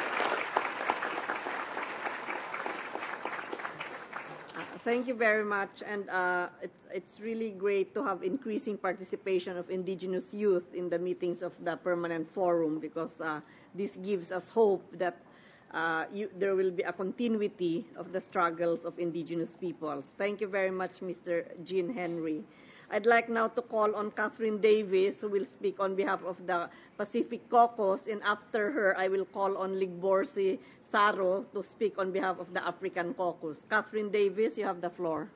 Thank you very much, and it's really great to have increasing participation of indigenous youth in the meetings of the Permanent Forum, because this gives us hope that there will be a continuity of the struggles of indigenous peoples. Thank you very much, Mr. Jean Henry. I'd like now to call on Catherine Davis, who will speak on behalf of the Pacific Caucus, and after her, I will call on Ligborsi Saro to speak on behalf of the African Caucus. Catherine Davis, you have the floor.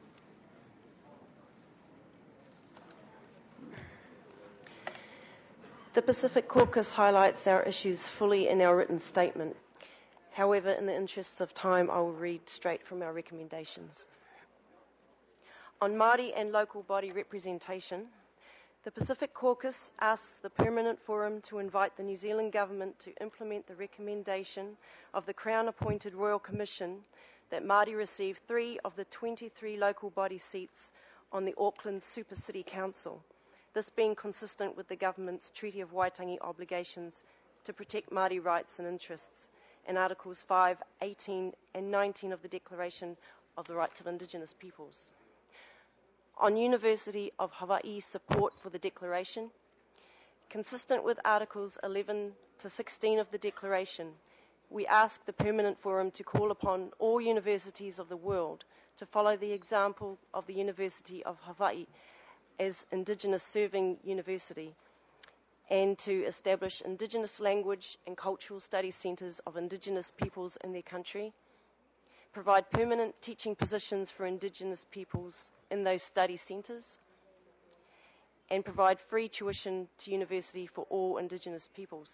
The Pacific Caucus highlights our issues fully in our written statement. However, in the interests of time, I will read straight from our recommendations. On Māori and local body representation, the Pacific Caucus asks the Permanent Forum to invite the New Zealand Government to implement the recommendation of the Crown-appointed Royal Commission that Māori receive 3 of the 23 local body seats on the Auckland Super City Council, this being consistent with the Government's Treaty of Waitangi obligations to protect Māori rights and interests in Articles 5, 18 and 19 of the Declaration of the Rights of Indigenous Peoples. On University of Hawaii's support for the Declaration, consistent with Articles 11 to 16 of the Declaration, we ask the Permanent Forum to call upon all universities of the world to follow the example of the University of Hawaii as Indigenous Serving University and to establish Indigenous language and cultural studies centres of Indigenous peoples in their country, provide permanent teaching positions for Indigenous peoples in those study centres, and provide free tuition to university for all Indigenous peoples.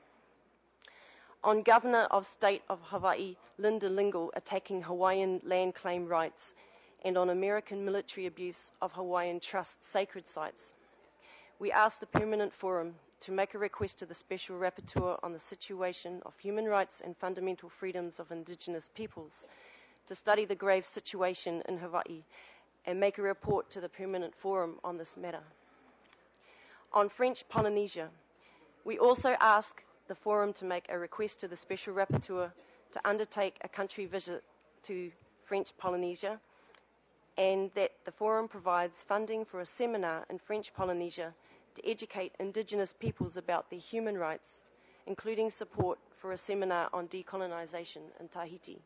On Governor of State of Hawaii, Linda Lingle, attacking Hawaiian land claim rights, and on American military abuse of Hawaiian Trust sacred sites, we ask the Permanent Forum to make a request to the Special Rapporteur on the situation of human rights and fundamental freedoms of Indigenous peoples to study the grave situation in Hawaii and make a report to the Permanent Forum on this matter. On French Polynesia, we also ask the Forum to make a request to the Special Rapporteur to undertake a country visit to French Polynesia, and that the Forum provides funding for a seminar in French Polynesia to educate Indigenous peoples about their human rights, including support for a seminar on decolonisation in Tahiti.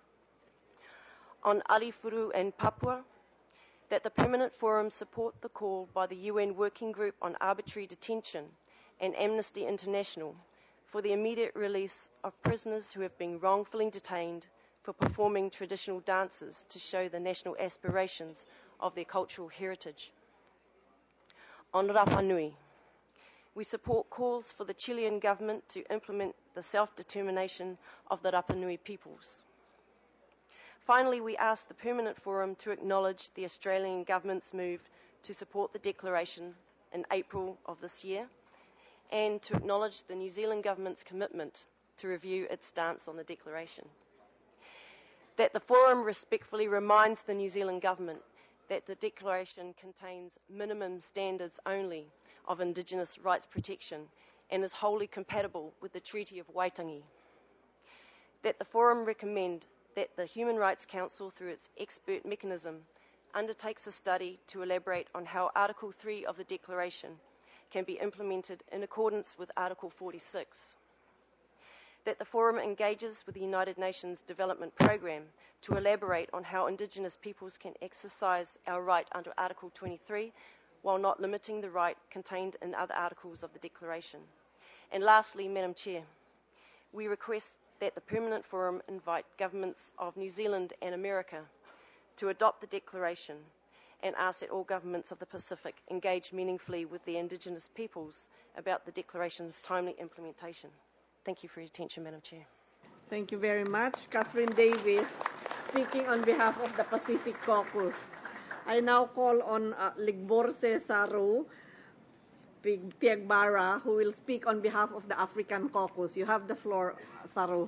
On Arifuru and Papua, that the Permanent Forum support the call by the UN Working Group on Arbitrary Detention and Amnesty International for the immediate release of prisoners who have been wrongfully detained for performing traditional dances to show the national aspirations of their cultural heritage. On Rapa Nui, we support calls for the Chilean government to implement the self-determination of the Rapa Nui peoples. Finally, we ask the Permanent Forum to acknowledge the Australian government's move to support the declaration in April of this year, and to acknowledge the New Zealand government's commitment to review its stance on the declaration. That the Forum respectfully reminds the New Zealand government that the declaration contains minimum standards only of Indigenous rights protection and is wholly compatible with the Treaty of Waitangi. That the Forum recommend that the Human Rights Council, through its expert mechanism, undertakes a study to elaborate on how Article 3 of the Declaration can be implemented in accordance with Article 46. That the Forum engages with the United Nations Development Programme to elaborate on how Indigenous peoples can exercise our right under Article 23 while not limiting the right contained in other articles of the Declaration. And lastly, Madam Chair, we request that the Permanent Forum invite governments of New Zealand and America to adopt the Declaration, and ask that all governments of the Pacific engage meaningfully with the Indigenous peoples about the Declaration's timely implementation. Thank you for your attention, Madam Chair. Thank you very much. Catherine Davis, speaking on behalf of the Pacific Caucus. I now call on Ligborse Saru Piegbara, who will speak on behalf of the African Caucus. You have the floor, Saru.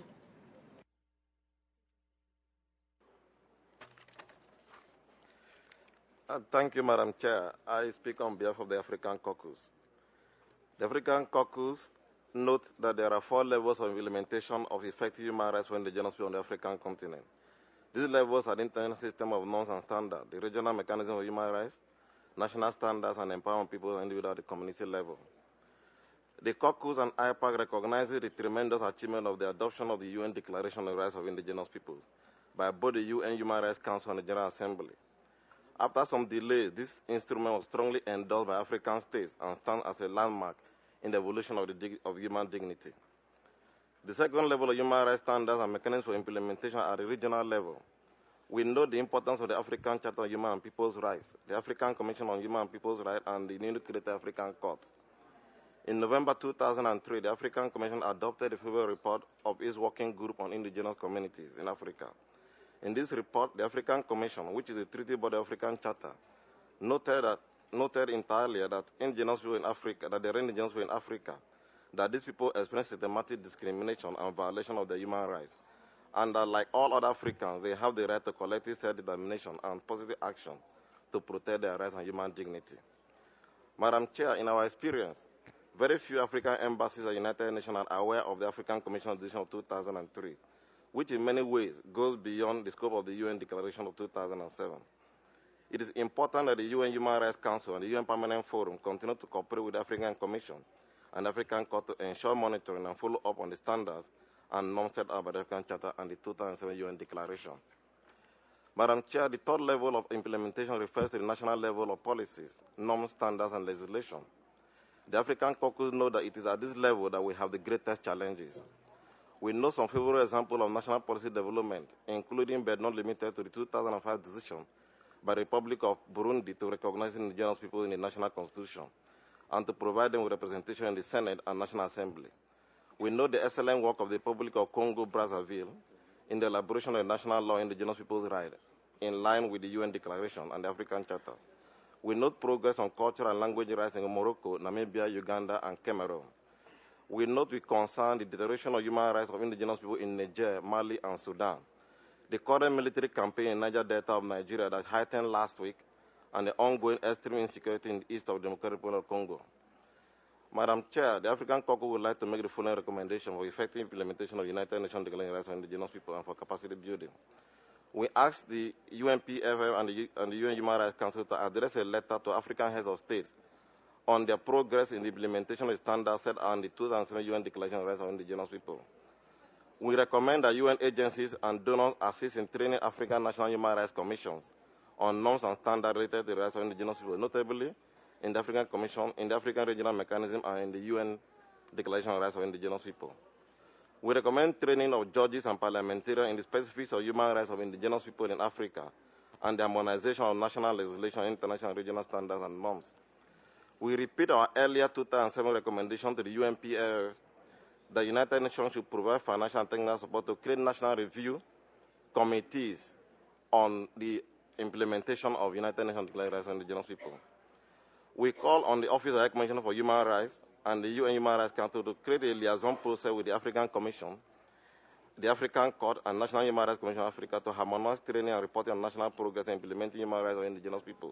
Thank you, Madam Chair. I speak on behalf of the African Caucus. The African Caucus notes that there are 4 levels of implementation of effective human rights for indigenous people on the African continent. These levels are the international system of norms and standards, the regional mechanism of human rights, national standards, and empowering people individually at the community level. The Caucus and IPAC recognizes the tremendous achievement of the adoption of the UN Declaration on the Rights of Indigenous Peoples by both the UN Human Rights Council and the General Assembly. After some delays, this instrument was strongly endorsed by African states and stands as a landmark in the evolution of human dignity. The second level of human rights standards and mechanisms for implementation at the regional level. We know the importance of the African Charter on Human and People's Rights, the African Commission on Human and People's Rights, and the newly created African Court. In November 2003, the African Commission adopted a February report of its working group on indigenous communities in Africa. In this report, the African Commission, which is a treaty by the African Charter, noted entirely that indigenous people in Africa, that there are indigenous people in Africa, that these people experience systematic discrimination and violation of their human rights, and that, like all other Africans, they have the right to collective self-determination and positive action to protect their rights and human dignity. Madam Chair, in our experience, very few African embassies at the United Nations are aware of the African Commission decision of 2003, which in many ways goes beyond the scope of the UN Declaration of 2007. It is important that the UN Human Rights Council and the UN Permanent Forum continue to cooperate with the African Commission and the African Court to ensure monitoring and follow up on the standards and norms set out by the African Charter and the 2007 UN Declaration. Madam Chair, the third level of implementation refers to the national level of policies, norms, standards, and legislation. The African Caucus know that it is at this level that we have the greatest challenges. We know some favorable examples of national policy development, including but not limited to the 2005 decision by the Republic of Burundi to recognize indigenous people in the national constitution and to provide them with representation in the Senate and National Assembly. We know the excellent work of the Republic of Congo-Brazzaville in the elaboration of the national law on indigenous people's rights, in line with the UN Declaration and the African Charter. We note progress on cultural and language rights in Morocco, Namibia, Uganda, and Cameroon. We note with concern the deterioration of human rights of indigenous people in Niger, Mali, and Sudan. The current military campaign in Niger Delta of Nigeria that heightened last week, and the ongoing extreme insecurity in the east of the Democratic Republic of Congo. Madam Chair, the African Caucus would like to make the following recommendation for effective implementation of the United Nations Declaration of Rights of Indigenous People and for capacity building. we asked the UNPFM and the UN Human Rights Council to address a letter to African heads of states on their progress in the implementation of standards set on the 2007 UN Declaration of Rights of Indigenous People. We recommend that UN agencies and donors assist in training African national human rights commissions on norms and standards related to the rights of indigenous people, notably in the African Commission, in the African Regional Mechanism, and in the UN Declaration of Rights of Indigenous People. We recommend training of judges and parliamentarians in the specifics of human rights of indigenous people in Africa and the harmonization of national legislation, international and regional standards and norms. We repeat our earlier 2007 recommendation to the UNPL that the United Nations should provide financial and technical support to create national review committees on the implementation of United Nations Declaration of Rights of Indigenous People. We call on the Office of High Commissioner for Human Rights and the UN Human Rights Council to create a liaison process with the African Commission, the African Court, and National Human Rights Commission of Africa to harmonize training and reporting on national progress in implementing human rights of indigenous people.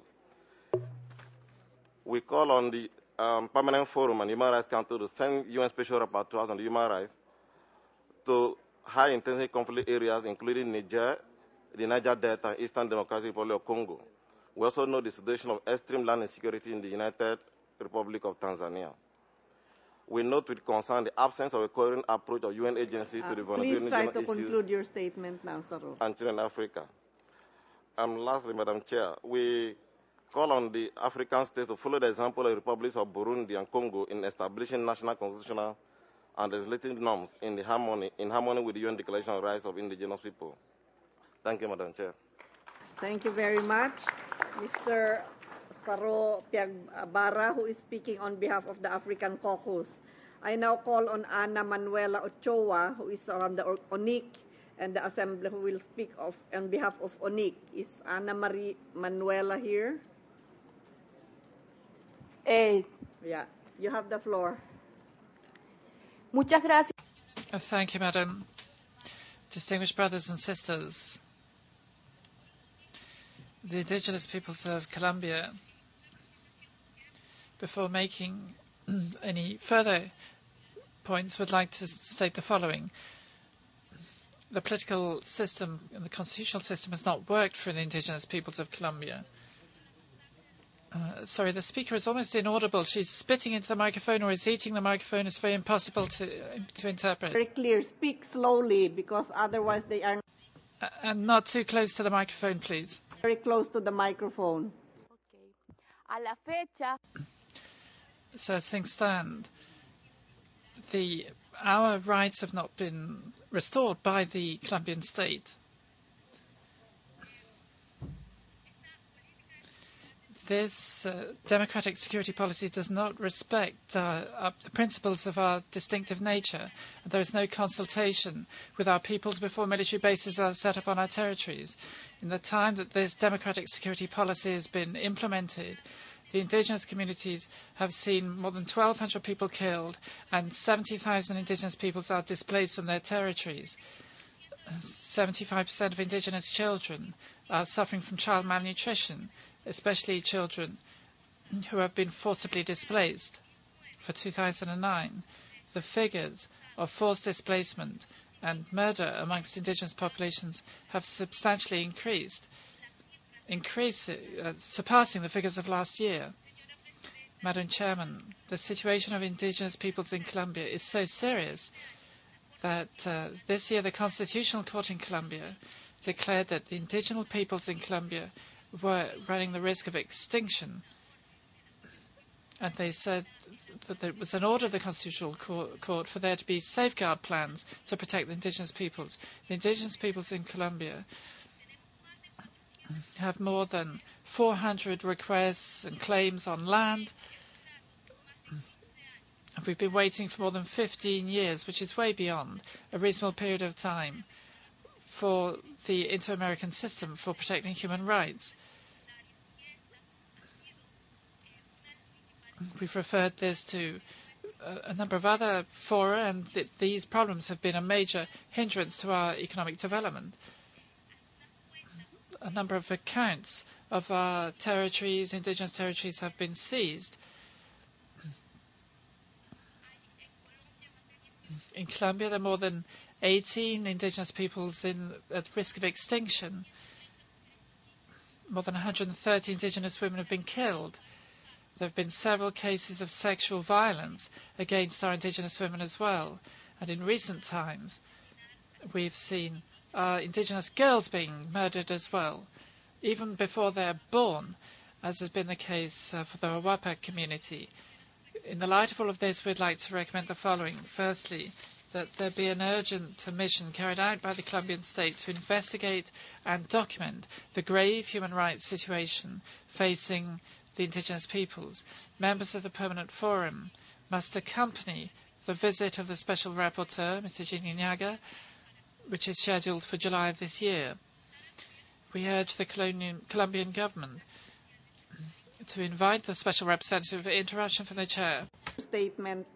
We call on the Permanent Forum and Human Rights Council to send UN Special Rapporteurs on human rights to high-intensity conflict areas, including Niger, the Niger Delta, and Eastern Democratic Republic of Congo. We also know the situation of extreme land insecurity in the United Republic of Tanzania. We note with concern the absence of a coherent approach of UN agencies to the vulnerability Please try to conclude your statement now, Saro. And children in Africa. Lastly, Madam Chair, we call on the African states to follow the example of the republics of Burundi and Congo in establishing national constitutional and legislative norms in harmony with the UN Declaration of Rights of Indigenous People. Thank you, Madam Chair. Thank you very much. Mr. Saro Piagbara, who is speaking on behalf of the African Caucus. I now call on Ana Manuela Ochoa, who is from the ONIC, and the Assembly, who will speak on behalf of ONIC. Is Ana Manuela here? Yeah, you have the floor. Muchas gracias. Thank you, Madam. Distinguished brothers and sisters, the indigenous peoples of Colombia, before making any further points, would like to state the following. The political system and the constitutional system has not worked for the indigenous peoples of Colombia. Sorry, the speaker is almost inaudible. She's spitting into the microphone or is eating the microphone. It's very impossible to interpret. Very clear. Speak slowly, because otherwise they are... And not too close to the microphone, please. Very close to the microphone. A la fecha. So as things stand, our rights have not been restored by the Colombian state. This democratic security policy does not respect the principles of our distinctive nature. There is no consultation with our peoples before military bases are set up on our territories. In the time that this democratic security policy has been implemented, the indigenous communities have seen more than 1,200 people killed and 70,000 indigenous peoples are displaced from their territories. 75% of indigenous children are suffering from child malnutrition, especially children who have been forcibly displaced. For 2009, the figures of forced displacement and murder amongst indigenous populations have substantially increased, surpassing the figures of last year. Madam Chairman, the situation of indigenous peoples in Colombia is so serious that this year the Constitutional Court in Colombia declared that the indigenous peoples in Colombia were running the risk of extinction. And they said that it was an order of the Constitutional Court for there to be safeguard plans to protect the indigenous peoples. The indigenous peoples in Colombia have more than 400 requests and claims on land. We've been waiting for more than 15 years, which is way beyond a reasonable period of time for the Inter-American system for protecting human rights. We've referred this to a number of other fora, and these problems have been a major hindrance to our economic development. A number of accounts of our territories, indigenous territories, have been seized. In Colombia, there are more than 18 indigenous peoples at risk of extinction. More than 130 indigenous women have been killed. There have been several cases of sexual violence against our indigenous women as well. And in recent times, we've seen indigenous girls being murdered as well, even before they're born, as has been the case for the Wapak community. In the light of all of this, we'd like to recommend the following. Firstly, that there be an urgent mission carried out by the Colombian state to investigate and document the grave human rights situation facing the indigenous peoples. Members of the Permanent Forum must accompany the visit of the Special Rapporteur, Mr. Jininaga, which is scheduled for July of this year. We urge the Colombian government to invite the Special Representative, interruption from the Chair, statement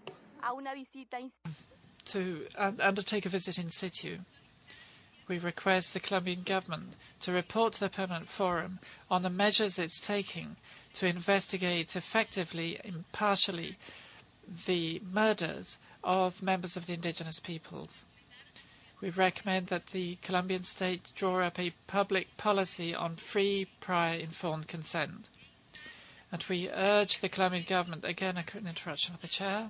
to undertake a visit in situ. We request the Colombian government to report to the Permanent Forum on the measures it's taking to investigate effectively, impartially, the murders of members of the indigenous peoples. We recommend that the Colombian state draw up a public policy on free, prior, informed consent. And we urge the Colombian government, again an interruption with the Chair,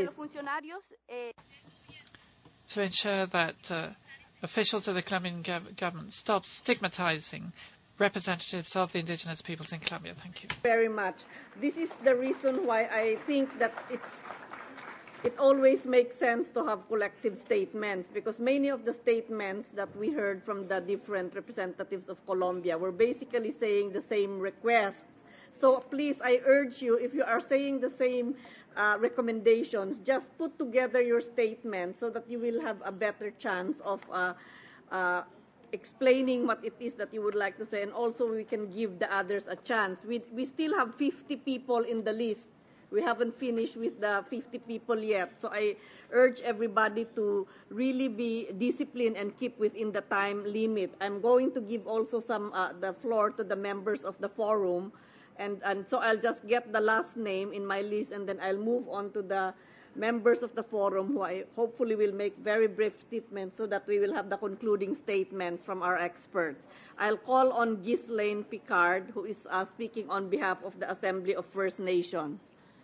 to ensure that officials of the Colombian government stop stigmatizing representatives of the indigenous peoples in Colombia. Thank you. Very much. This is the reason why I think that it always makes sense to have collective statements, because many of the statements that we heard from the different representatives of Colombia were basically saying the same requests. So please, I urge you, if you are saying the same recommendations, just put together your statement so that you will have a better chance of explaining what it is that you would like to say, and also we can give the others a chance. We still have 50 people in the list. We haven't finished with the 50 people yet. So I urge everybody to really be disciplined and keep within the time limit. I'm going to give also the floor to the members of the forum. And so I'll just get the last name in my list, and then I'll move on to the members of the forum, who I hopefully will make very brief statements so that we will have the concluding statements from our experts. I'll call on Ghislaine Picard, who is speaking on behalf of the Assembly of First Nations.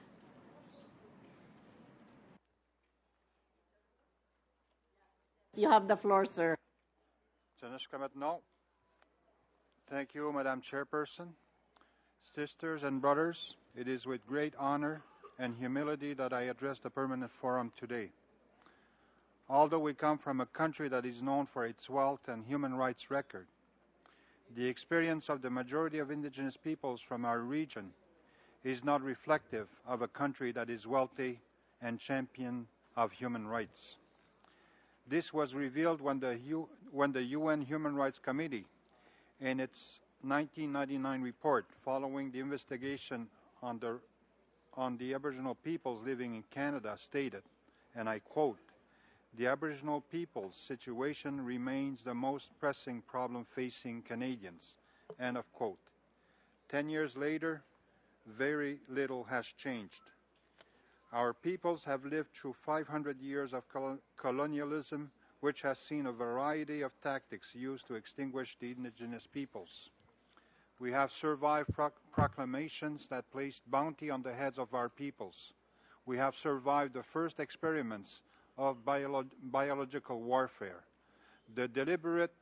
You have the floor, sir. Thank you, Madam Chairperson. Sisters and brothers, it is with great honor and humility that I address the Permanent Forum today. Although we come from a country that is known for its wealth and human rights record, the experience of the majority of indigenous peoples from our region is not reflective of a country that is wealthy and champion of human rights. This was revealed when the UN Human Rights Committee, in its 1999 report following the investigation on the Aboriginal peoples living in Canada, stated, and I quote, "The Aboriginal people's situation remains the most pressing problem facing Canadians," end of quote. 10 years later, very little has changed. Our peoples have lived through 500 years of colonialism, which has seen a variety of tactics used to extinguish the indigenous peoples. We have survived proclamations that placed bounty on the heads of our peoples. We have survived the first experiments of biological warfare, the deliberate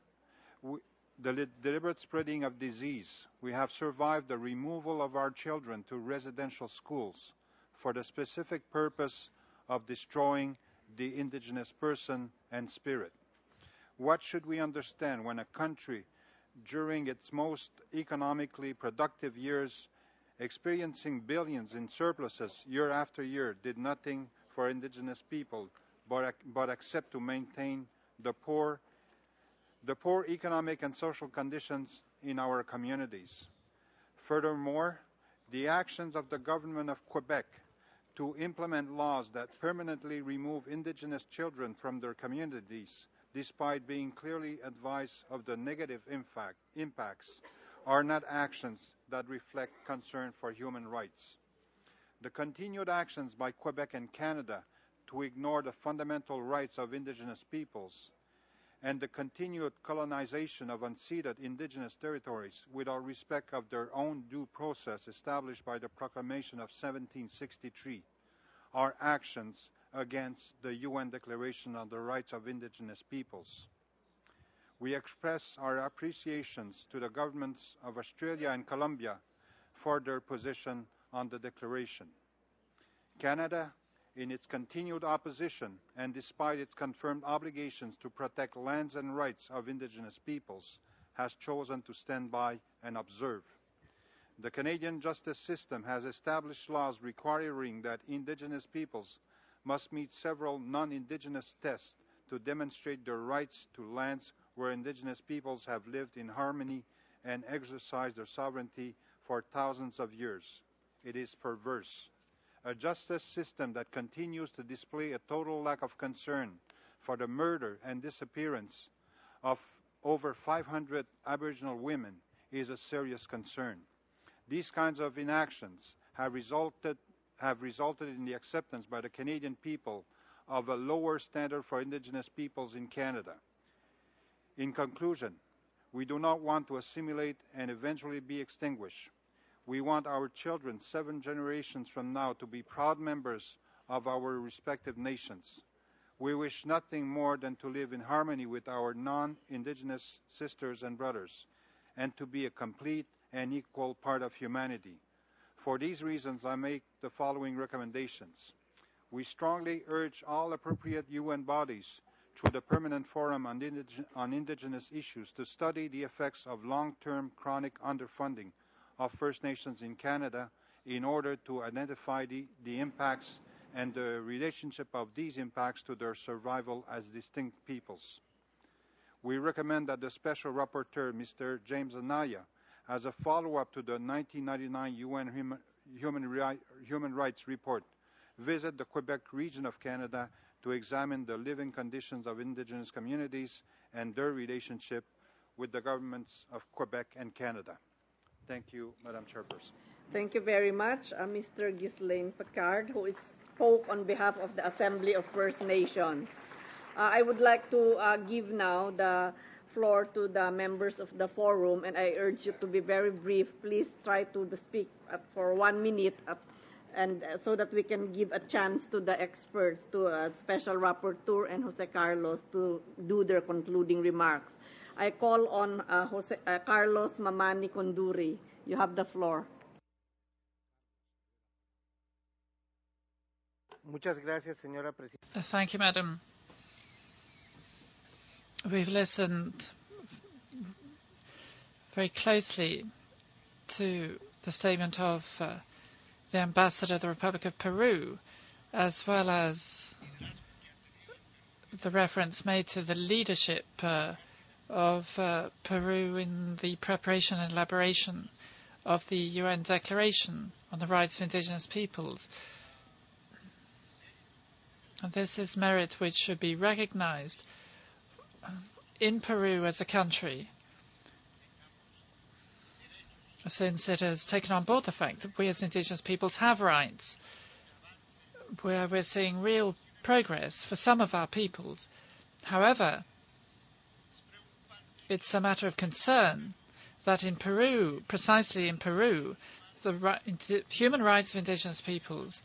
spreading of disease. We have survived the removal of our children to residential schools for the specific purpose of destroying the indigenous person and spirit. What should we understand when a country, during its most economically productive years, experiencing billions in surpluses year after year, did nothing for indigenous people but except to maintain the poor economic and social conditions in our communities? Furthermore, the actions of the government of Quebec to implement laws that permanently remove indigenous children from their communities, despite being clearly advised of the negative impacts, are not actions that reflect concern for human rights. The continued actions by Quebec and Canada to ignore the fundamental rights of indigenous peoples and the continued colonization of unceded indigenous territories without respect of their own due process established by the Proclamation of 1763 are actions against the UN Declaration on the Rights of Indigenous Peoples. We express our appreciations to the governments of Australia and Colombia for their position on the declaration. Canada, in its continued opposition and despite its confirmed obligations to protect lands and rights of Indigenous peoples, has chosen to stand by and observe. The Canadian justice system has established laws requiring that Indigenous peoples must meet several non-Indigenous tests to demonstrate their rights to lands where Indigenous peoples have lived in harmony and exercised their sovereignty for thousands of years. It is perverse. A justice system that continues to display a total lack of concern for the murder and disappearance of over 500 Aboriginal women is a serious concern. These kinds of inactions have resulted in the acceptance by the Canadian people of a lower standard for Indigenous peoples in Canada. In conclusion, we do not want to assimilate and eventually be extinguished. We want our children 7 generations from now to be proud members of our respective nations. We wish nothing more than to live in harmony with our non-Indigenous sisters and brothers and to be a complete and equal part of humanity. For these reasons, I make the following recommendations. We strongly urge all appropriate UN bodies through the Permanent Forum on Indigenous Issues to study the effects of long-term chronic underfunding of First Nations in Canada in order to identify the impacts and the relationship of these impacts to their survival as distinct peoples. We recommend that the Special Rapporteur, Mr. James Anaya, as a follow-up to the 1999 UN Human Rights Report, visit the Quebec region of Canada to examine the living conditions of Indigenous communities and their relationship with the governments of Quebec and Canada. Thank you, Madam Chairperson. Thank you very much, Mr. Ghislaine Picard, who spoke on behalf of the Assembly of First Nations. I would like to give now the floor to the members of the forum, and I urge you to be very brief. Please try to speak for 1 minute, and so that we can give a chance to the experts, to Special Rapporteur and Jose Carlos, to do their concluding remarks. I call on Carlos Mamani Conduri. You have the floor. Muchas gracias, señora presidenta. Thank you, Madam. We've listened very closely to the statement of the Ambassador of the Republic of Peru, as well as the reference made to the leadership of Peru in the preparation and elaboration of the UN Declaration on the Rights of Indigenous Peoples. And this is merit which should be recognized in Peru as a country, since it has taken on board the fact that we as indigenous peoples have rights, where we're seeing real progress for some of our peoples. However, it's a matter of concern that in Peru, precisely in Peru, the human rights of indigenous peoples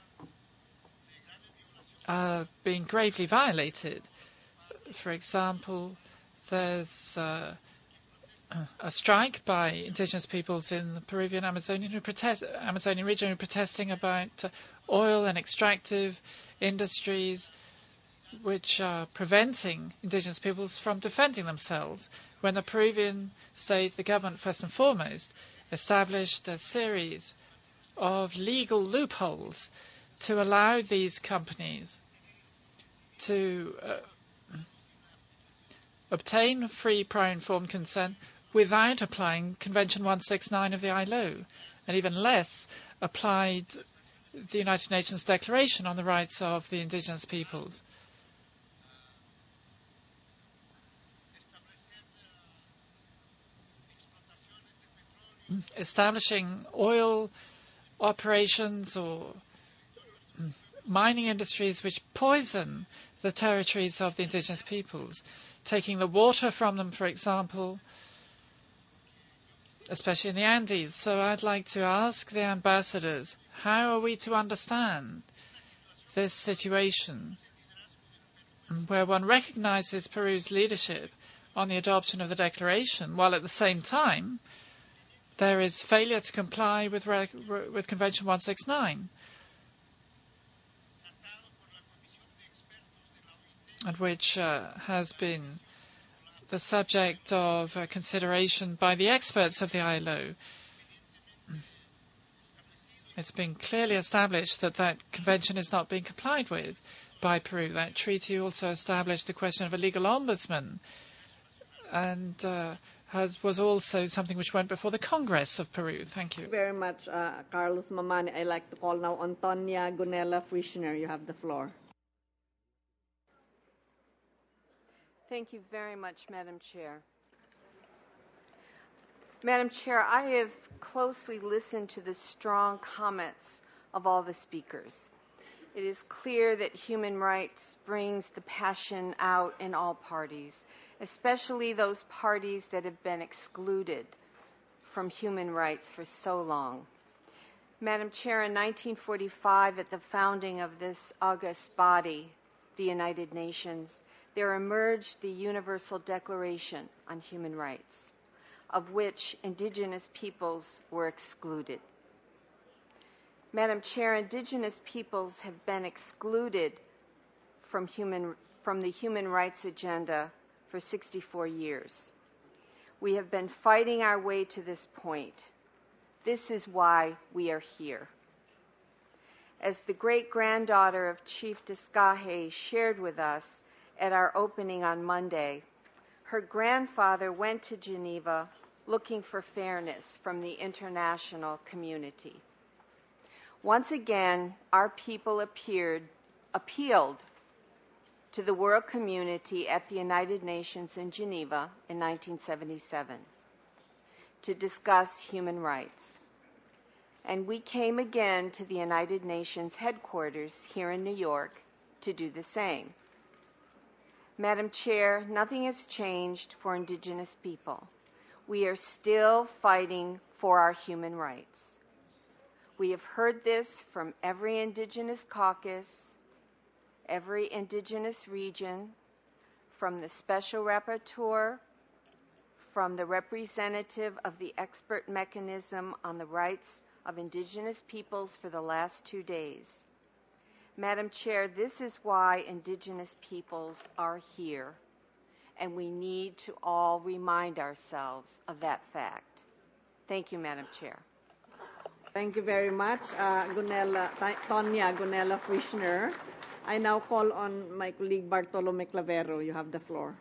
are being gravely violated. For example, there's a strike by indigenous peoples in the Peruvian Amazonian region who are protesting about oil and extractive industries which are preventing indigenous peoples from defending themselves, when the Peruvian state, the government first and foremost, established a series of legal loopholes to allow these companies to obtain free prior informed consent without applying Convention 169 of the ILO, and even less applied the United Nations Declaration on the Rights of the Indigenous Peoples. Establishing oil operations or mining industries which poison the territories of the indigenous peoples, taking the water from them, for example, especially in the Andes. So I'd like to ask the ambassadors, how are we to understand this situation where one recognizes Peru's leadership on the adoption of the declaration, while at the same time there is failure to comply with Convention 169, and which has been the subject of consideration by the experts of the ILO. It's been clearly established that that convention is not being complied with by Peru. That treaty also established the question of a legal ombudsman, and was also something which went before the Congress of Peru. Thank you. Very much, Carlos Mamani. I'd like to call now on Tonya Gunella Frischner. You have the floor. Thank you very much, Madam Chair. Madam Chair, I have closely listened to the strong comments of all the speakers. It is clear that human rights brings the passion out in all parties, especially those parties that have been excluded from human rights for so long. Madam Chair, in 1945, at the founding of this august body, the United Nations, there emerged the Universal Declaration on Human Rights, of which indigenous peoples were excluded. Madam Chair, indigenous peoples have been excluded from the human rights agenda for 64 years. We have been fighting our way to this point. This is why we are here. As the great-granddaughter of Chief Descahe shared with us at our opening on Monday, her grandfather went to Geneva looking for fairness from the international community. Once again, our people appealed to the world community at the United Nations in Geneva in 1977 to discuss human rights. And we came again to the United Nations headquarters here in New York to do the same. Madam Chair, nothing has changed for indigenous people. We are still fighting for our human rights. We have heard this from every indigenous caucus, every indigenous region, from the special rapporteur, from the representative of the expert mechanism on the rights of indigenous peoples for the last 2 days. Madam Chair, this is why indigenous peoples are here, and we need to all remind ourselves of that fact. Thank you, Madam Chair. Thank you very much, Tonya Gunella Frischner. I now call on my colleague Bartolome Clavero. You have the floor.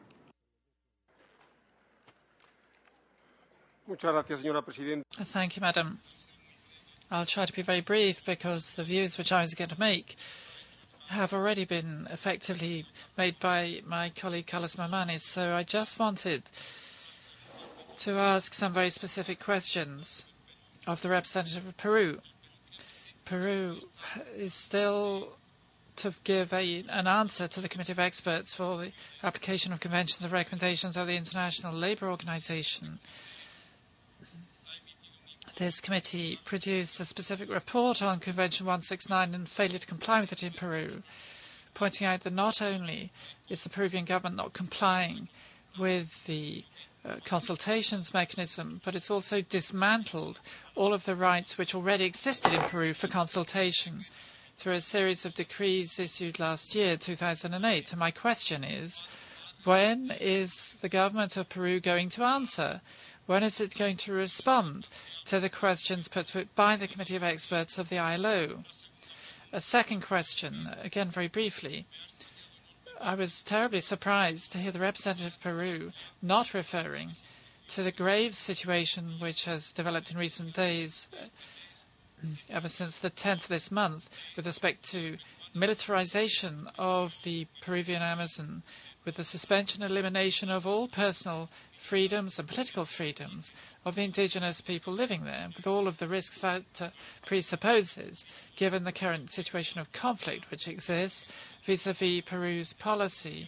Thank you, Madam. I'll try to be very brief because the views which I was going to make have already been effectively made by my colleague Carlos Mamani. So I just wanted to ask some very specific questions of the representative of Peru. Peru is still to give an answer to the Committee of Experts for the application of conventions and recommendations of the International Labour Organization. This committee produced a specific report on Convention 169 and failure to comply with it in Peru, pointing out that not only is the Peruvian government not complying with the consultations mechanism, but it's also dismantled all of the rights which already existed in Peru for consultation through a series of decrees issued last year, 2008. And my question is, when is the government of Peru going to answer? When is it going to respond to the questions put to it by the Committee of Experts of the ILO? A second question, again very briefly. I was terribly surprised to hear the representative of Peru not referring to the grave situation which has developed in recent days, ever since the 10th of this month, with respect to militarization of the Peruvian Amazon with the suspension and elimination of all personal freedoms and political freedoms of the indigenous people living there, with all of the risks that presupposes, given the current situation of conflict which exists vis-à-vis Peru's policy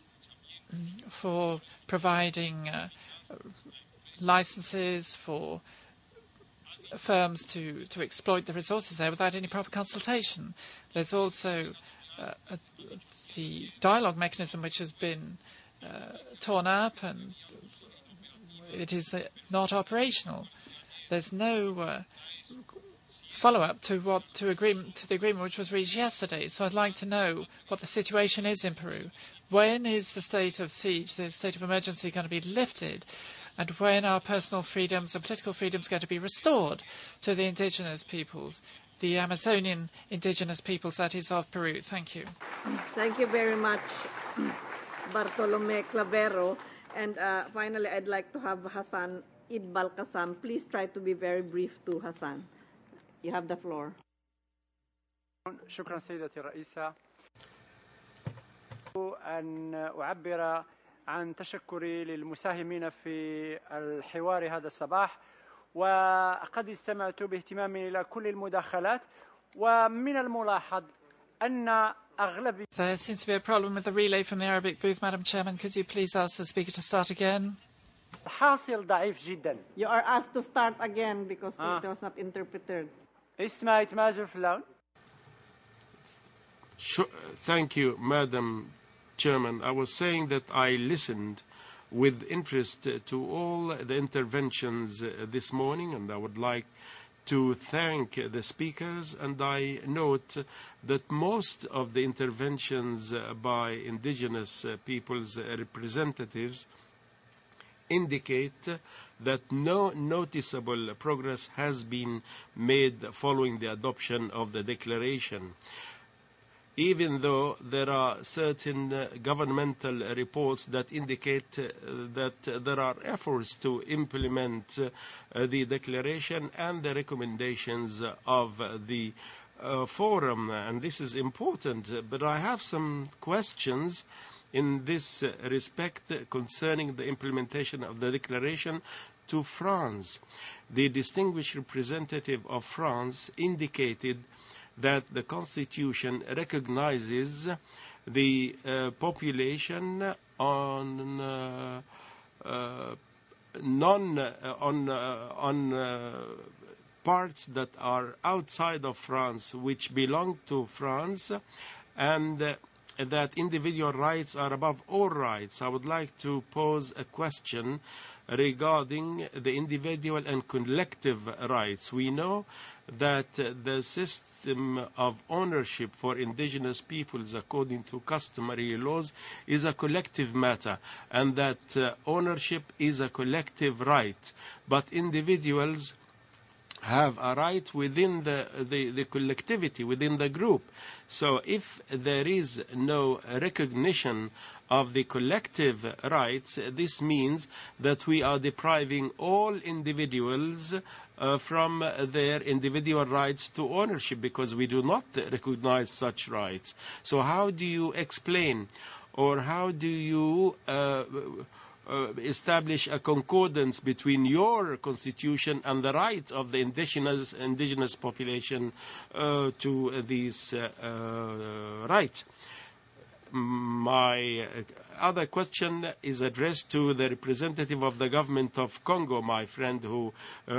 for providing licenses for firms to exploit the resources there without any proper consultation. There's also the dialogue mechanism which has been torn up and it is not operational. There's no follow-up to the agreement which was reached yesterday. So I'd like to know what the situation is in Peru. When is the state of siege, the state of emergency, going to be lifted? And when are personal freedoms and political freedoms going to be restored to the indigenous peoples, the Amazonian indigenous peoples, that is, of Peru? Thank you. Thank you very much, Bartolome Clavero. And finally, I'd like to have Hassan Idbal Kasam. Please try to be very brief to Hassan. You have the floor. شكرا سيدتي الرئيسة. أن أعبر عن تشكري للمساهمين في الحوار هذا الصباح وقد استمعت باهتمام إلى كل المداخلات ومن الملاحظ أن أغلب There seems to be a problem with the relay from the Arabic booth, Madam Chairman. Could you please ask the speaker to start again? الحاصل ضعيف جدا. You are asked to start again because it was not interpreted. اسمعي تمازل في اللون. Thank you, Madam Chairman. I was saying that I listened with interest to all the interventions this morning, and I would like to thank the speakers, and I note that most of the interventions by indigenous people's representatives indicate that no noticeable progress has been made following the adoption of the declaration. Even though there are certain governmental reports that indicate that there are efforts to implement the declaration and the recommendations of the forum, and this is important. But I have some questions in this respect concerning the implementation of the declaration to France. The distinguished representative of France indicated that the Constitution recognizes the population on parts that are outside of France, which belong to France, and that individual rights are above all rights. I would like to pose a question regarding the individual and collective rights. We know that the system of ownership for indigenous peoples, according to customary laws, is a collective matter, and that ownership is a collective right. But individuals have a right within the collectivity, within the group. So if there is no recognition of the collective rights, this means that we are depriving all individuals from their individual rights to ownership, because we do not recognize such rights. So how do you explain, or how do you establish a concordance between your constitution and the right of the indigenous population to these rights? My other question is addressed to the representative of the government of Congo, my friend, who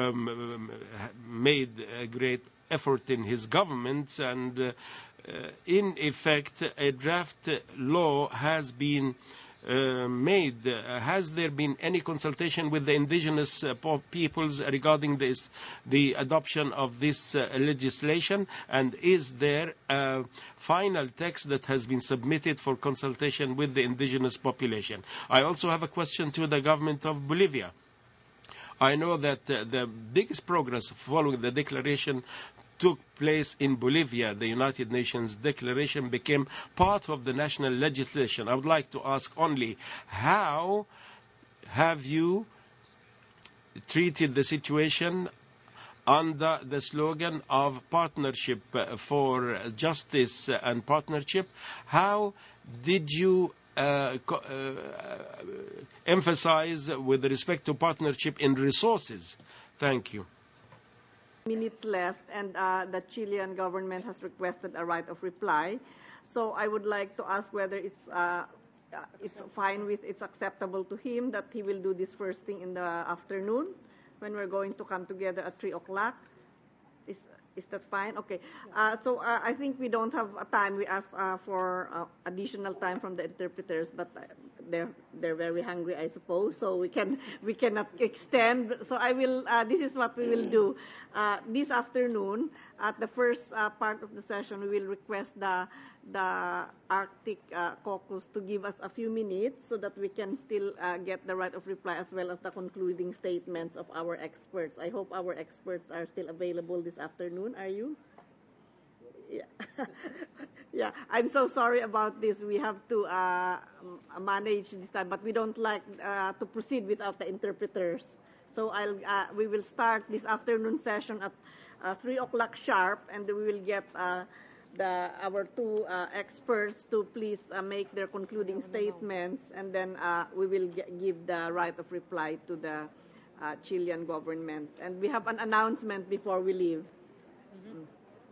made a great effort in his government, and in effect a draft law has been made. Has there been any consultation with the indigenous peoples regarding the adoption of this legislation? And is there a final text that has been submitted for consultation with the indigenous population? I also have a question to the government of Bolivia. I know that the biggest progress following the declaration took place in Bolivia. The United Nations Declaration became part of the national legislation. I would like to ask only, how have you treated the situation under the slogan of partnership for justice and partnership? How did you emphasize with respect to partnership in resources. Thank you. Minutes left, and the Chilean government has requested a right of reply. So I would like to ask whether it's acceptable to him that he will do this first thing in the afternoon when we're going to come together at 3 o'clock. Is that fine? Okay. So I think we don't have a time. We asked for additional time from the interpreters, but they're very hungry, I suppose. So we cannot extend. So I will. This is what we will do this afternoon. At the first part of the session, we will request the Arctic caucus to give us a few minutes so that we can still get the right of reply as well as the concluding statements of our experts. I hope our experts are still available this afternoon. Are you? Yeah. Yeah. I'm so sorry about this. We have to manage this time, but we don't like to proceed without the interpreters. So we will start this afternoon session at 3 o'clock sharp, and we will get our two experts to please make their concluding statements, and then we will give the right of reply to the Chilean government. And we have an announcement before we leave. Mm-hmm.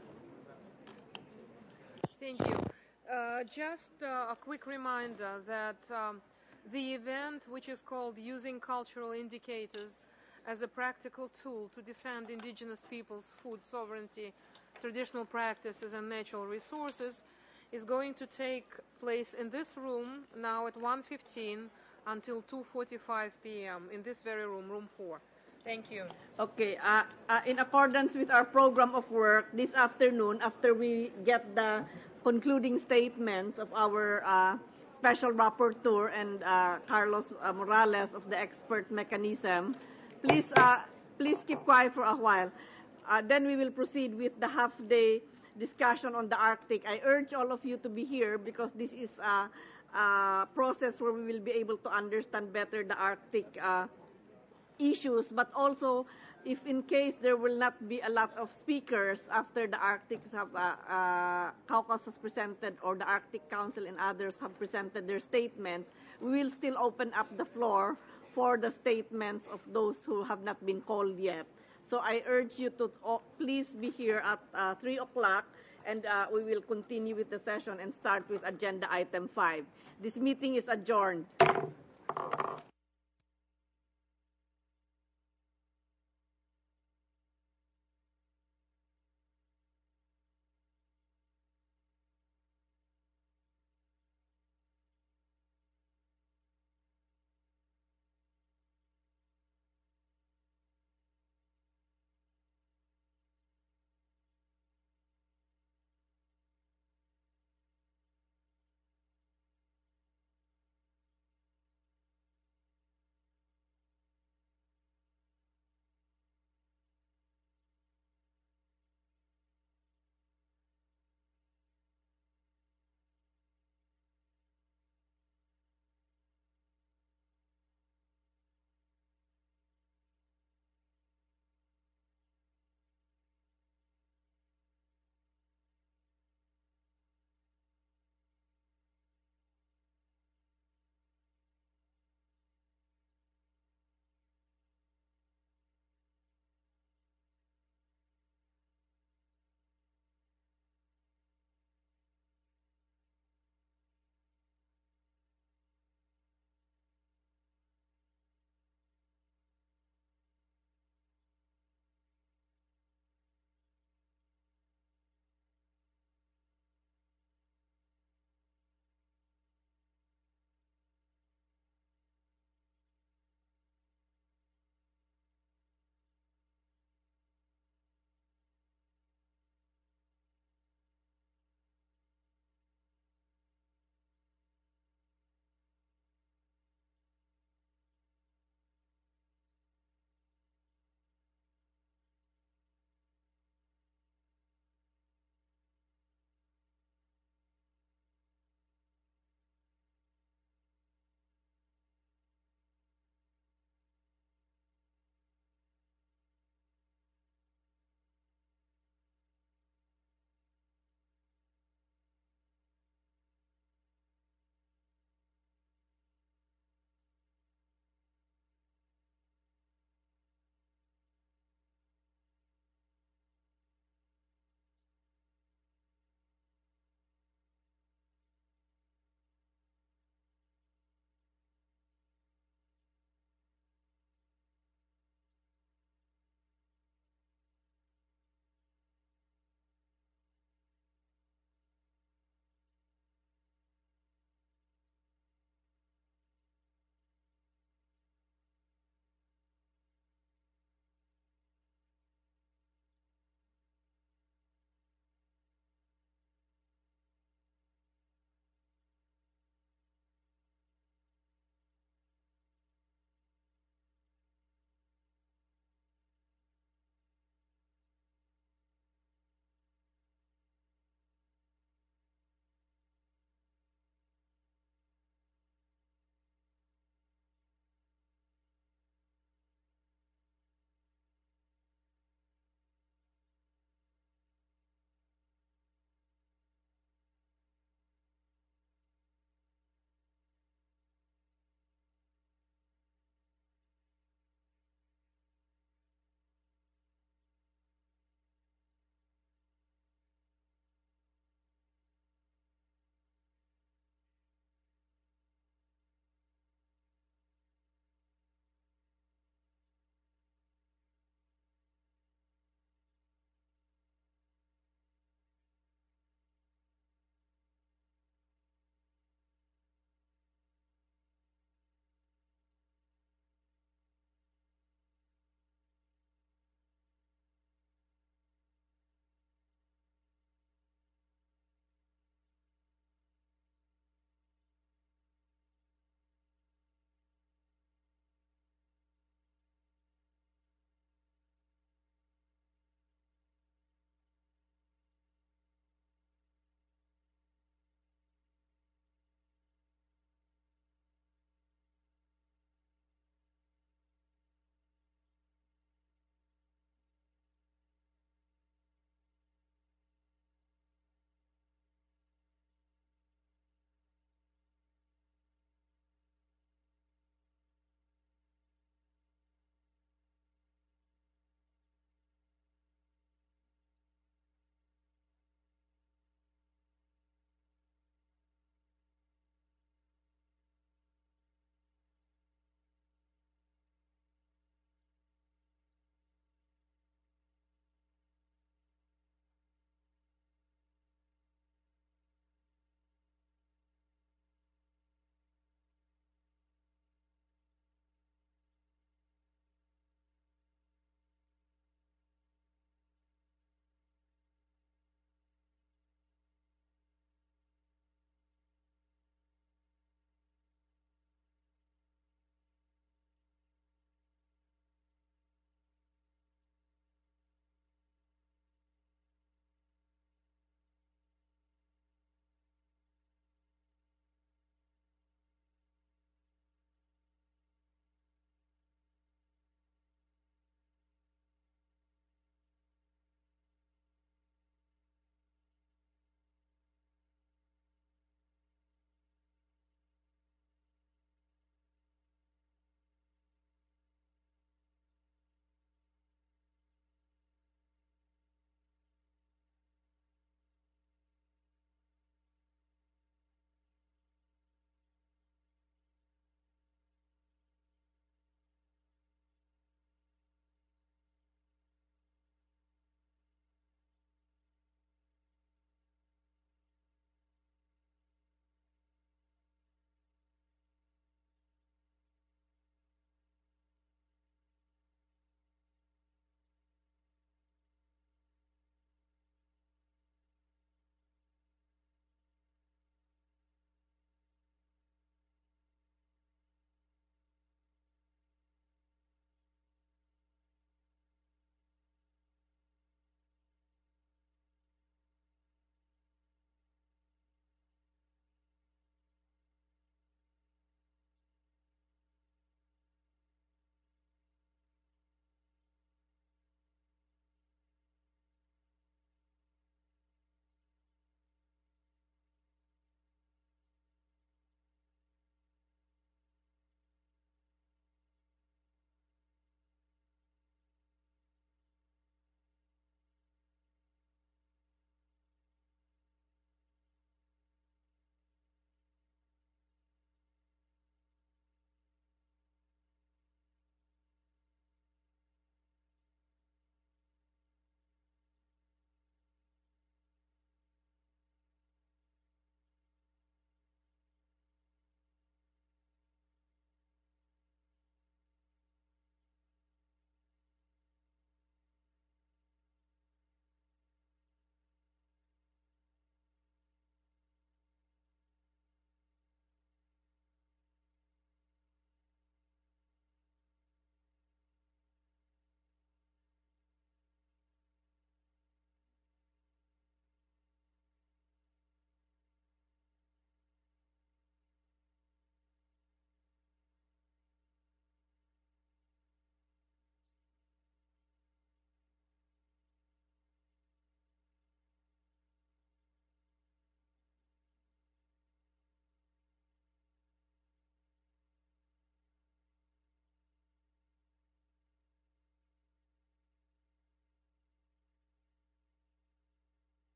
Thank you. Just a quick reminder that the event, which is called Using Cultural Indicators as a Practical Tool to Defend Indigenous Peoples' Food Sovereignty, Traditional Practices and Natural Resources, is going to take place in this room now at 1:15 until 2:45 p.m. in this very room, room 4. Thank you. Okay. In accordance with our program of work this afternoon, after we get the concluding statements of our special rapporteur and Carlos Morales of the expert mechanism, please keep quiet for a while. Then we will proceed with the half-day discussion on the Arctic. I urge all of you to be here because this is a process where we will be able to understand better the Arctic issues, but also if in case there will not be a lot of speakers after the Arctic caucus has presented, or the Arctic Council and others have presented their statements, we will still open up the floor for the statements of those who have not been called yet. So I urge you to please be here at 3 o'clock, and we will continue with the session and start with agenda item 5. This meeting is adjourned.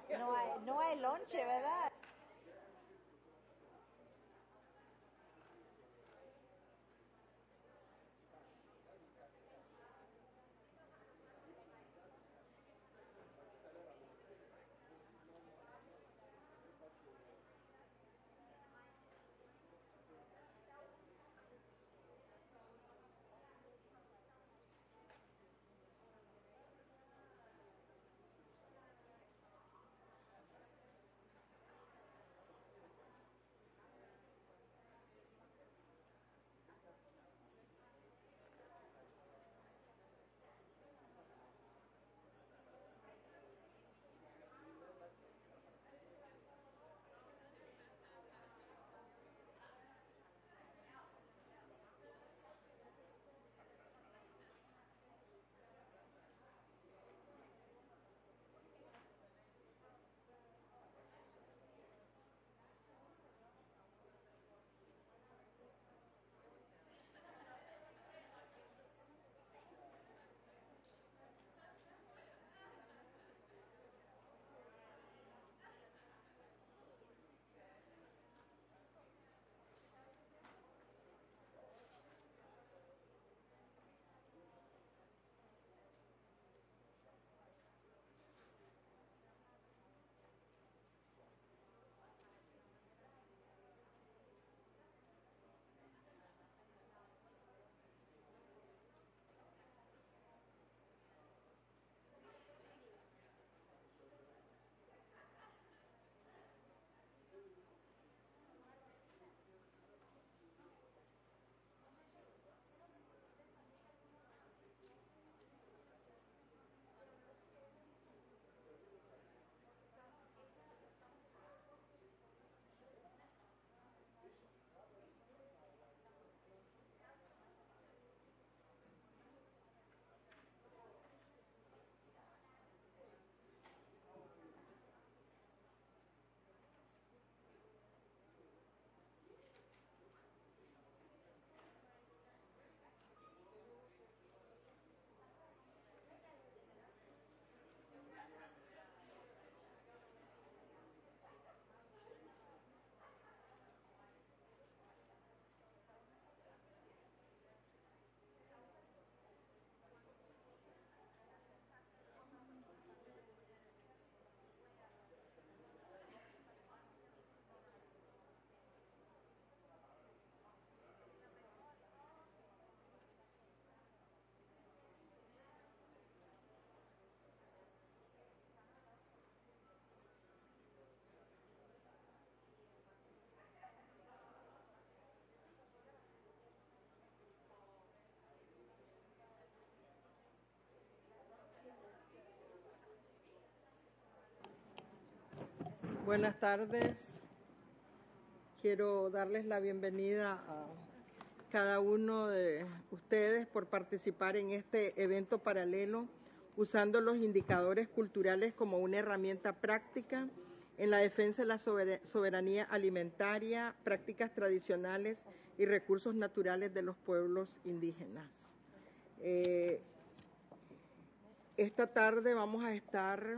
No hay lonche, ¿verdad? Buenas tardes. Quiero darles la bienvenida a cada uno de ustedes por participar en este evento paralelo usando los indicadores culturales como una herramienta práctica en la defensa de la soberanía alimentaria, prácticas tradicionales y recursos naturales de los pueblos indígenas. Esta tarde vamos a estar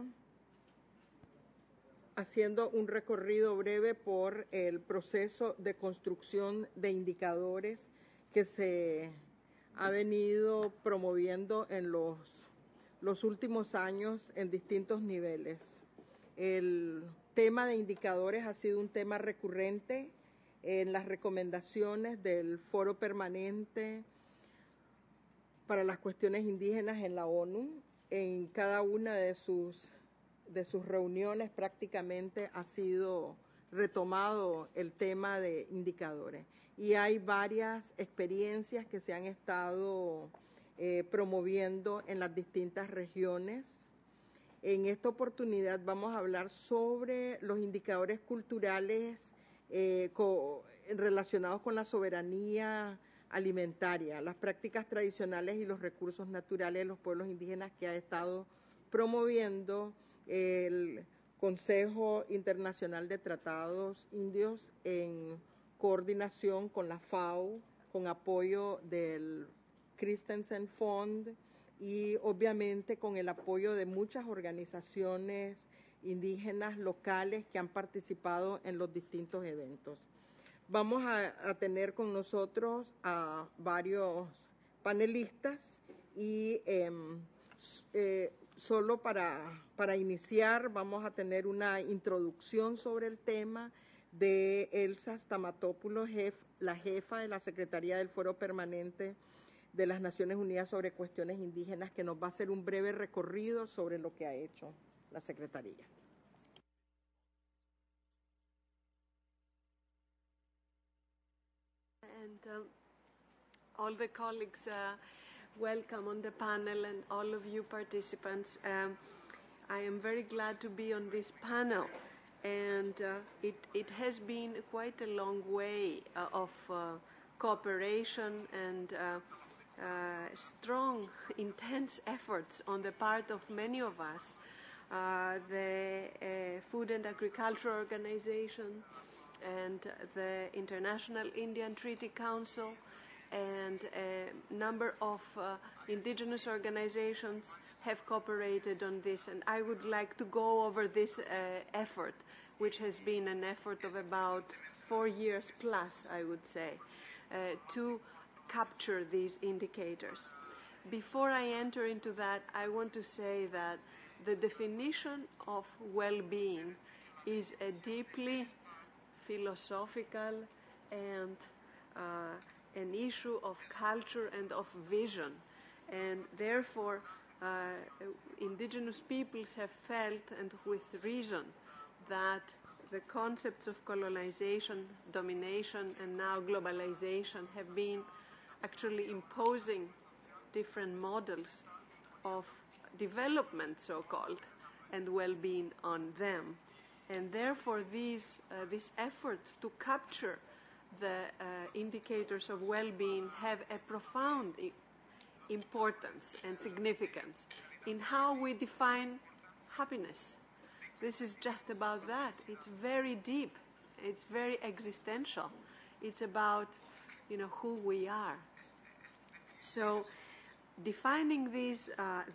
haciendo un recorrido breve por el proceso de construcción de indicadores que se ha venido promoviendo en los últimos años en distintos niveles. El tema de indicadores ha sido un tema recurrente en las recomendaciones del Foro Permanente para las Cuestiones Indígenas en la ONU. En cada una de sus reuniones prácticamente ha sido retomado el tema de indicadores. Y hay varias experiencias que se han estado promoviendo en las distintas regiones. En esta oportunidad vamos a hablar sobre los indicadores culturales relacionados con la soberanía alimentaria, las prácticas tradicionales y los recursos naturales de los pueblos indígenas que ha estado promoviendo el Consejo Internacional de Tratados Indios en coordinación con la FAO, con apoyo del Christensen Fund y obviamente con el apoyo de muchas organizaciones indígenas locales que han participado en los distintos eventos. Vamos a tener con nosotros a varios panelistas y solo para iniciar vamos a tener una introducción sobre el tema de Elsa Stamatopoulos, la jefa de la Secretaría del Foro Permanente de las Naciones Unidas sobre Cuestiones Indígenas, que nos va a hacer un breve recorrido sobre lo que ha hecho la Secretaría. And all the colleagues, welcome on the panel, and all of you participants. I am very glad to be on this panel, and it has been quite a long way of cooperation and strong, intense efforts on the part of many of us. The Food and Agriculture Organization and the International Indian Treaty Council and a number of indigenous organizations have cooperated on this, and I would like to go over this effort, which has been an effort of about 4 years plus, I would say, to capture these indicators. Before I enter into that, I want to say that the definition of well-being is a deeply philosophical and an issue of culture and of vision, and therefore indigenous peoples have felt, and with reason, that the concepts of colonization, domination, and now globalization have been actually imposing different models of development, so-called, and well-being on them. And therefore, this effort to capture the indicators of well-being have a profound importance and significance in how we define happiness. This is just about that. It's very deep. It's very existential. It's about, who we are. So, defining these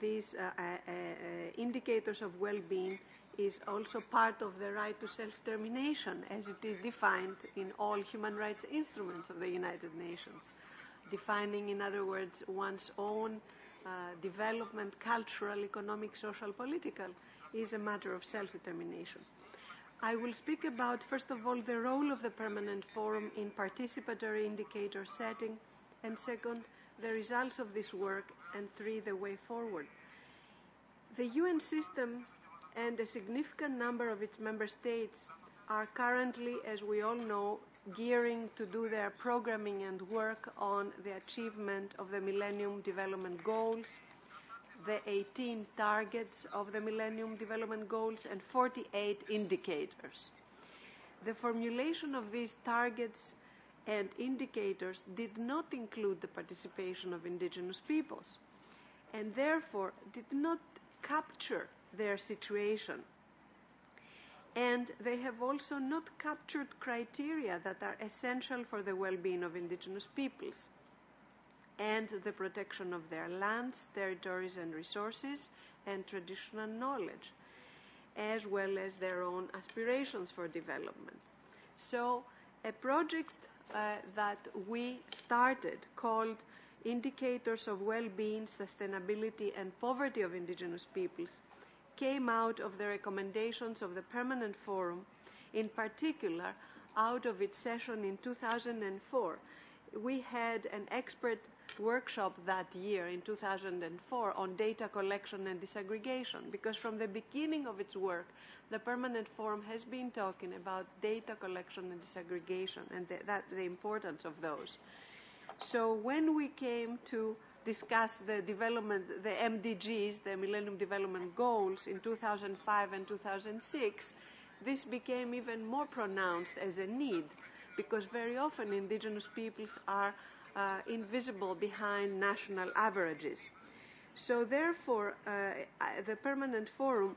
indicators of well-being is also part of the right to self-determination, as it is defined in all human rights instruments of the United Nations. Defining, in other words, one's own development, cultural, economic, social, political, is a matter of self-determination. I will speak about, first of all, the role of the Permanent Forum in participatory indicator setting, and second, the results of this work, and three, the way forward. The UN system and a significant number of its member states are currently, as we all know, gearing to do their programming and work on the achievement of the Millennium Development Goals, the 18 targets of the Millennium Development Goals, and 48 indicators. The formulation of these targets and indicators did not include the participation of indigenous peoples, and therefore did not capture their situation. And they have also not captured criteria that are essential for the well-being of indigenous peoples and the protection of their lands, territories, and resources, and traditional knowledge, as well as their own aspirations for development. So a project that we started called Indicators of Well-being, Sustainability, and Poverty of Indigenous Peoples came out of the recommendations of the Permanent Forum, in particular out of its session in 2004. We had an expert workshop that year in 2004 on data collection and disaggregation, because from the beginning of its work, the Permanent Forum has been talking about data collection and disaggregation and the importance of those. So when we came to discuss the development, the MDGs, the Millennium Development Goals in 2005 and 2006, this became even more pronounced as a need, because very often indigenous peoples are invisible behind national averages. So therefore, the Permanent Forum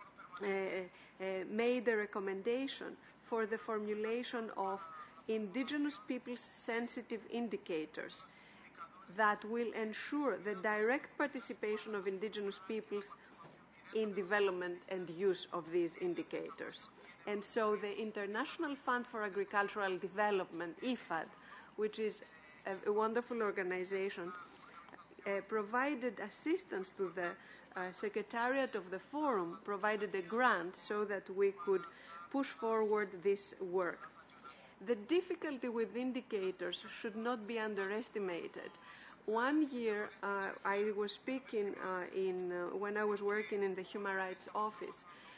made a recommendation for the formulation of indigenous peoples sensitive indicators that will ensure the direct participation of indigenous peoples in development and use of these indicators. And so the International Fund for Agricultural Development, IFAD, which is a wonderful organization, provided assistance to the Secretariat of the Forum, provided a grant so that we could push forward this work. The difficulty with indicators should not be underestimated. One year, I was speaking when I was working in the Human Rights Office,